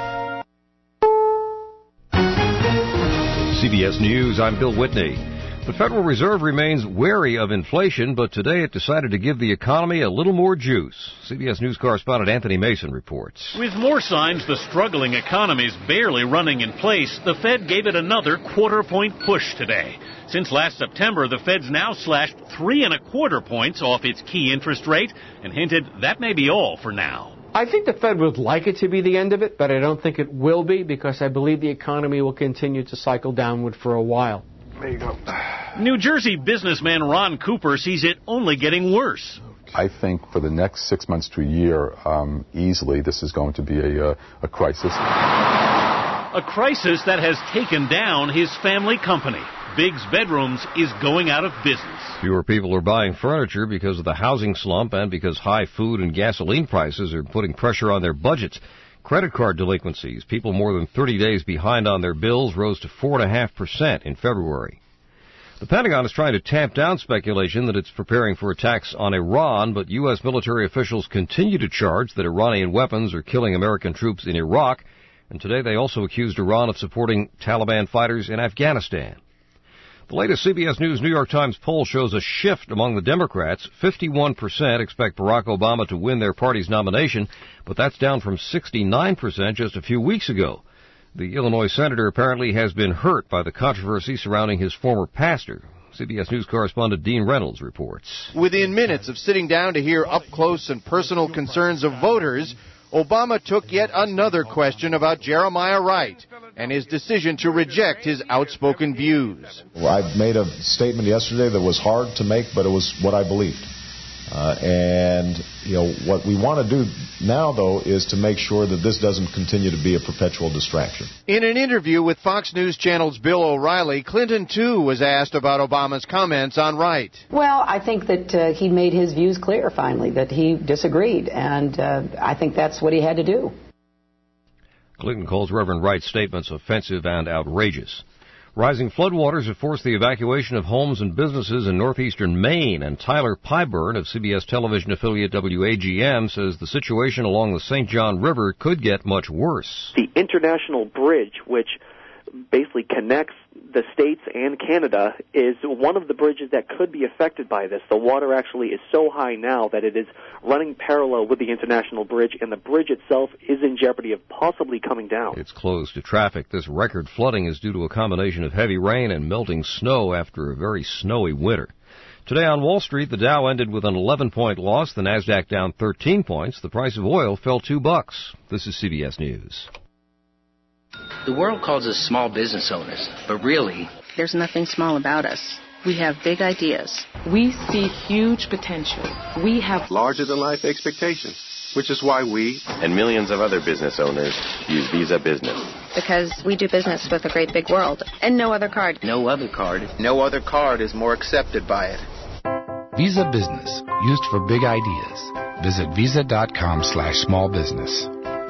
C B S News, I'm Bill Whitney. The Federal Reserve remains wary of inflation, but today it decided to give the economy a little more juice. C B S News correspondent Anthony Mason reports. With more signs the struggling economy is barely running in place, the Fed gave it another quarter-point push today. Since last September, the Fed's now slashed three and a quarter points off its key interest rate and hinted that may be all for now. I think the Fed would like it to be the end of it, but I don't think it will be because I believe the economy will continue to cycle downward for a while. There you go. New Jersey businessman Ron Cooper sees it only getting worse. I think for the next six months to a year, um, easily, this is going to be a, uh, a crisis. A crisis that has taken down his family company. Biggs Bedrooms is going out of business. Fewer people are buying furniture because of the housing slump and because high food and gasoline prices are putting pressure on their budgets. Credit card delinquencies, people more than thirty days behind on their bills, rose to four point five percent in February. The Pentagon is trying to tamp down speculation that it's preparing for attacks on Iran, but U S military officials continue to charge that Iranian weapons are killing American troops in Iraq, and today they also accused Iran of supporting Taliban fighters in Afghanistan. The latest C B S News New York Times poll shows a shift among the Democrats. fifty-one percent expect Barack Obama to win their party's nomination, but that's down from sixty-nine percent just a few weeks ago. The Illinois senator apparently has been hurt by the controversy surrounding his former pastor. C B S News correspondent Dean Reynolds reports. Within minutes of sitting down to hear up-close and personal concerns of voters, Obama took yet another question about Jeremiah Wright and his decision to reject his outspoken views. Well, I made a statement yesterday that was hard to make, but it was what I believed. Uh, and, you know, what we want to do now, though, is to make sure that this doesn't continue to be a perpetual distraction. In an interview with Fox News Channel's Bill O'Reilly, Clinton, too, was asked about Obama's comments on Wright. Well, I think that uh, he made his views clear, finally, that he disagreed, and uh, I think that's what he had to do. Clinton calls Reverend Wright's statements offensive and outrageous. Rising floodwaters have forced the evacuation of homes and businesses in northeastern Maine, and Tyler Pyburn of C B S television affiliate W A G M says the situation along the Saint John River could get much worse. The International Bridge, which basically connects the States and Canada, is one of the bridges that could be affected by this. The water actually is so high now that it is running parallel with the International Bridge, and the bridge itself is in jeopardy of possibly coming down. It's closed to traffic. This record flooding is due to a combination of heavy rain and melting snow after a very snowy winter. Today on Wall Street, the Dow ended with an eleven-point loss, the Nasdaq down thirteen points. The price of oil fell two bucks. This is C B S News. The world calls us small business owners, but really, there's nothing small about us. We have big ideas. We see huge potential. We have larger-than-life expectations, which is why we and millions of other business owners use Visa Business. Because we do business with a great big world, and no other card. No other card. No other card is more accepted by it. Visa Business, used for big ideas. Visit visa.com slash small business.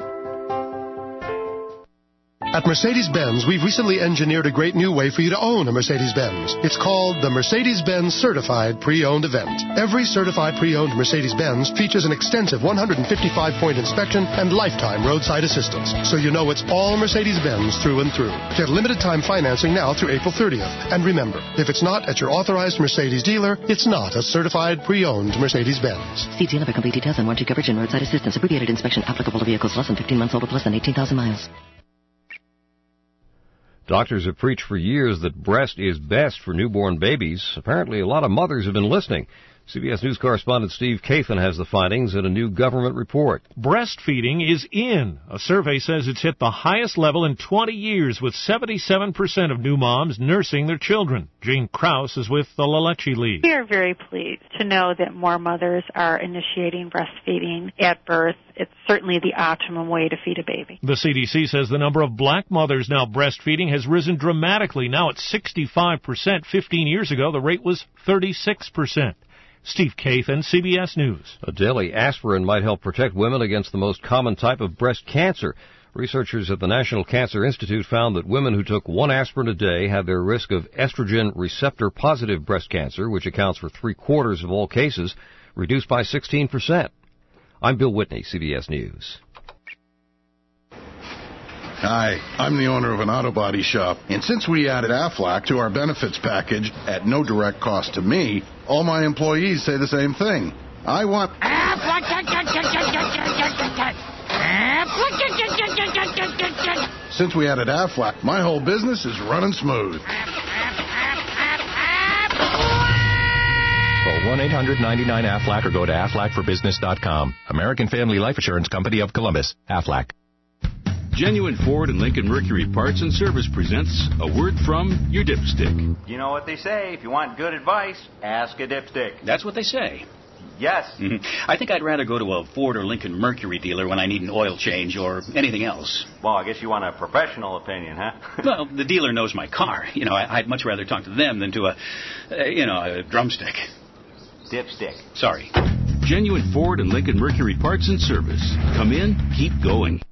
At Mercedes-Benz, we've recently engineered a great new way for you to own a Mercedes-Benz. It's called the Mercedes-Benz Certified Pre-Owned Event. Every certified pre-owned Mercedes-Benz features an extensive one hundred fifty-five point inspection and lifetime roadside assistance, so you know it's all Mercedes-Benz through and through. Get limited time financing now through April thirtieth. And remember, if it's not at your authorized Mercedes dealer, it's not a certified pre-owned Mercedes-Benz. See dealer for complete details and warranty coverage and roadside assistance. Abbreviated inspection applicable to vehicles less than fifteen months old with less than eighteen thousand miles. Doctors have preached for years that breast is best for newborn babies. Apparently, a lot of mothers have been listening. C B S News correspondent Steve Kathan has the findings in a new government report. Breastfeeding is in. A survey says it's hit the highest level in twenty years, with seventy-seven percent of new moms nursing their children. Jane Krause is with the La Leche League. We are very pleased to know that more mothers are initiating breastfeeding at birth. It's certainly the optimum way to feed a baby. The C D C says the number of black mothers now breastfeeding has risen dramatically. Now it's sixty-five percent. Fifteen years ago, the rate was thirty-six percent. Steve Kathan, C B S News. A daily aspirin might help protect women against the most common type of breast cancer. Researchers at the National Cancer Institute found that women who took one aspirin a day had their risk of estrogen receptor-positive breast cancer, which accounts for three-quarters of all cases, reduced by sixteen percent. I'm Bill Whitney, C B S News. Hi, I'm the owner of an auto body shop, and since we added Aflac to our benefits package at no direct cost to me, all my employees say the same thing. I want Aflac. Since we added Aflac, my whole business is running smooth. Call one eight hundred ninety-nine Aflac or go to aflac for business dot com. American Family Life Assurance Company of Columbus. Aflac. Genuine Ford and Lincoln Mercury Parts and Service presents A Word from Your Dipstick. You know what they say, if you want good advice, ask a dipstick. That's what they say. Yes. Mm-hmm. I think I'd rather go to a Ford or Lincoln Mercury dealer when I need an oil change or anything else. Well, I guess you want a professional opinion, huh? Well, the dealer knows my car. You know, I'd much rather talk to them than to a, uh, you know, a drumstick. Dipstick. Sorry. Genuine Ford and Lincoln Mercury Parts and Service. Come in, keep going.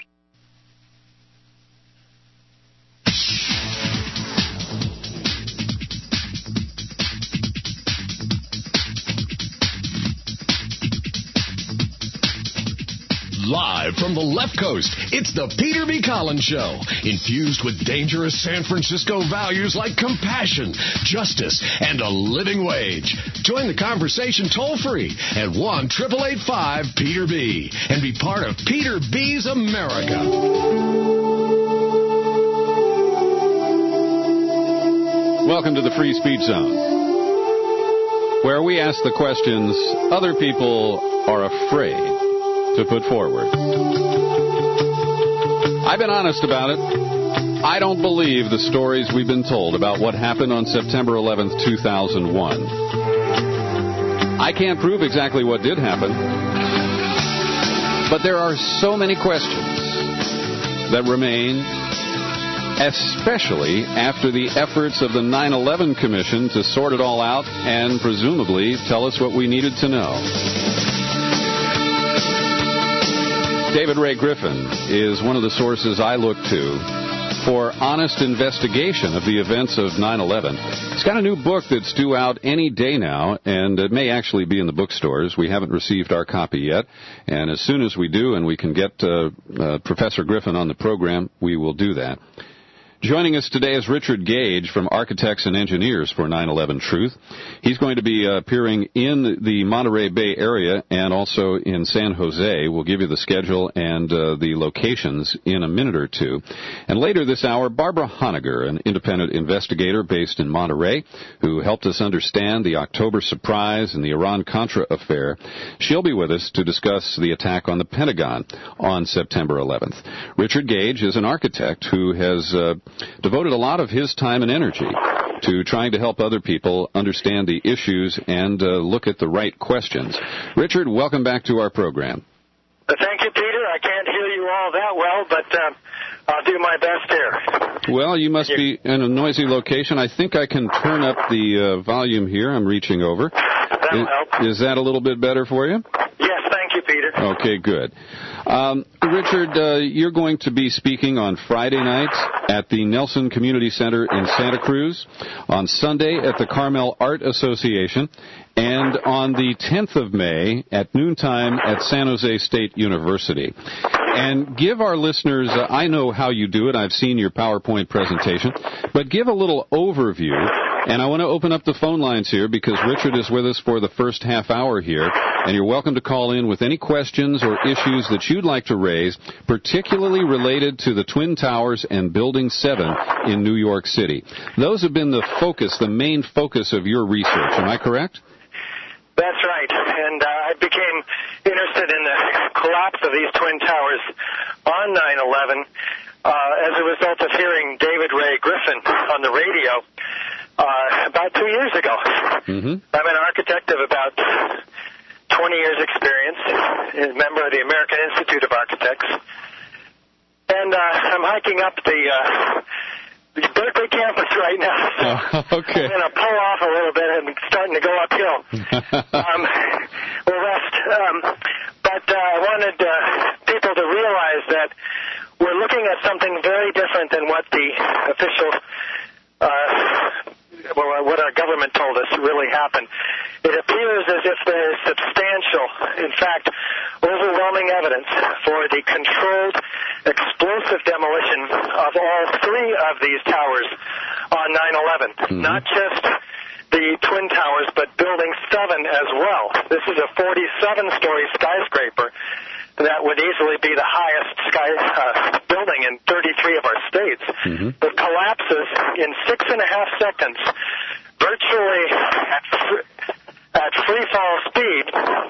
Live from the left coast, it's the Peter B. Collins Show, infused with dangerous San Francisco values like compassion, justice, and a living wage. Join the conversation toll-free at one eight eight eight five Peter B. and be part of Peter B's America. Welcome to the Free Speech Zone, where we ask the questions other people are afraid to put forward. I've been honest about it. I don't believe the stories we've been told about what happened on September eleventh, two thousand one. I I can't prove exactly what did happen, but there are so many questions that remain, especially after the efforts of the nine eleven Commission to sort it all out and presumably tell us what we needed to know. David Ray Griffin is one of the sources I look to for honest investigation of the events of nine eleven. He's got a new book that's due out any day now, and it may actually be in the bookstores. We haven't received our copy yet, and as soon as we do and we can get uh, uh, Professor Griffin on the program, we will do that. Joining us today is Richard Gage from Architects and Engineers for nine eleven Truth. He's going to be uh, appearing in the Monterey Bay area and also in San Jose. We'll give you the schedule and uh, the locations in a minute or two. And later this hour, Barbara Honegger, an independent investigator based in Monterey, who helped us understand the October surprise and the Iran-Contra affair. She'll be with us to discuss the attack on the Pentagon on September eleventh. Richard Gage is an architect who has uh, devoted a lot of his time and energy to trying to help other people understand the issues and uh, look at the right questions. Richard, welcome back to our program. Uh, thank you, Peter. I can't hear you all that well, but uh, I'll do my best here. Well, you must be in a noisy location. I think I can turn up the uh, volume here. I'm reaching over. That'll is, help. Is that a little bit better for you? Yes, thank you, Peter. Okay, good. Um, Richard, uh, you're going to be speaking on Friday night at the Nelson Community Center in Santa Cruz, on Sunday at the Carmel Art Association, and on the tenth of May at noontime at San Jose State University. And give our listeners, uh, I know how you do it, I've seen your PowerPoint presentation, but give a little overview. And I want to open up the phone lines here because Richard is with us for the first half hour here, and you're welcome to call in with any questions or issues that you'd like to raise, particularly related to the Twin Towers and Building seven in New York City. Those have been the focus, the main focus of your research. Am I correct? That's right. And uh, I became interested in the collapse of these Twin Towers on nine eleven uh, as a result of hearing David Ray Griffin on the radio Uh, about two years ago. Mm-hmm. I'm an architect of about twenty years experience, a member of the American Institute of Architects, and uh, I'm hiking up the, uh, the Berkeley campus right now. So uh, okay. I'm going to pull off a little bit and starting to go uphill. um, we'll rest. Um, but uh, I wanted uh, people to realize that we're looking at something very different than what the official uh, well, what our government told us really happened. It appears as if there is substantial, in fact, overwhelming evidence for the controlled explosive demolition of all three of these towers on nine eleven. Mm-hmm. Not just the Twin Towers, but Building seven as well. This is a forty-seven story skyscraper that would easily be the highest sky uh, building in thirty-three of our states. Mm-hmm. It collapses in six and a half seconds, virtually at, fr- at free fall speed,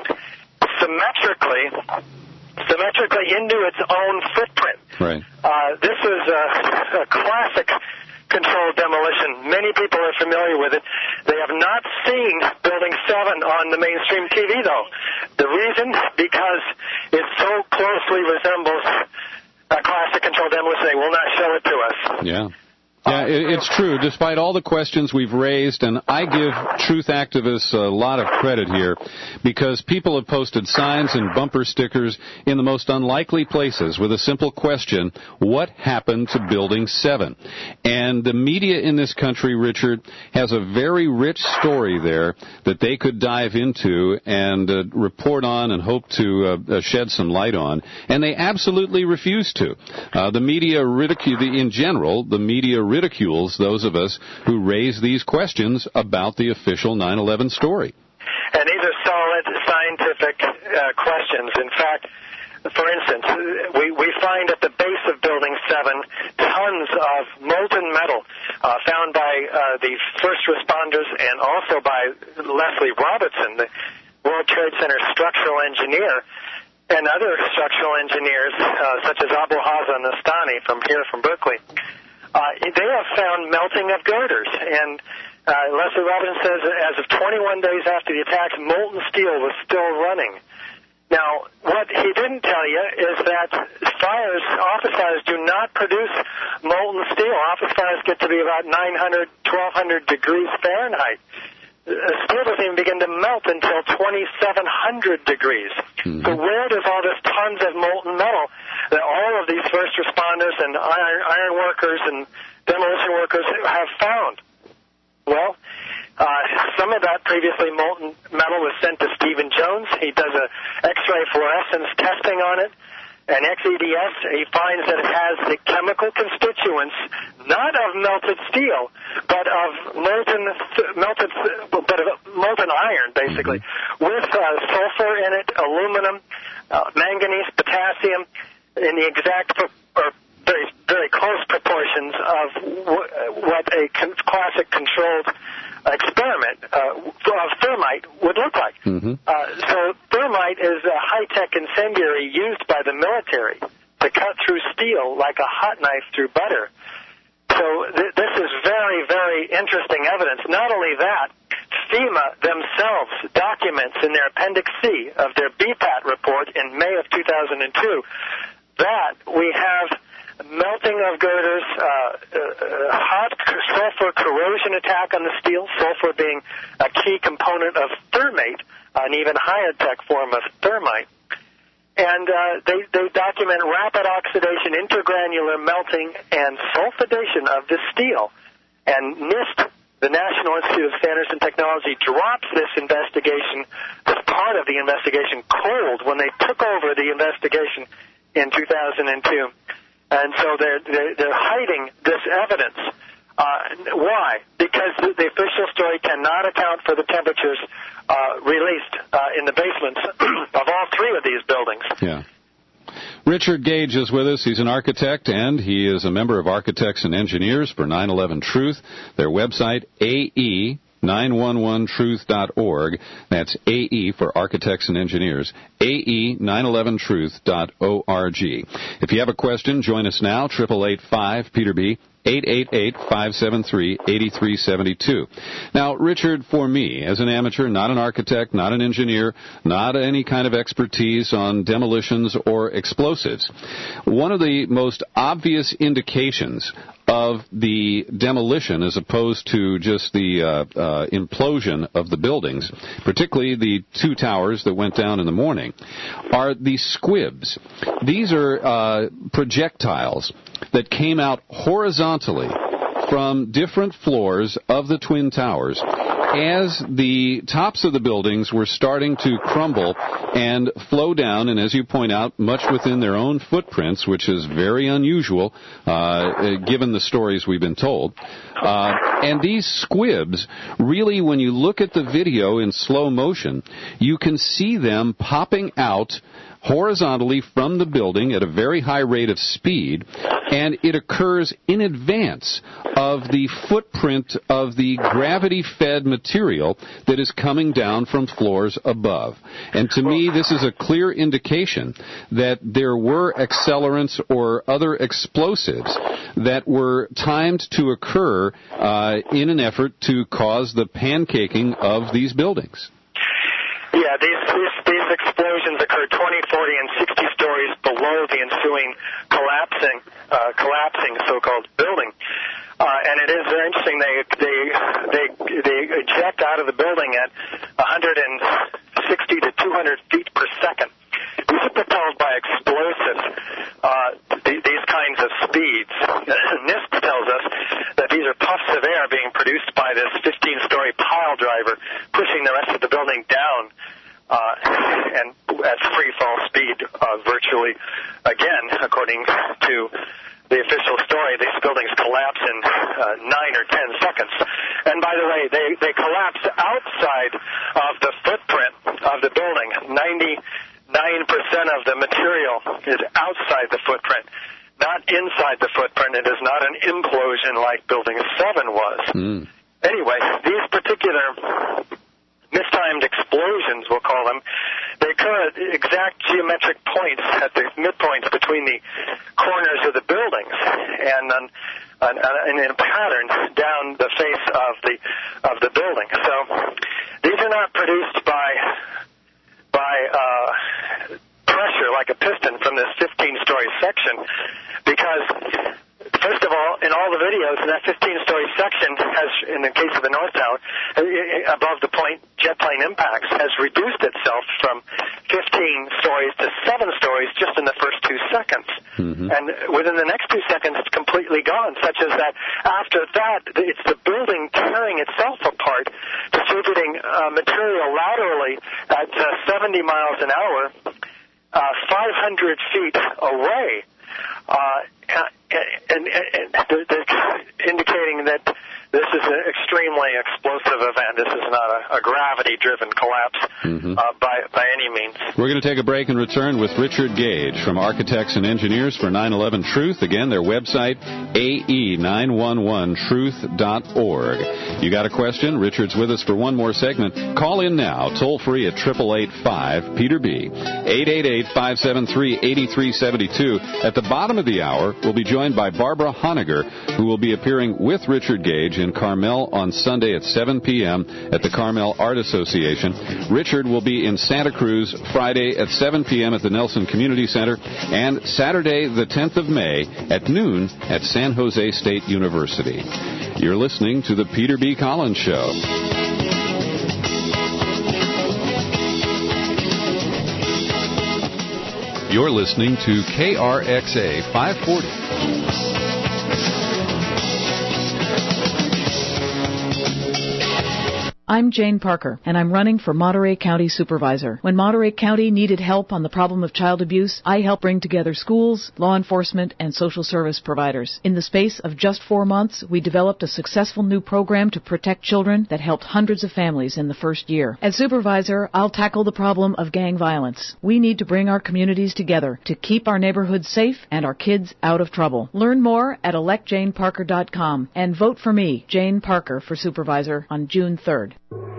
symmetrically, symmetrically into its own footprint. Right. Uh, this is a, a classic controlled demolition. Many people are familiar with it. They have not seen Building seven on the mainstream T V, though. The reason? Because it so closely resembles a classic controlled demolition, they will not show it to us. Yeah. Yeah, it, it's true. Despite all the questions we've raised, and I give truth activists a lot of credit here, because people have posted signs and bumper stickers in the most unlikely places with a simple question, what happened to Building seven? And the media in this country, Richard, has a very rich story there that they could dive into and uh, report on and hope to uh, shed some light on, and they absolutely refuse to. Uh, the media ridicule, in general, the media ridicules those of us who raise these questions about the official nine eleven story. And these are solid scientific uh, questions. In fact, for instance, we, we find at the base of Building seven tons of molten metal uh, found by uh, the first responders and also by Leslie Robertson, the World Trade Center structural engineer, and other structural engineers uh, such as Abu Hassan Nastani from here from Berkeley. Uh, they have found melting of girders, and Uh, Leslie Robinson says that as of twenty-one days after the attack, molten steel was still running. Now, what he didn't tell you is that fires, office fires, do not produce molten steel. Office fires get to be about nine hundred, twelve hundred degrees Fahrenheit. Uh, steel doesn't even begin to melt until twenty-seven hundred degrees. Mm-hmm. So where does all this tons of molten metal that all of these first responders and iron, iron workers and demolition workers have found? Well, uh, some of that previously molten metal was sent to Stephen Jones. He does a X-ray fluorescence testing on it. And X E D S, he finds that it has the chemical constituents, not of melted steel, but of molten, melted, but of molten iron, basically, with uh, sulfur in it, aluminum, uh, manganese, potassium, in the exact or very very close proportions of w- what a con- classic controlled experiment uh, of thermite would look like. Mm-hmm. Uh, so thermite is a high-tech incendiary used by the military to cut through steel like a hot knife through butter. So th- this is very, very interesting evidence. Not only that, FEMA themselves documents in their Appendix C of their B PAT report in May of two thousand two that we have melting of girders, uh, uh, hot sulfur corrosion attack on the steel, sulfur being a key component of thermate, an even higher tech form of thermite. And uh, they, they document rapid oxidation, intergranular melting, and sulfidation of the steel. And NIST, the National Institute of Standards and Technology, drops this investigation, this part of the investigation, cold when they took over the investigation in two thousand two. And so they're, they're, they're hiding this evidence. Uh, why? Because the, the official story cannot account for the temperatures uh, released uh, in the basements of all three of these buildings. Yeah. Richard Gage is with us. He's an architect, and he is a member of Architects and Engineers for nine eleven Truth. Their website, A E nine one one truth dot org. That's A E for Architects and Engineers. A E nine eleven truth dot org. If you have a question, join us now, eight eight eight five Peter B, eight eight eight, five seven three, eight three seven two. Now, Richard, for me, as an amateur, not an architect, not an engineer, not any kind of expertise on demolitions or explosives, one of the most obvious indications of the demolition as opposed to just the uh, uh, implosion of the buildings, particularly the two towers that went down in the morning, are the squibs. These are uh, projectiles that came out horizontally from different floors of the Twin Towers as the tops of the buildings were starting to crumble and flow down, and as you point out, much within their own footprints, which is very unusual uh, given the stories we've been told. Uh, and these squibs, really, when you look at the video in slow motion, you can see them popping out horizontally from the building at a very high rate of speed, and it occurs in advance of the footprint of the gravity-fed material that is coming down from floors above. And to me, this is a clear indication that there were accelerants or other explosives that were timed to occur uh, in an effort to cause the pancaking of these buildings. Yeah, these, these these explosions occurred twenty, forty, and sixty stories below the ensuing collapsing, uh, collapsing so-called building. Uh, and it is very interesting. They they they they eject out of the building at one hundred sixty to two hundred feet per second. These are propelled by explosives. Uh, th- these kinds of speeds. NIST tells us that these are puffs of air being produced by this fifteen-story pile driver, pushing the rest of the building down, uh, and at free fall speed, uh, virtually. Again, according to the official story, these buildings collapse in uh, nine or ten seconds. And by the way, they they collapse outside of the footprint of the building. ninety-nine percent of the material is outside the footprint, not inside the footprint. It is not an implosion like Building seven was. Mm. Anyway, these particular mistimed explosions, we'll call them, they occur at exact geometric points at the midpoints between the corners of the buildings and on, on, on, in a pattern down the face of the of the building. So these are not produced by by uh, pressure like a piston from this fifteen-story section, because first of all, in all the videos, that fifteen-story section has, in the case of the North Tower, above the point jet plane impacts, has reduced itself from fifteen stories to seven stories just in the first two seconds. Mm-hmm. And within the next two seconds, it's completely gone, such as that after that, it's the building tearing itself apart, distributing uh, material laterally at uh, seventy miles an hour, uh, five hundred feet away. Uh, and, and, and they're, they're indicating that this is an extremely explosive event. This is not a, a gravity-driven collapse mm-hmm. uh, by, by any means. We're going to take a break and return with Richard Gage from Architects and Engineers for nine eleven Truth. Again, their website, A E nine one one truth dot org. You got a question? Richard's with us for one more segment. Call in now, toll-free at eight eight eight five Peter B, eight eight eight, five seven three, eight three seven two. At the bottom of the hour, we'll be joined by Barbara Honegger, who will be appearing with Richard Gage in Carmel on Sunday at seven p.m. at the Carmel Art Association. Richard will be in Santa Cruz Friday at seven p.m. at the Nelson Community Center, and Saturday the tenth of May at noon at San Jose State University. You're listening to the Peter B. Collins Show. You're listening to K R X A five forty. I'm Jane Parker, and I'm running for Monterey County Supervisor. When Monterey County needed help on the problem of child abuse, I helped bring together schools, law enforcement, and social service providers. In the space of just four months, we developed a successful new program to protect children that helped hundreds of families in the first year. As Supervisor, I'll tackle the problem of gang violence. We need to bring our communities together to keep our neighborhoods safe and our kids out of trouble. Learn more at elect jane parker dot com and vote for me, Jane Parker, for Supervisor on June third.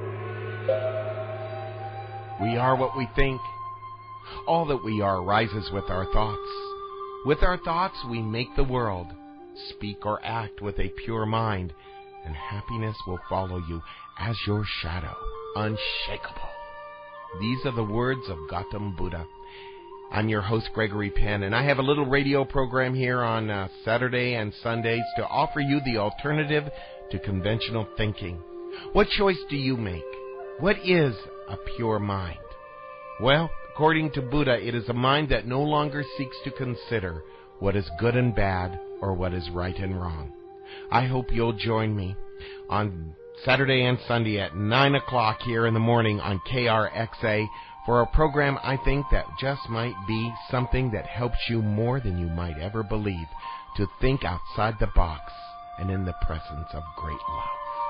We are what we think. All that we are rises with our thoughts. With our thoughts, we make the world. Speak or act with a pure mind, and happiness will follow you as your shadow, unshakable. These are the words of Gautam Buddha. I'm your host, Gregory Penn, and I have a little radio program here on uh, Saturday and Sundays to offer you the alternative to conventional thinking. What choice do you make? What is a pure mind? Well, according to Buddha, it is a mind that no longer seeks to consider what is good and bad or what is right and wrong. I hope you'll join me on Saturday and Sunday at nine o'clock here in the morning on K R X A for a program I think that just might be something that helps you more than you might ever believe to think outside the box and in the presence of great love.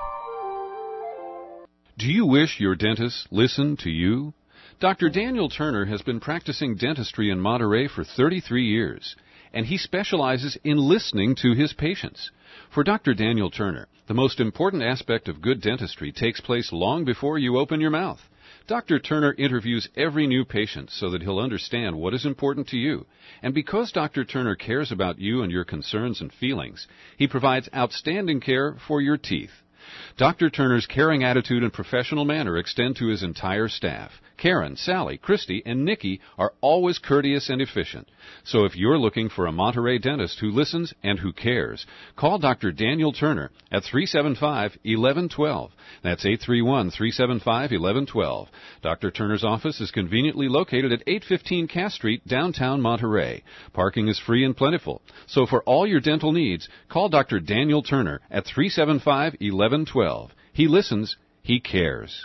Do you wish your dentist listened to you? Doctor Daniel Turner has been practicing dentistry in Monterey for thirty-three years, and he specializes in listening to his patients. For Doctor Daniel Turner, the most important aspect of good dentistry takes place long before you open your mouth. Doctor Turner interviews every new patient so that he'll understand what is important to you. And because Doctor Turner cares about you and your concerns and feelings, he provides outstanding care for your teeth. Doctor Turner's caring attitude and professional manner extend to his entire staff. Karen, Sally, Christy, and Nikki are always courteous and efficient. So if you're looking for a Monterey dentist who listens and who cares, call Doctor Daniel Turner at three seven five, one one one two. That's eight three one, three seven five, one one one two. Doctor Turner's office is conveniently located at eight fifteen Cass Street, downtown Monterey. Parking is free and plentiful. So for all your dental needs, call Doctor Daniel Turner at three seven five, one one one two. He listens. He cares.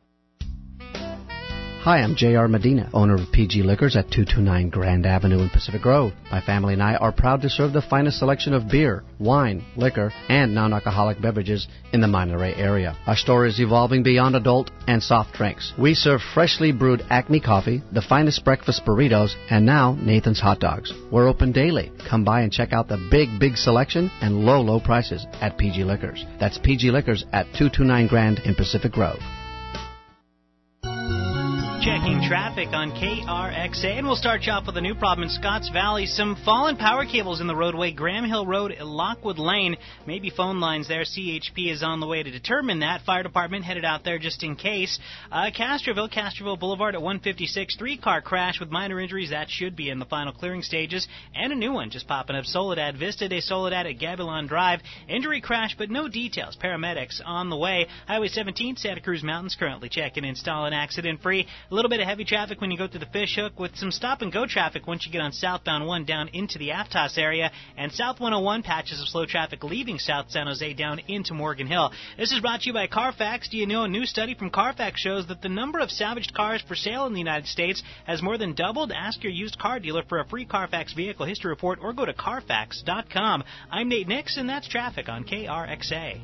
Hi, I'm J R Medina, owner of P G Liquors at two twenty-nine Grand Avenue in Pacific Grove. My family and I are proud to serve the finest selection of beer, wine, liquor, and non-alcoholic beverages in the Monterey area. Our store is evolving beyond adult and soft drinks. We serve freshly brewed Acme coffee, the finest breakfast burritos, and now Nathan's hot dogs. We're open daily. Come by and check out the big, big selection and low, low prices at P G Liquors. That's P G Liquors at two twenty-nine Grand in Pacific Grove. Checking traffic on K R X A, and we'll start you off with a new problem in Scotts Valley. Some fallen power cables in the roadway, Graham Hill Road, Lockwood Lane. Maybe phone lines there. C H P is on the way to determine that. Fire department headed out there just in case. Uh, Castroville, Castroville Boulevard at one fifty-six, three-car crash with minor injuries. That should be in the final clearing stages. And a new one just popping up. Soledad, Vista de Soledad at Gabilon Drive. Injury crash, but no details. Paramedics on the way. Highway seventeen, Santa Cruz Mountains, currently checking, installing accident-free. A little bit of heavy traffic when you go through the Fish Hook, with some stop-and-go traffic once you get on southbound one down into the Aptos area, and South one oh one, patches of slow traffic leaving South San Jose down into Morgan Hill. This is brought to you by Carfax. Do you know a new study from Carfax shows that the number of salvaged cars for sale in the United States has more than doubled? Ask your used car dealer for a free Carfax vehicle history report or go to Carfax dot com. I'm Nate Nix, and that's traffic on K R X A.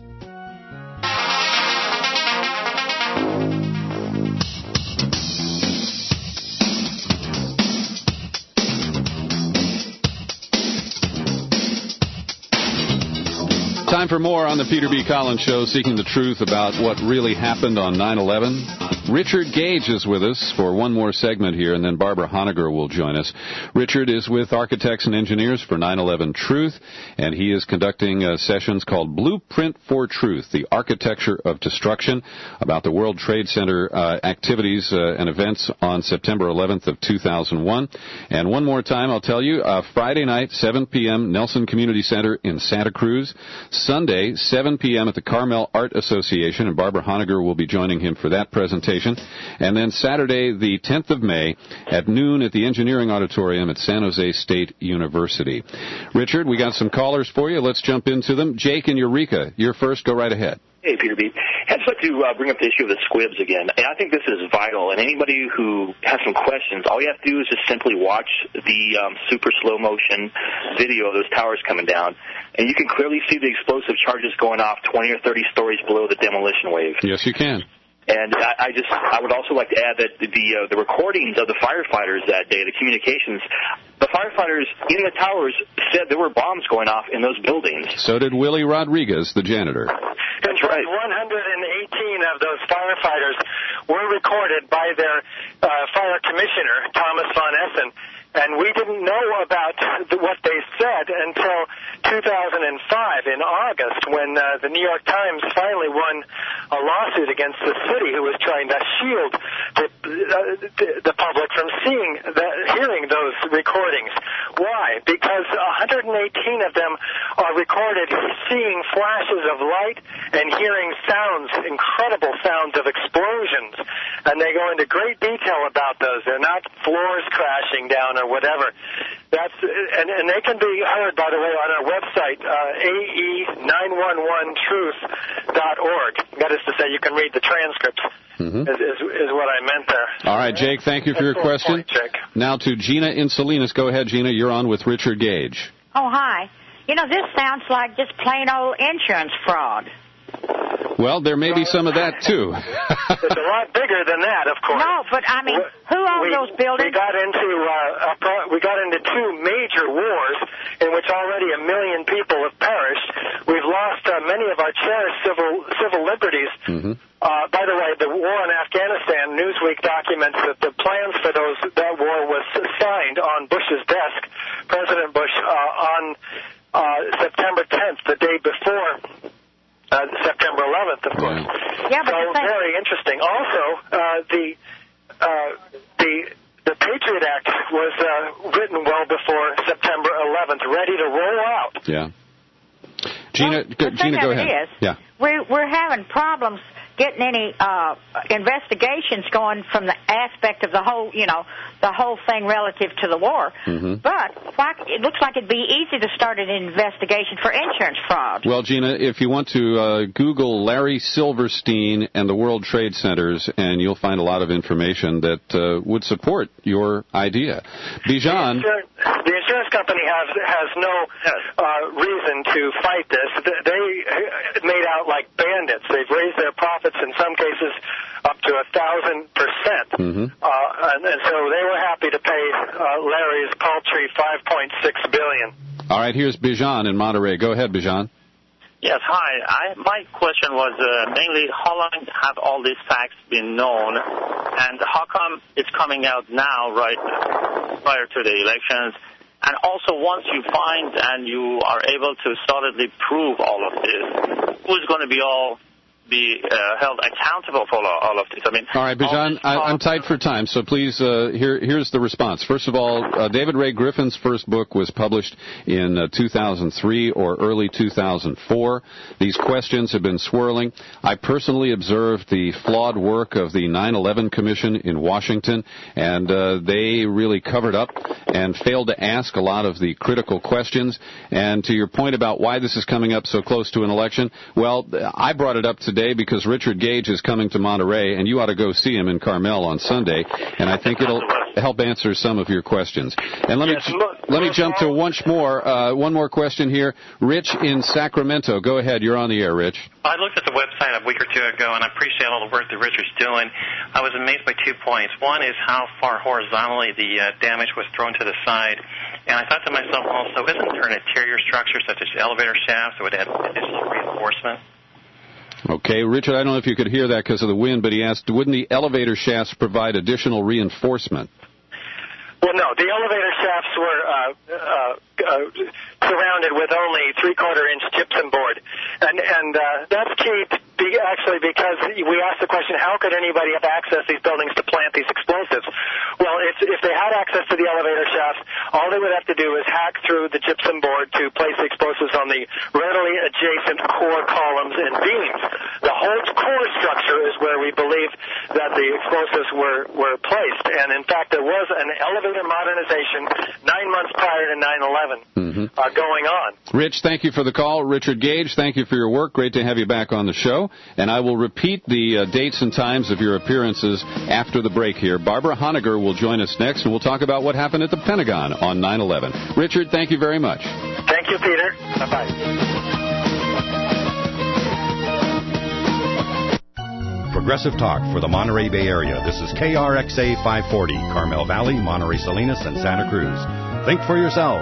Time for more on the Peter B. Collins Show, seeking the truth about what really happened on nine eleven. Richard Gage is with us for one more segment here, and then Barbara Honegger will join us. Richard is with Architects and Engineers for nine eleven Truth, and he is conducting uh, sessions called Blueprint for Truth, the Architecture of Destruction, about the World Trade Center uh, activities uh, and events on September eleventh of two thousand one. And one more time, I'll tell you, uh, Friday night, seven p.m., Nelson Community Center in Santa Cruz. Sunday, seven p.m. at the Carmel Art Association, and Barbara Honegger will be joining him for that presentation. And then Saturday, the tenth of May, at noon at the Engineering Auditorium at San Jose State University. Richard, we got some callers for you. Let's jump into them. Jake and Eureka, you're first. Go right ahead. Hey, Peter B. I'd just like to uh, bring up the issue of the squibs again. And I think this is vital. And anybody who has some questions, all you have to do is just simply watch the um, super slow-motion video of those towers coming down. And you can clearly see the explosive charges going off twenty or thirty stories below the demolition wave. Yes, you can. And I, I just, I would also like to add that the uh, the recordings of the firefighters that day, the communications, the firefighters in the towers said there were bombs going off in those buildings. So did Willie Rodriguez, the janitor. That's right. one hundred eighteen of those firefighters were recorded by their uh, fire commissioner, Thomas Von Essen. And we didn't know about the, what they said until two thousand five in August, when uh, the New York Times finally won a lawsuit against the city, who was trying to shield the, uh, the, the public from seeing, the, hearing those recordings. Why? Because one hundred eighteen of them are recorded seeing flashes of light and hearing sounds, incredible sounds of explosions. And they go into great detail about those. They're not floors crashing down or whatever. That's and, and they can be heard, by the way, on our website, uh, A E nine one one truth dot org. That is to say, you can read the transcripts. Mm-hmm. Is, is, is what I meant there. All right, Jake, thank you for your question. Point, now to Gina in Salinas. Go ahead, Gina. You're on with Richard Gage. Oh, hi. You know, this sounds like just plain old insurance fraud. Well, there may be some of that, too. It's a lot bigger than that, of course. No, but, I mean, who owns we, those buildings? We got into uh, a pro- we got into two major wars in which already a million people have perished. We've lost uh, many of our cherished civil, civil liberties. Mm-hmm. Uh, by the way, the war in Afghanistan, Newsweek documents that the plans for those that war was signed on Bush's desk, President Bush, uh, on uh, September tenth, the day before uh, September eleventh, of course. Yeah, but so very interesting. Also, uh, the uh, the the Patriot Act was uh, written well before September eleventh, ready to roll out. Yeah. Gina, well, go, Gina, go ahead. Is, yeah. We're we're having problems getting any uh, investigations going from the aspect of the whole, you know, the whole thing relative to the war. Mm-hmm. But why, it looks like it'd be easy to start an investigation for insurance fraud. Well, Gina, if you want to uh, Google Larry Silverstein and the World Trade Centers, and you'll find a lot of information that uh, would support your idea. Bijan. The insurance, the insurance company has has no uh, reason to fight this. They made out like bandits. They've raised their profits in some cases up to a thousand percent, mm-hmm. uh, and, and so they were happy to pay uh, Larry's paltry five point six billion. All right, here's Bijan in Monterey. Go ahead, Bijan. Yes, hi. I, my question was uh, mainly how long have all these facts been known, and how come it's coming out now, right prior to the elections? And also, once you find and you are able to solidly prove all of this, who's going to be all be uh, held accountable for all of this? I mean, all right, Bijan, I, I'm tight for time, so please, uh, here, here's the response. First of all, uh, David Ray Griffin's first book was published in uh, two thousand three or early two thousand four. These questions have been swirling. I personally observed the flawed work of the nine eleven Commission in Washington, and uh, they really covered up and failed to ask a lot of the critical questions. And to your point about why this is coming up so close to an election, well, I brought it up today because Richard Gage is coming to Monterey, and you ought to go see him in Carmel on Sunday, and I think it'll help answer some of your questions. And let me let me jump to once more, uh, one more question here. Rich in Sacramento. Go ahead. You're on the air, Rich. I looked at the website a week or two ago, and I appreciate all the work that Richard's doing. I was amazed by two points. One is how far horizontally the uh, damage was thrown to the side. And I thought to myself also, isn't there an interior structure such as elevator shafts that would add additional reinforcement? Okay, Richard, I don't know if you could hear that because of the wind, but he asked, wouldn't the elevator shafts provide additional reinforcement? Well, no. The elevator shafts were uh, uh, uh, surrounded with only three-quarter inch gypsum board. And, and uh, that's key to be actually because we asked the question, how could anybody have access to these buildings to plant these explosives? Well, if, if they had access to the elevator shafts, all they would have to do is hack through the gypsum board to place the explosives on the readily adjacent core columns and beams. The whole core structure is where we believe that the explosives were, were placed. And, in fact, there was an elevator modernization nine months prior to nine eleven mm-hmm. uh, going on. Rich, thank you for the call. Richard Gage, thank you for your work. Great to have you back on the show. And I will repeat the uh, dates and times of your appearances after the break here. Barbara Honegger will join us next, and we'll talk about what happened at the Pentagon on nine eleven. Richard, thank you very much. Thank you, Peter. Bye-bye. Progressive Talk for the Monterey Bay Area. This is K R X A five forty, Carmel Valley, Monterey Salinas, and Santa Cruz. Think for yourself.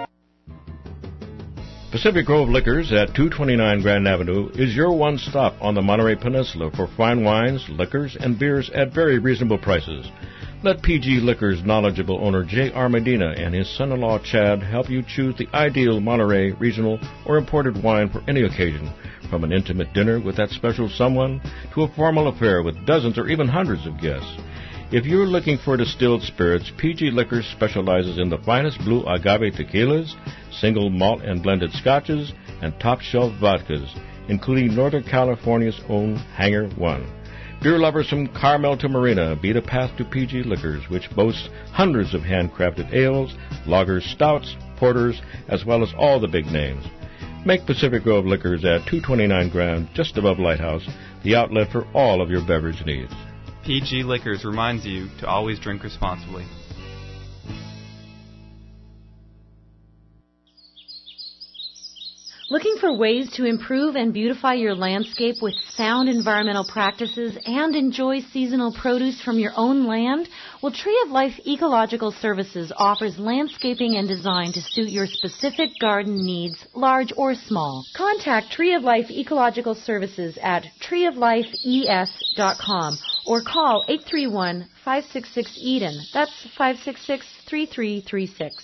Pacific Grove Liquors at two twenty-nine Grand Avenue is your one stop on the Monterey Peninsula for fine wines, liquors, and beers at very reasonable prices. Let P G Liquors' knowledgeable owner J R Medina and his son-in-law Chad help you choose the ideal Monterey regional or imported wine for any occasion, from an intimate dinner with that special someone to a formal affair with dozens or even hundreds of guests. If you're looking for distilled spirits, P G Liquors specializes in the finest blue agave tequilas, single malt and blended scotches, and top-shelf vodkas, including Northern California's own Hangar One. Beer lovers from Carmel to Marina beat a path to P G Liquors, which boasts hundreds of handcrafted ales, lagers, stouts, porters, as well as all the big names. Make Pacific Grove Liquors at two twenty-nine Grand, just above Lighthouse, the outlet for all of your beverage needs. P G Liquors reminds you to always drink responsibly. Looking for ways to improve and beautify your landscape with sound environmental practices and enjoy seasonal produce from your own land? Well, Tree of Life Ecological Services offers landscaping and design to suit your specific garden needs, large or small. Contact Tree of Life Ecological Services at tree of life e s dot com or call eight three one, five six six, Eden. That's five six six, three three three six.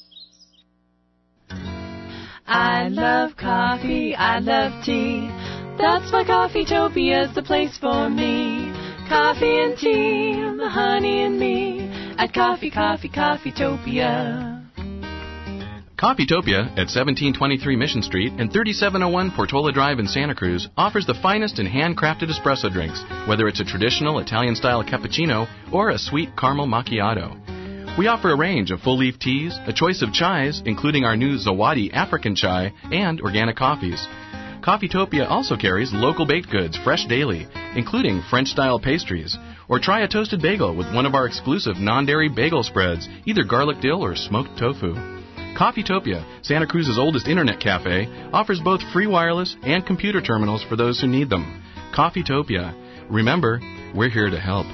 I love coffee, I love tea. That's why Coffeetopia's the place for me. Coffee and tea, the honey and me. At Coffee, Coffee, Coffeetopia. Coffeetopia at seventeen twenty-three Mission Street and thirty-seven oh one Portola Drive in Santa Cruz offers the finest in handcrafted espresso drinks, whether it's a traditional Italian-style cappuccino or a sweet caramel macchiato. We offer a range of full-leaf teas, a choice of chais, including our new Zawadi African chai, and organic coffees. Coffeetopia also carries local baked goods fresh daily, including French-style pastries. Or try a toasted bagel with one of our exclusive non-dairy bagel spreads, either garlic dill or smoked tofu. Coffeetopia, Santa Cruz's oldest internet cafe, offers both free wireless and computer terminals for those who need them. Coffeetopia. Remember, we're here to help.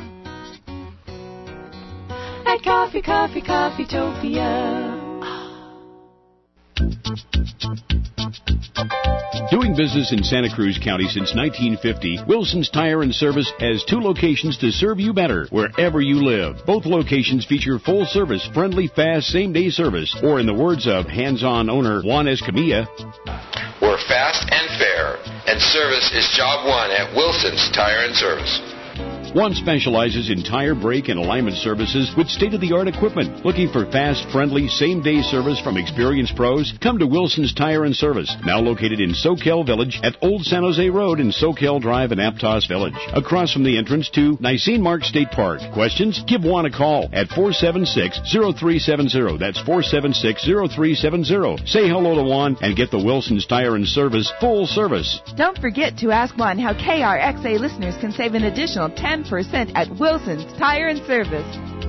At Coffee, Coffee, Coffeetopia. Doing business in Santa Cruz County since nineteen fifty, Wilson's Tire and Service has two locations to serve you better wherever you live. Both locations feature full-service, friendly, fast, same-day service, or in the words of hands-on owner Juan Escamilla, we're fast and fair, and service is job one at Wilson's Tire and Service. One specializes in tire, brake, and alignment services with state-of-the-art equipment. Looking for fast, friendly, same-day service from experienced pros? Come to Wilson's Tire and Service, now located in Soquel Village at Old San Jose Road in Soquel Drive in Aptos Village, across from the entrance to Nisene Mark State Park. Questions? Give Juan a call at four seven six, zero three seven zero. That's four seven six, zero three seven zero. Say hello to Juan and get the Wilson's Tire and Service full service. Don't forget to ask Juan how K R X A listeners can save an additional ten percent at Wilson's Tire and Service.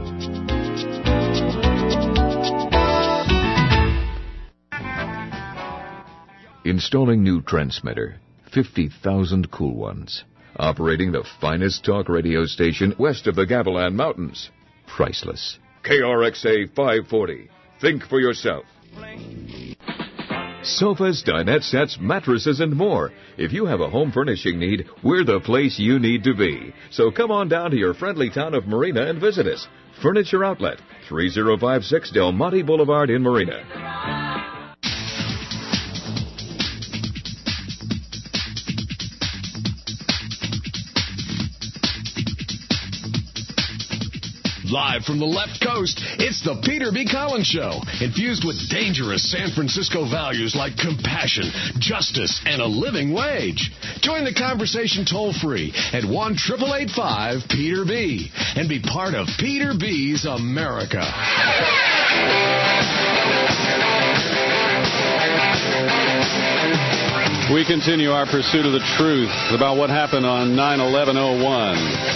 Installing new transmitter, fifty thousand cool ones. Operating the finest talk radio station west of the Gavilan Mountains. Priceless. K R X A five forty. Think for yourself. Sofas, dinette sets, mattresses, and more. If you have a home furnishing need, we're the place you need to be. So come on down to your friendly town of Marina and visit us. Furniture Outlet, three oh five six Del Monte Boulevard in Marina. Live from the left coast, it's the Peter B. Collins Show, infused with dangerous San Francisco values like compassion, justice, and a living wage. Join the conversation toll-free at one eight eight eight five Peter B. and be part of Peter B's America. We continue our pursuit of the truth about what happened on nine eleven oh one.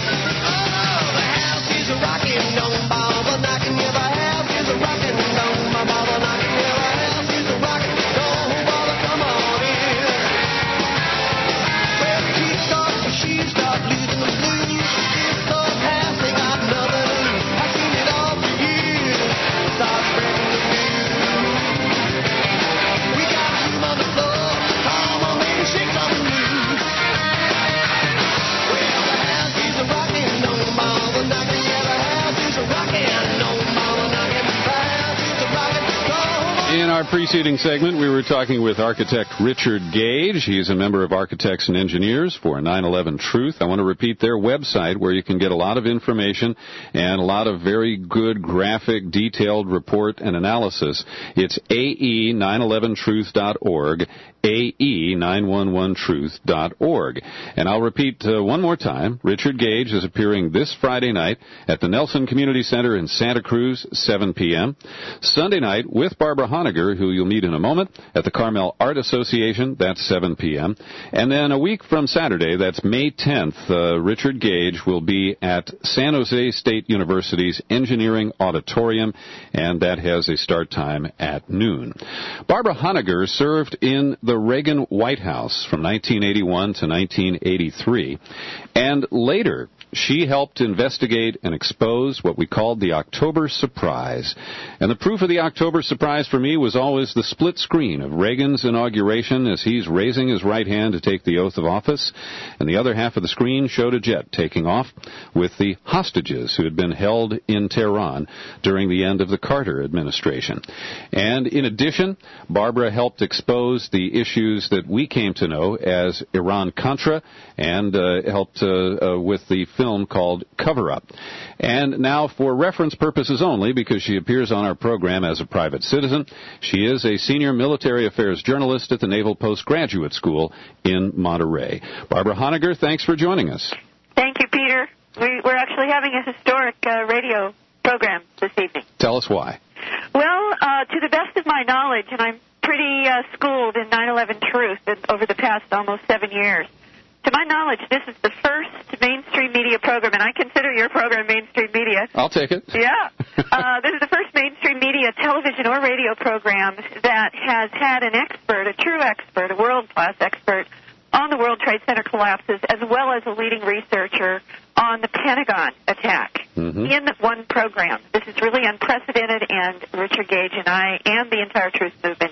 In our preceding segment, we were talking with architect Richard Gage. He's a member of Architects and Engineers for nine eleven Truth. I want to repeat their website where you can get a lot of information and a lot of very good graphic, detailed report and analysis. It's A E nine eleven truth dot org, A E nine one one truth dot org. And I'll repeat uh, one more time. Richard Gage is appearing this Friday night at the Nelson Community Center in Santa Cruz, seven p.m. Sunday night with Barbara Honegger, who you'll meet in a moment, at the Carmel Art Association. That's seven p.m. And then a week from Saturday, that's May tenth, uh, Richard Gage will be at San Jose State University's Engineering Auditorium, and that has a start time at noon. Barbara Honegger served in the Reagan White House from nineteen eighty-one to nineteen eighty-three, and later she helped investigate and expose what we called the October Surprise. And the proof of the October Surprise for me was always the split screen of Reagan's inauguration as he's raising his right hand to take the oath of office, and the other half of the screen showed a jet taking off with the hostages who had been held in Tehran during the end of the Carter administration. And in addition, Barbara helped expose the issues that we came to know as Iran-Contra, and uh, helped uh, uh, with the film called Cover Up. And now, for reference purposes only, because she appears on our program as a private citizen, she is a senior military affairs journalist at the Naval Postgraduate School in Monterey. Barbara Honegger, thanks for joining us. Thank you, Peter. We, we're actually having a historic uh, radio program this evening. Tell us why. Well, uh, to the best of my knowledge, and I'm pretty uh, schooled in nine eleven Truth over the past almost seven years, to my knowledge, this is the first mainstream media program, and I consider your program mainstream media. I'll take it. Yeah. uh, this is the first mainstream media television or radio program that has had an expert, a true expert, a world-class expert on the World Trade Center collapses, as well as a leading researcher on the Pentagon attack mm-hmm. in one program. This is really unprecedented, and Richard Gage and I and the entire Truth Movement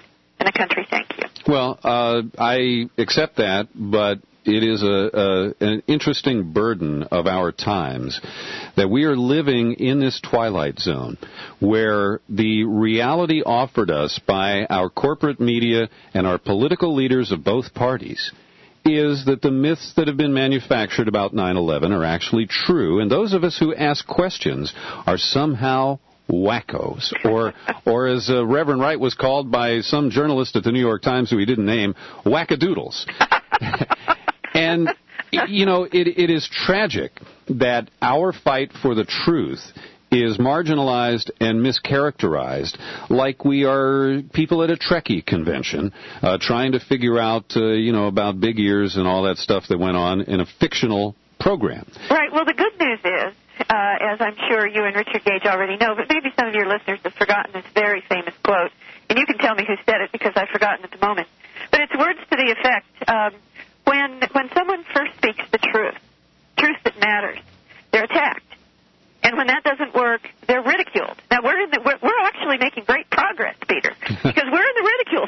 in the country. Thank you. Well, uh, I accept that, but it is a, a an interesting burden of our times that we are living in this twilight zone where the reality offered us by our corporate media and our political leaders of both parties is that the myths that have been manufactured about nine eleven are actually true, and those of us who ask questions are somehow wackos, or, or as uh, Reverend Wright was called by some journalist at the New York Times who he didn't name, wackadoodles. And, you know, it, it is tragic that our fight for the truth is marginalized and mischaracterized like we are people at a Trekkie convention uh, trying to figure out, uh, you know, about big ears and all that stuff that went on in a fictional program. Right. Well, the good news is, uh, as I'm sure you and Richard Gage already know, but maybe some of your listeners have forgotten this very famous quote, and you can tell me who said it because I've forgotten at the moment. But it's words to the effect, um, when when someone first speaks the truth, truth that matters, they're attacked. And when that doesn't work, they're ridiculed. Now, we're in the, we're, we're actually making great progress, Peter, because we're in the ridicule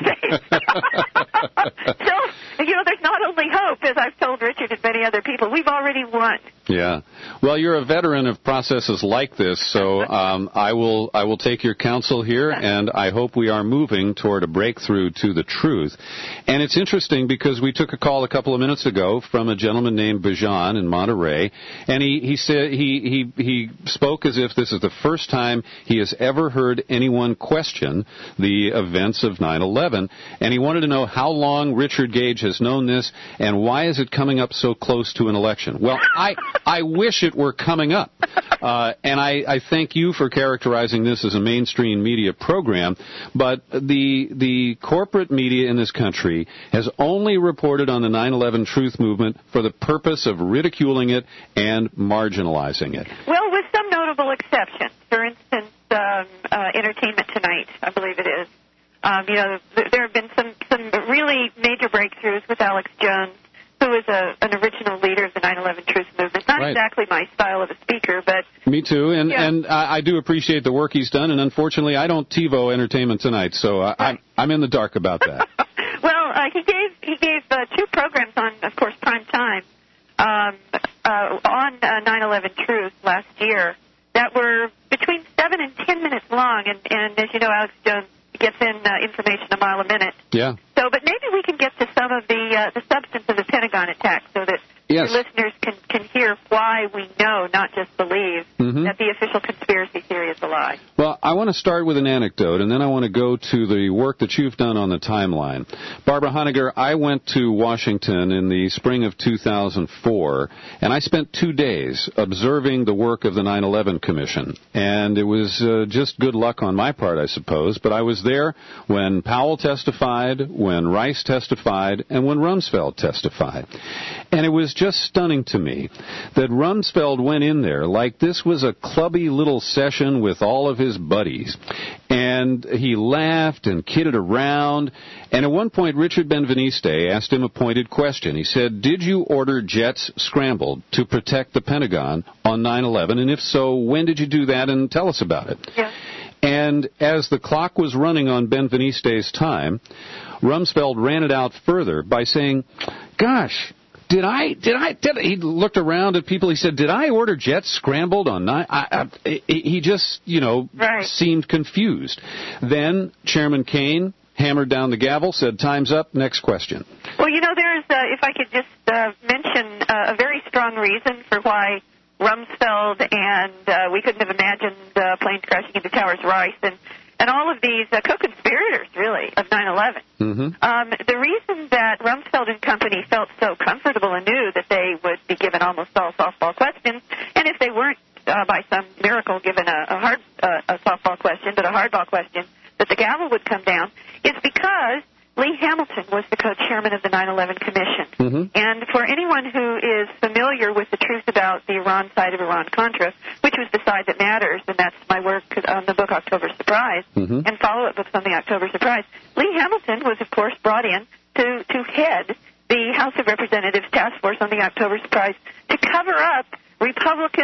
phase. So, you know, there's not only hope, as I've told Richard and many other people, we've already won. Yeah. Well, you're a veteran of processes like this, so um, I will I will take your counsel here, and I hope we are moving toward a breakthrough to the truth. And it's interesting because we took a call a couple of minutes ago from a gentleman named Bijan in Monterey, and he, he said he, he he spoke as if this is the first time he has ever heard anyone question the events of nine eleven, and he wanted to know how long Richard Gage has known this, and why is it coming up so close to an election? Well, I I wish it were coming up, uh, and I, I thank you for characterizing this as a mainstream media program, but the the corporate media in this country has only reported on the nine eleven truth movement for the purpose of ridiculing it and marginalizing it. Well, with some notable exceptions. For instance, um, uh, Entertainment Tonight, I believe it is. Um, you know, th- there have been some, some really major breakthroughs with Alex Jones, who is a, an original leader of the nine eleven Truth Movement. Not Right. exactly my style of a speaker, but... Me too, and, Yeah. and I, I do appreciate the work he's done, and unfortunately I don't TiVo Entertainment Tonight, so I, I'm, I'm in the dark about that. Well, uh, he gave he gave uh, two programs on, of course, prime time um, uh, on uh, nine eleven Truth last year that were between seven and ten minutes long, and, and as you know, Alex Jones gets in uh, information a mile a minute. Yeah. So, but maybe we can get to some of the uh, the substance of the Pentagon attack, so that Yes. your listeners can can hear why we know, not just believe, Mhm. that the official conspiracy theory is a lie. Well, I want to start with an anecdote, and then I want to go to the work that you've done on the timeline. Barbara Honegger, I went to Washington in the spring of two thousand four, and I spent two days observing the work of the nine eleven Commission. And it was uh, just good luck on my part, I suppose, but I was there when Powell testified, when Rice testified, and when Rumsfeld testified. And it was just stunning to me that Rumsfeld went in there like this was a clubby little session with all of his buddies. And he laughed and kidded around. And at one point, Richard Benveniste asked him a pointed question. He said, "Did you order jets scrambled to protect the Pentagon on nine eleven? And if so, when did you do that? And tell us about it." Yeah. And as the clock was running on Benveniste's time, Rumsfeld ran it out further by saying, "Gosh, Did I, did I, did, he looked around at people, he said, did I order jets scrambled on nine? I, I, he just, you know, right. seemed confused. Then Chairman Kane hammered down the gavel, said, time's up, next question. Well, you know, there's, uh, if I could just uh, mention uh, a very strong reason for why Rumsfeld and uh, we couldn't have imagined uh, planes crashing into Towers Rice and, and all of these uh, co-conspirators, really, of nine eleven. Mm-hmm. Um, the reason that Rumsfeld and company felt so comfortable and knew that they would be given almost all softball questions, and if they weren't, uh, by some miracle, given a, a hard uh, a softball question, but a hardball question, that the gavel would come down, is because Lee Hamilton was the co-chairman of the nine eleven Commission. Mm-hmm. And for anyone who is familiar with the truth about the Iran side of Iran-Contra, which was the side that matters, and that's my work on the book October Surprise, mm-hmm. and follow-up books on the October Surprise, Lee Hamilton was, of course, brought in to, to head the House of Representatives task force on the October Surprise to cover up Republican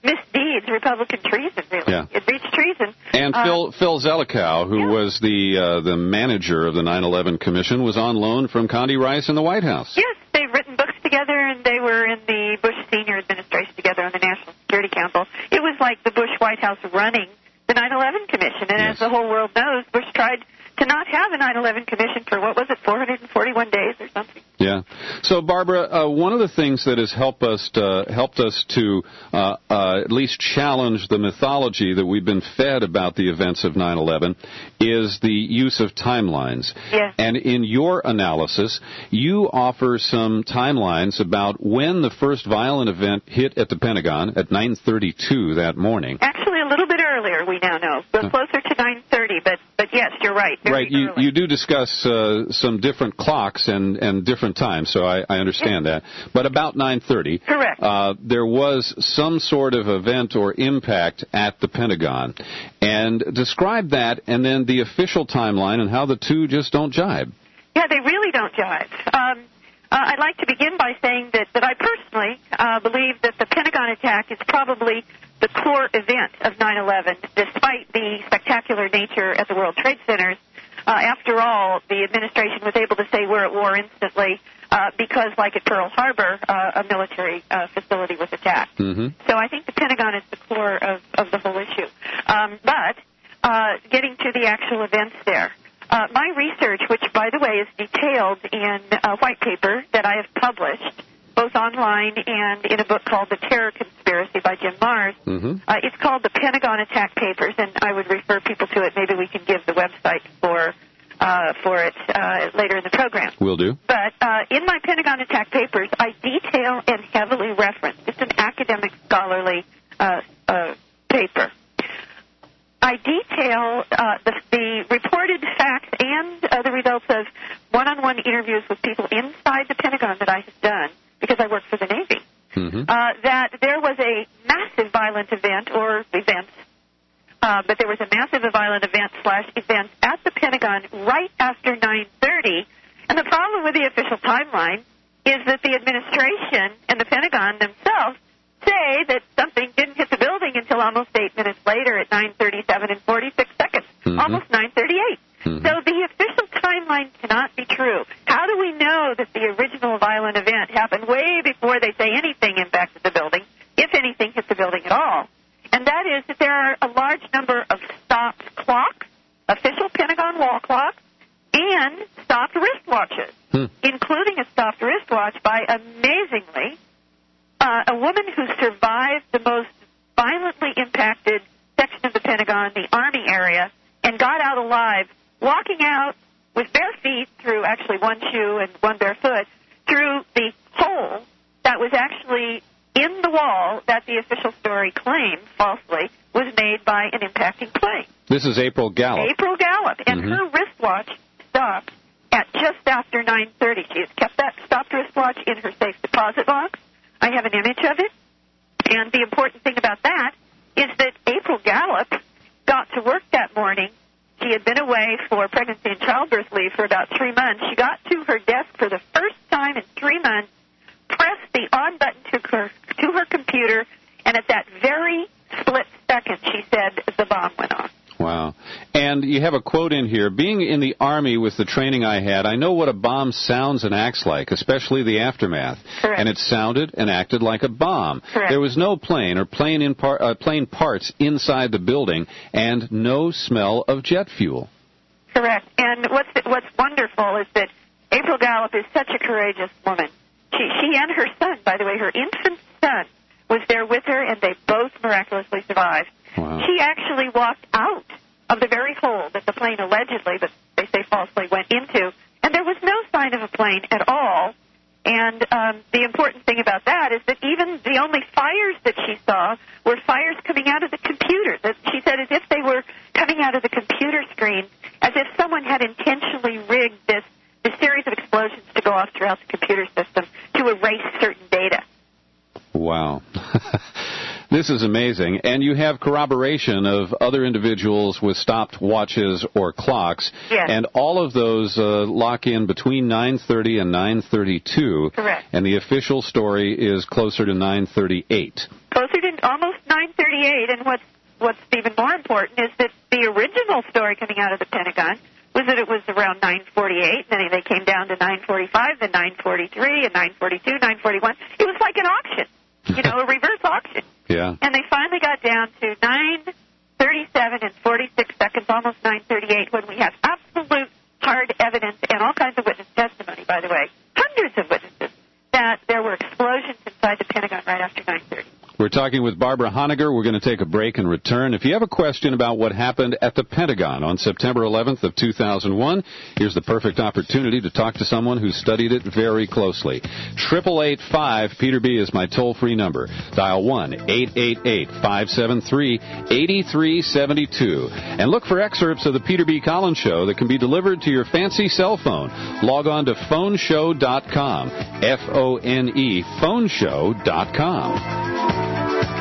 misdeeds, Republican treason, really. Yeah. It reached treason. And uh, Phil Phil Zelikow, who yeah. was the uh, the manager of the nine eleven Commission, was on loan from Condi Rice in the White House. Yes, they've written books together, and they were in the Bush senior administration together on the National Security Council. It was like the Bush White House running the nine eleven Commission, and yes. as the whole world knows, Bush tried to not have a nine eleven Commission for, what was it, four hundred forty-one days or something. Yeah. So, Barbara, uh, one of the things that has helped us to, helped us to uh, uh, at least challenge the mythology that we've been fed about the events of nine eleven is the use of timelines. Yeah. And in your analysis, you offer some timelines about when the first violent event hit at the Pentagon at nine thirty-two that morning. Actually, a little bit earlier, we now know. We're closer to nine thirty, but, but yes, you're right. Right. You, you do discuss uh, some different clocks and, and different times, so I, I understand yes. that. But about nine thirty, correct. Uh, there was some sort of event or impact at the Pentagon. And describe that and then the official timeline and how the two just don't jibe. Yeah, they really don't jive. Um, uh, I'd like to begin by saying that, that I personally uh, believe that the Pentagon attack is probably the core event of nine eleven, despite the spectacular nature at the World Trade Centers. Uh, after all, the administration was able to say we're at war instantly uh, because, like at Pearl Harbor, uh, a military uh, facility was attacked. Mm-hmm. So I think the Pentagon is the core of, of the whole issue. Um, but uh, getting to the actual events there, uh, my research, which, by the way, is detailed in a white paper that I have published, both online and in a book called The Terror Conspiracy by Jim Marrs. Mm-hmm. Uh, it's called the Pentagon Attack Papers, and I would refer people to it. Maybe we can give the website for uh, for it uh, later in the program. Will do. But uh, in my Pentagon Attack Papers, I detail and heavily reference. It's an academic, scholarly uh, uh, paper. I detail uh, the, the reported facts and uh, the results of one-on-one interviews with people inside the Pentagon that I have done, because I work for the Navy, mm-hmm. uh, that there was a massive violent event or events, uh, but there was a massive violent event slash event at the Pentagon right after nine thirty. And the problem with the official timeline is that the administration and the Pentagon themselves say that something didn't hit the building until almost eight minutes later at nine thirty-seven and forty-six seconds, mm-hmm. almost nine thirty-eight. Mm-hmm. So the official timeline cannot be true. How do we know that the original violent event happened way before they say anything impacted the building, if anything hit the building at all? And that is that there are a large number of stopped clocks, official Pentagon wall clocks, and stopped wristwatches, hmm. including a stopped wristwatch by, amazingly, uh, a woman who survived the most violently impacted section of the Pentagon, the Army area, and got out alive, walking out with bare feet through actually one shoe and one bare foot through the hole that was actually in the wall that the official story claimed falsely was made by an impacting plane. This is April Gallup. April Gallup. And mm-hmm. her wristwatch stopped at just after nine thirty. She has kept that stopped wristwatch in her safe deposit box. I have an image of it. And the important thing about that is that April Gallup got to work that morning. She had been away for pregnancy and childbirth leave for about three months. She got to her desk for the first time in three months, pressed the on button to her, to her computer, and at that very split second, she said the bomb went off. Wow. And you have a quote in here, being in the Army with the training I had, I know what a bomb sounds and acts like, especially the aftermath. Correct. And it sounded and acted like a bomb. Correct. There was no plane or plane, in par- uh, plane parts inside the building and no smell of jet fuel. Correct. And what's what's wonderful is that April Gallup is such a courageous woman. She, she and her son, by the way, her infant son, was there with her, and they both miraculously survived. Wow. She actually walked out of the very hole that the plane allegedly, but they say falsely, went into, and there was no sign of a plane at all. And um, the important thing about that is that even the only fires that she saw were fires coming out of the computer. That she said as if they were coming out of the computer screen, as if someone had intentionally rigged this, this series of explosions to go off throughout the computer system to erase certain data. Wow. This is amazing. And you have corroboration of other individuals with stopped watches or clocks. Yes. And all of those uh, lock in between nine thirty and nine thirty-two. Correct. And the official story is closer to nine thirty-eight. Closer to almost nine thirty-eight. And what's, what's even more important is that the original story coming out of the Pentagon was that it was around nine forty-eight, then they came down to nine forty-five, then nine forty-three, and nine forty-two, nine forty-one. It was like an auction, you know, a reverse auction. Yeah. And they finally got down to nine thirty-seven and forty-six seconds, almost nine thirty-eight, when we have absolute hard evidence and all kinds of witness testimony, by the way, hundreds of witnesses, that there were explosions inside the Pentagon right after nine thirty. We're talking with Barbara Honegger. We're going to take a break and return. If you have a question about what happened at the Pentagon on September eleventh of two thousand one, here's the perfect opportunity to talk to someone who studied it very closely. eight eight eight five Peter B is my toll-free number. Dial one eight eight eight, five seven three, eight three seven two. And look for excerpts of the Peter B. Collins Show that can be delivered to your fancy cell phone. Log on to phone show dot com. F O N E, phone show dot com.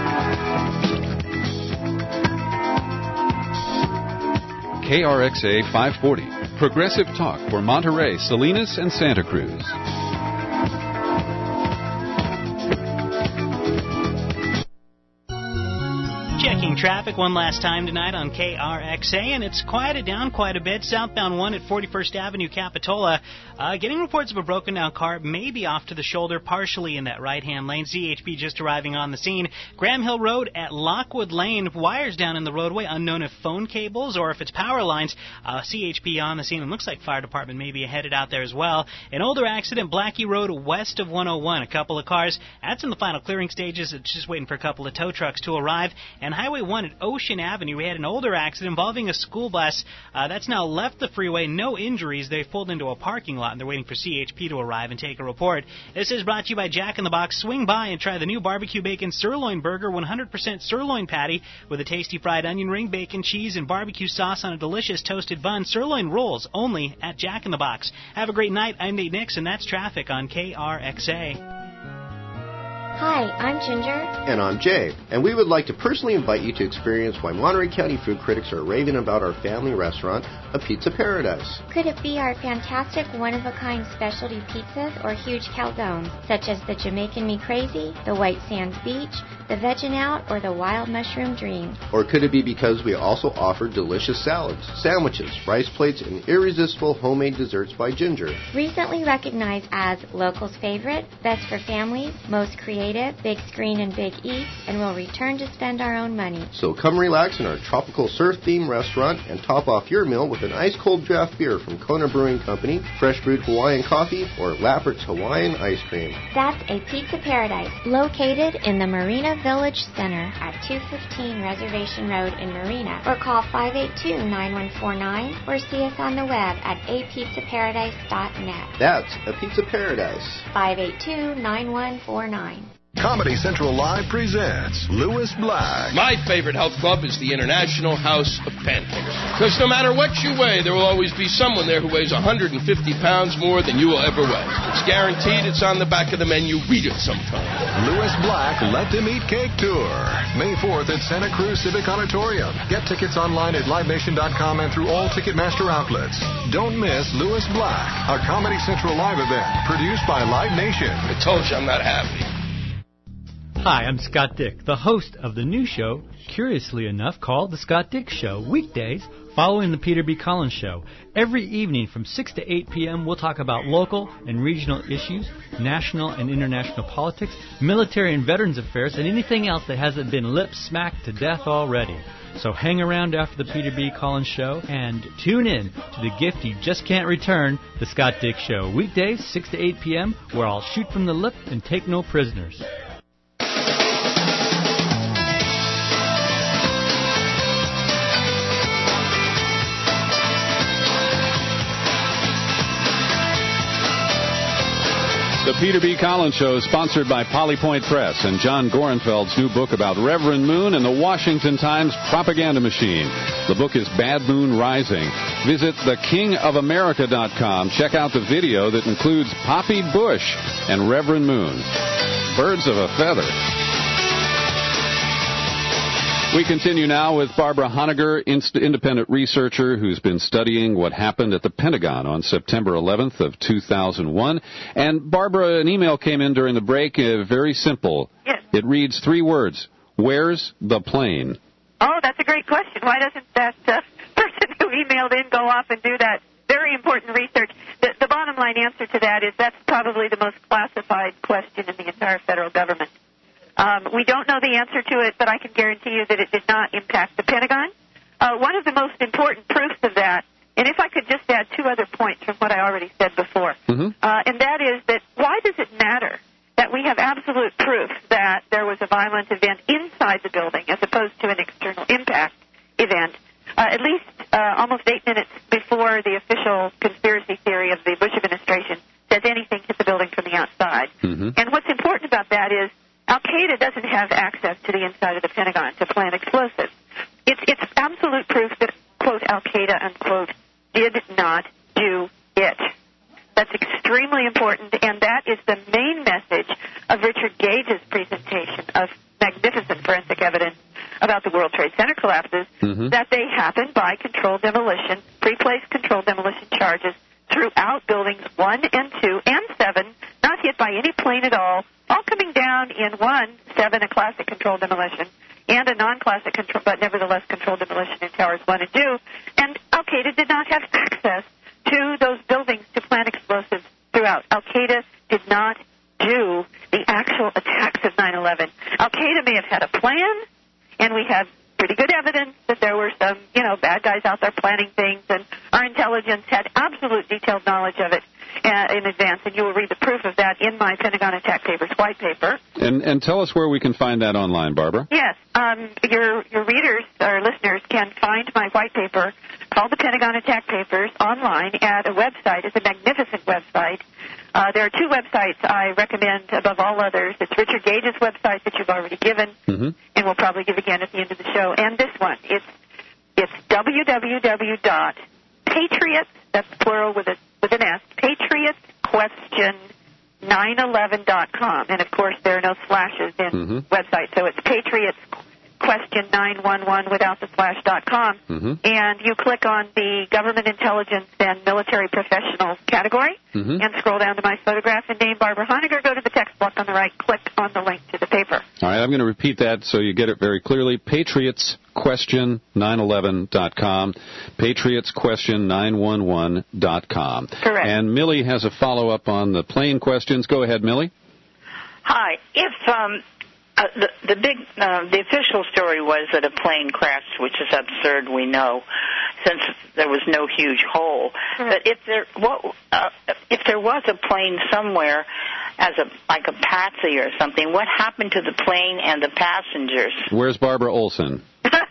K R X A five forty, Progressive Talk for Monterey, Salinas, and Santa Cruz. Checking traffic one last time tonight on K R X A, and it's quieted down quite a bit. Southbound one at forty-first Avenue, Capitola. Uh, getting reports of a broken down car, maybe off to the shoulder, partially in that right-hand lane. C H P just arriving on the scene. Graham Hill Road at Lockwood Lane. Wires down in the roadway, unknown if phone cables or if it's power lines. Uh, C H P on the scene, and looks like fire department may be headed out there as well. An older accident, Blackie Road west of one oh one. A couple of cars. That's in the final clearing stages. It's just waiting for a couple of tow trucks to arrive. And Highway one at Ocean Avenue, we had an older accident involving a school bus. Uh, that's now left the freeway. No injuries. They've pulled into a parking lot, and they're waiting for C H P to arrive and take a report. This is brought to you by Jack in the Box. Swing by and try the new barbecue bacon sirloin burger, one hundred percent sirloin patty with a tasty fried onion ring, bacon, cheese, and barbecue sauce on a delicious toasted bun. Sirloin rolls only at Jack in the Box. Have a great night. I'm Nate Nix, and that's traffic on K R X A. Hi, I'm Ginger. And I'm Jay. And we would like to personally invite you to experience why Monterey County food critics are raving about our family restaurant, A Pizza Paradise. Could it be our fantastic one-of-a-kind specialty pizzas or huge calzones, such as the Jamaican Me Crazy, the White Sands Beach, the Veggin' Out, or the Wild Mushroom Dream? Or could it be because we also offer delicious salads, sandwiches, rice plates, and irresistible homemade desserts by Ginger? Recently recognized as locals' favorite, best for families, most creative, big screen and big eats, and we'll return to spend our own money. So come relax in our tropical surf-themed restaurant and top off your meal with an ice-cold draft beer from Kona Brewing Company, fresh brewed Hawaiian coffee, or Lappert's Hawaiian ice cream. That's A Pizza Paradise, located in the Marina Village Center at two fifteen Reservation Road in Marina, or call five eight two, nine one four nine, or see us on the web at a pizza paradise dot net. That's A Pizza Paradise. five eight two, nine one four nine. Comedy Central Live presents Lewis Black. My favorite health club is the International House of Pancakes. Because no matter what you weigh, there will always be someone there who weighs one hundred fifty pounds more than you will ever weigh. It's guaranteed. It's on the back of the menu. Read it sometime. Lewis Black Let Them Eat Cake Tour. May fourth at Santa Cruz Civic Auditorium. Get tickets online at live nation dot com and through all Ticketmaster outlets. Don't miss Lewis Black, a Comedy Central Live event produced by Live Nation. I told you I'm not happy. Hi, I'm Scott Dick, the host of the new show, curiously enough, called The Scott Dick Show, weekdays following the Peter B. Collins Show. Every evening from six to eight p.m., we'll talk about local and regional issues, national and international politics, military and veterans affairs, and anything else that hasn't been lip-smacked to death already. So hang around after the Peter B. Collins Show and tune in to the gift you just can't return, The Scott Dick Show, weekdays, six to eight p.m., where I'll shoot from the lip and take no prisoners. The Peter B. Collins Show is sponsored by Polypoint Press and John Gorenfeld's new book about Reverend Moon and the Washington Times propaganda machine. The book is Bad Moon Rising. Visit the king of america dot com. Check out the video that includes Poppy Bush and Reverend Moon. Birds of a feather. We continue now with Barbara Honegger, inst- independent researcher who's been studying what happened at the Pentagon on September eleventh of two thousand one. And Barbara, an email came in during the break, uh, very simple. Yes. It reads three words. Where's the plane? Oh, that's a great question. Why doesn't that uh, person who emailed in go off and do that very important research? The, the bottom line answer to that is that's probably the most classified question in the entire federal government. Um, we don't know the answer to it, but I can guarantee you that it did not impact the Pentagon. Uh, one of the most important proofs of that, and if I could just add two other points from what I already said before, mm-hmm. uh, and that is that why does it matter that we have absolute proof that there was a violent event inside the building as opposed to an external impact event, uh, at least uh, almost eight minutes before the official conspiracy theory of the Bush administration says anything hit the building from the outside. Mm-hmm. And what's important about that is Al-Qaeda doesn't have access to the inside of the Pentagon to plant explosives. It's, it's absolute proof that, quote, Al-Qaeda, unquote, did not do it. That's extremely important, and that is the main message of Richard Gage's presentation of magnificent forensic evidence about the World Trade Center collapses, mm-hmm. that they happened by controlled demolition, pre-placed controlled demolition charges throughout buildings one and two and seven, not hit by any plane at all, all coming down in one, seven, a classic controlled demolition, and a non-classic, control, but nevertheless controlled demolition in towers one and two. And Al-Qaeda did not have access to those buildings to plant explosives throughout. Al-Qaeda did not do the actual attacks of nine eleven. Al-Qaeda may have had a plan, and we have pretty good evidence that there were some, you know, bad guys out there planning things, and our intelligence had absolute detailed knowledge of it uh, in advance, and you will read the proof of that in my Pentagon Attack Papers white paper. And and tell us where we can find that online, Barbara. Yes, um, your your readers or listeners can find my white paper called the Pentagon Attack Papers online at a website. It's a magnificent website. Uh, there are two websites I recommend above all others. It's Richard Gage's website that you've already given, mm-hmm. and we'll probably give again at the end of the show, and this one. It's it's www.patriots, that's plural with a with an S, patriots question nine eleven dot com. And, of course, there are no slashes in mm-hmm. website, so it's patriots question nine one one without the slash dot com. Mm-hmm. And you click on the government intelligence and military professionals category mm-hmm. and scroll down to my photograph and name Barbara Honegger. Go to the text block on the right, click on the link to the paper. All right, I'm going to repeat that so you get it very clearly. patriots question nine eleven dot com, patriots question nine one one dot com. Correct. And Millie has a follow-up on the plane questions. Go ahead, Millie. Hi. If um, uh, the the big uh, the official story was that a plane crashed, which is absurd, we know, since there was no huge hole. Mm-hmm. But if there what uh, if there was a plane somewhere as a like a patsy or something, what happened to the plane and the passengers? Where's Barbara Olson?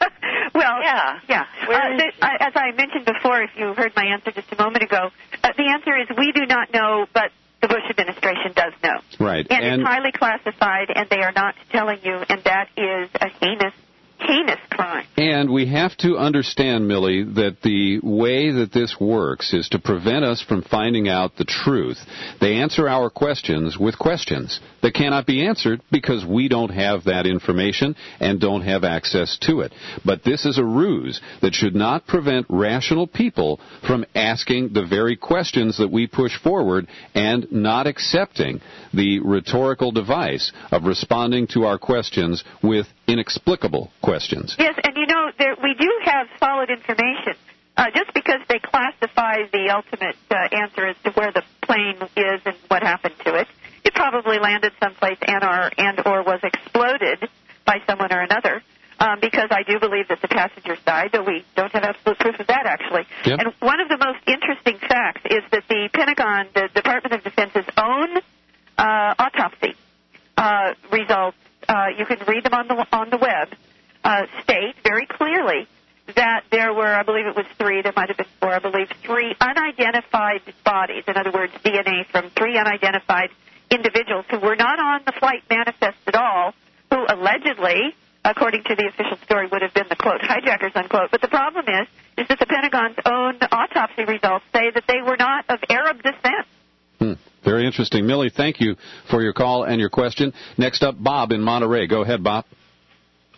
Well, yeah, yeah. Uh, the, uh, as I mentioned before, if you heard my answer just a moment ago, uh, the answer is we do not know, but the Bush administration does know. Right. And, and it's highly classified, and they are not telling you, and that is a heinous, heinous crime. And we have to understand, Millie, that the way that this works is to prevent us from finding out the truth. They answer our questions with questions that cannot be answered because we don't have that information and don't have access to it. But this is a ruse that should not prevent rational people from asking the very questions that we push forward and not accepting the rhetorical device of responding to our questions with inexplicable questions. Yes, and you know, there, we do have solid information. Uh, just because they classify the ultimate uh, answer as to where the plane is and what happened to it, it probably landed someplace and or, and or was exploded by someone or another. Um, because I do believe that the passengers died, though we don't have absolute proof of that, actually. Yep. And one of the most interesting facts is that the Pentagon, the Department of Defense's own uh, autopsy uh, results, uh, you can read them on the on the web, uh, state very clearly that there were, I believe it was three, there might have been four, I believe, three unidentified bodies, in other words, D N A from three unidentified individuals who were not on the flight manifest at all, who allegedly, according to the official story, would have been the, quote, hijackers, unquote. But the problem is, is that the Pentagon's own autopsy results say that they were not of Arab descent. Hmm. Very interesting. Millie, thank you for your call and your question. Next up, Bob in Monterey. Go ahead, Bob.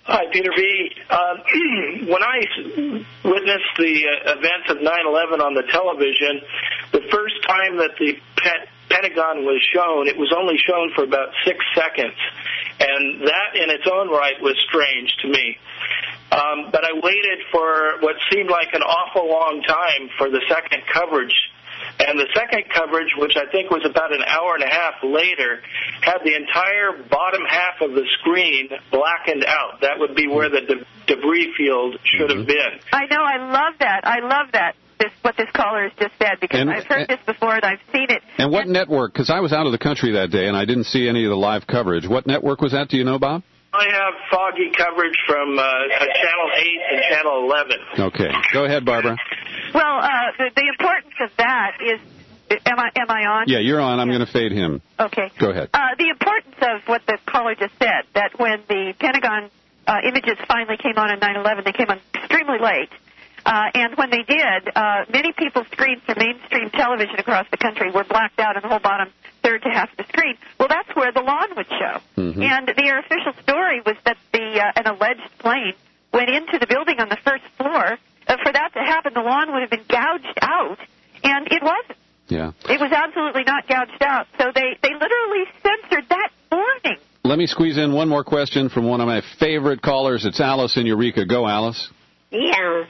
Hi, Peter B. Um, when I witnessed the uh, events of nine eleven on the television, the first time that the Pet- Pentagon was shown, it was only shown for about six seconds. And that in its own right was strange to me. Um, but I waited for what seemed like an awful long time for the second coverage. And the second coverage, which I think was about an hour and a half later, had the entire bottom half of the screen blackened out. That would be where the de- debris field should have been. I know. I love that. I love that. This, what this caller has just said, because And- I've heard this before and I've seen it. And what network? Because I was out of the country that day and I didn't see any of the live coverage. What network was that? Do you know, Bob? I have foggy coverage from uh, Channel eight and Channel eleven. Okay. Go ahead, Barbara. Well, uh, the, the importance of that is, am I am I on? Yeah, you're on. I'm going to fade him. Okay. Go ahead. Uh, the importance of what the caller just said, that when the Pentagon uh, images finally came on in nine eleven, they came on extremely late. Uh, and when they did, uh, many people's screens for mainstream television across the country were blacked out in the whole bottom third to half of the screen. Well, that's where the lawn would show. Mm-hmm. And their official story was that the uh, an alleged plane went into the building on the first floor. Uh, for that to happen, the lawn would have been gouged out, and it wasn't. Yeah. It was absolutely not gouged out. So they, they literally censored that morning. Let me squeeze in one more question from one of my favorite callers. It's Alice in Eureka. Go, Alice. Yeah.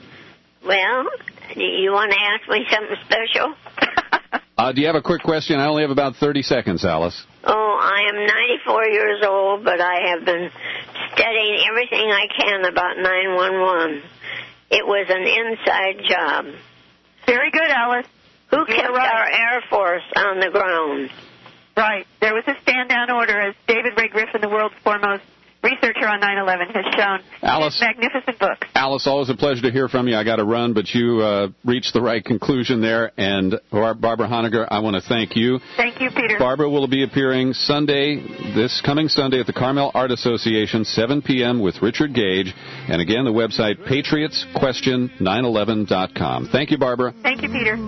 Well, do you want to ask me something special? Uh, do you have a quick question? I only have about thirty seconds, Alice. Oh, I am ninety-four years old, but I have been studying everything I can about nine one one. It was an inside job. Very good, Alice. Who You kept were right. our Air Force on the ground? Right. There was a stand-down order, as David Ray Griffin, the world's foremost researcher on nine eleven, has shown. Alice. His magnificent book. Alice, always a pleasure to hear from you. I got to run, but you uh, reached the right conclusion there. And Bar- Barbara Honegger, I want to thank you. Thank you, Peter. Barbara will be appearing Sunday, this coming Sunday, at the Carmel Art Association, seven p.m. with Richard Gage. And again, the website, patriots question nine eleven dot com. Thank you, Barbara. Thank you, Peter.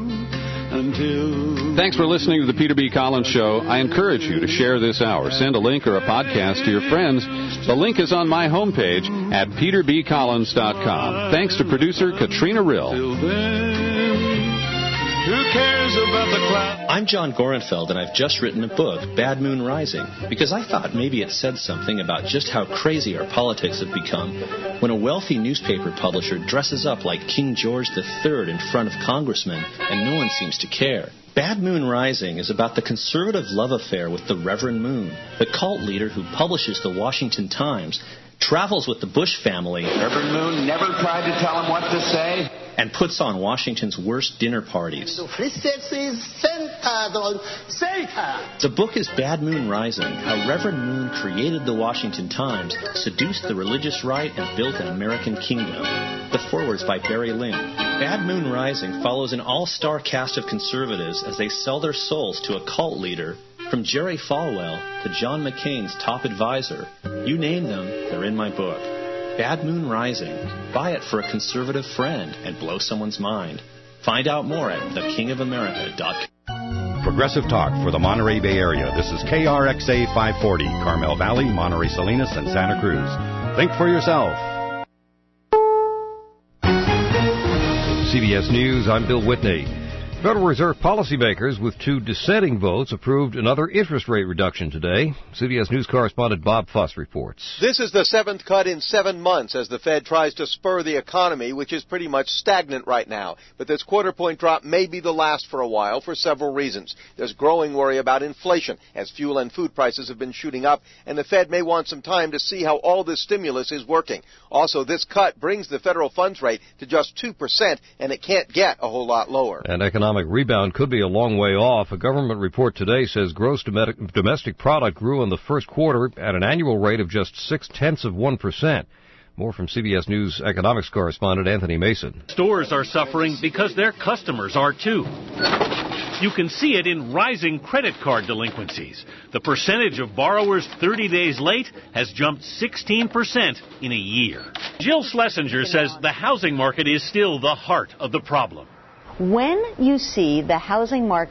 Thanks for listening to the Peter B. Collins Show. I encourage you to share this hour. Send a link or a podcast to your friends. The link is on my homepage at peter b collins dot com. Thanks to producer Katrina Rill. Who cares about the cloud? I'm John Gorenfeld, and I've just written a book, Bad Moon Rising, because I thought maybe it said something about just how crazy our politics have become when a wealthy newspaper publisher dresses up like King George the Third in front of congressmen, and no one seems to care. Bad Moon Rising is about the conservative love affair with the Reverend Moon, the cult leader who publishes the Washington Times, travels with the Bush family. Reverend Moon never tried to tell him what to say. And puts on Washington's worst dinner parties. The book is Bad Moon Rising, how Reverend Moon created the Washington Times, seduced the religious right, and built an American kingdom. The foreword's by Barry Lynn. Bad Moon Rising follows an all-star cast of conservatives as they sell their souls to a cult leader. From Jerry Falwell to John McCain's top advisor, you name them, they're in my book. Bad Moon Rising. Buy it for a conservative friend and blow someone's mind. Find out more at the king of america dot com. Progressive Talk for the Monterey Bay Area. This is K R X A five forty, Carmel Valley, Monterey Salinas, and Santa Cruz. Think for yourself. C B S News, I'm Bill Whitney. Federal Reserve policymakers with two dissenting votes approved another interest rate reduction today. C B S News correspondent Bob Fuss reports. This is the seventh cut in seven months as the Fed tries to spur the economy, which is pretty much stagnant right now. But this quarter-point drop may be the last for a while for several reasons. There's growing worry about inflation as fuel and food prices have been shooting up, and the Fed may want some time to see how all this stimulus is working. Also, this cut brings the federal funds rate to just two percent, and it can't get a whole lot lower. An economic rebound could be a long way off. A government report today says gross domestic product grew in the first quarter at an annual rate of just six-tenths of one percent. More from C B S News economics correspondent Anthony Mason. Stores are suffering because their customers are too. You can see it in rising credit card delinquencies. The percentage of borrowers thirty days late has jumped sixteen percent in a year. Jill Schlesinger says the housing market is still the heart of the problem. When you see the housing market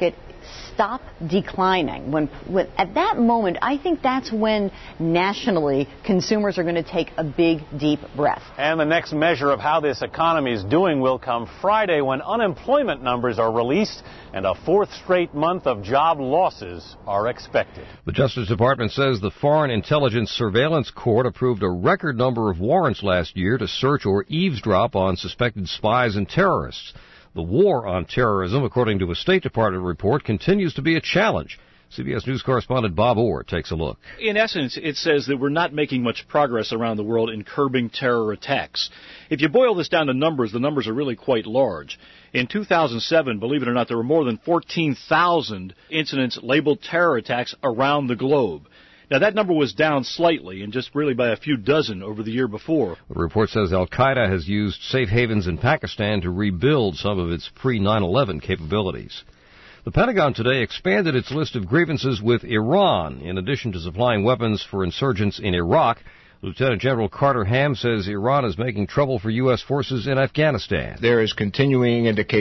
stop declining. When, when at that moment, I think that's when nationally consumers are going to take a big, deep breath. And the next measure of how this economy is doing will come Friday when unemployment numbers are released and a fourth straight month of job losses are expected. The Justice Department says the Foreign Intelligence Surveillance Court approved a record number of warrants last year to search or eavesdrop on suspected spies and terrorists. The war on terrorism, according to a State Department report, continues to be a challenge. C B S News correspondent Bob Orr takes a look. In essence, it says that we're not making much progress around the world in curbing terror attacks. If you boil this down to numbers, the numbers are really quite large. In two thousand seven, believe it or not, there were more than fourteen thousand incidents labeled terror attacks around the globe. Now, that number was down slightly, and just really by a few dozen over the year before. The report says al-Qaeda has used safe havens in Pakistan to rebuild some of its pre nine eleven capabilities. The Pentagon today expanded its list of grievances with Iran. In addition to supplying weapons for insurgents in Iraq, Lieutenant General Carter Ham says Iran is making trouble for U S forces in Afghanistan. There is continuing indication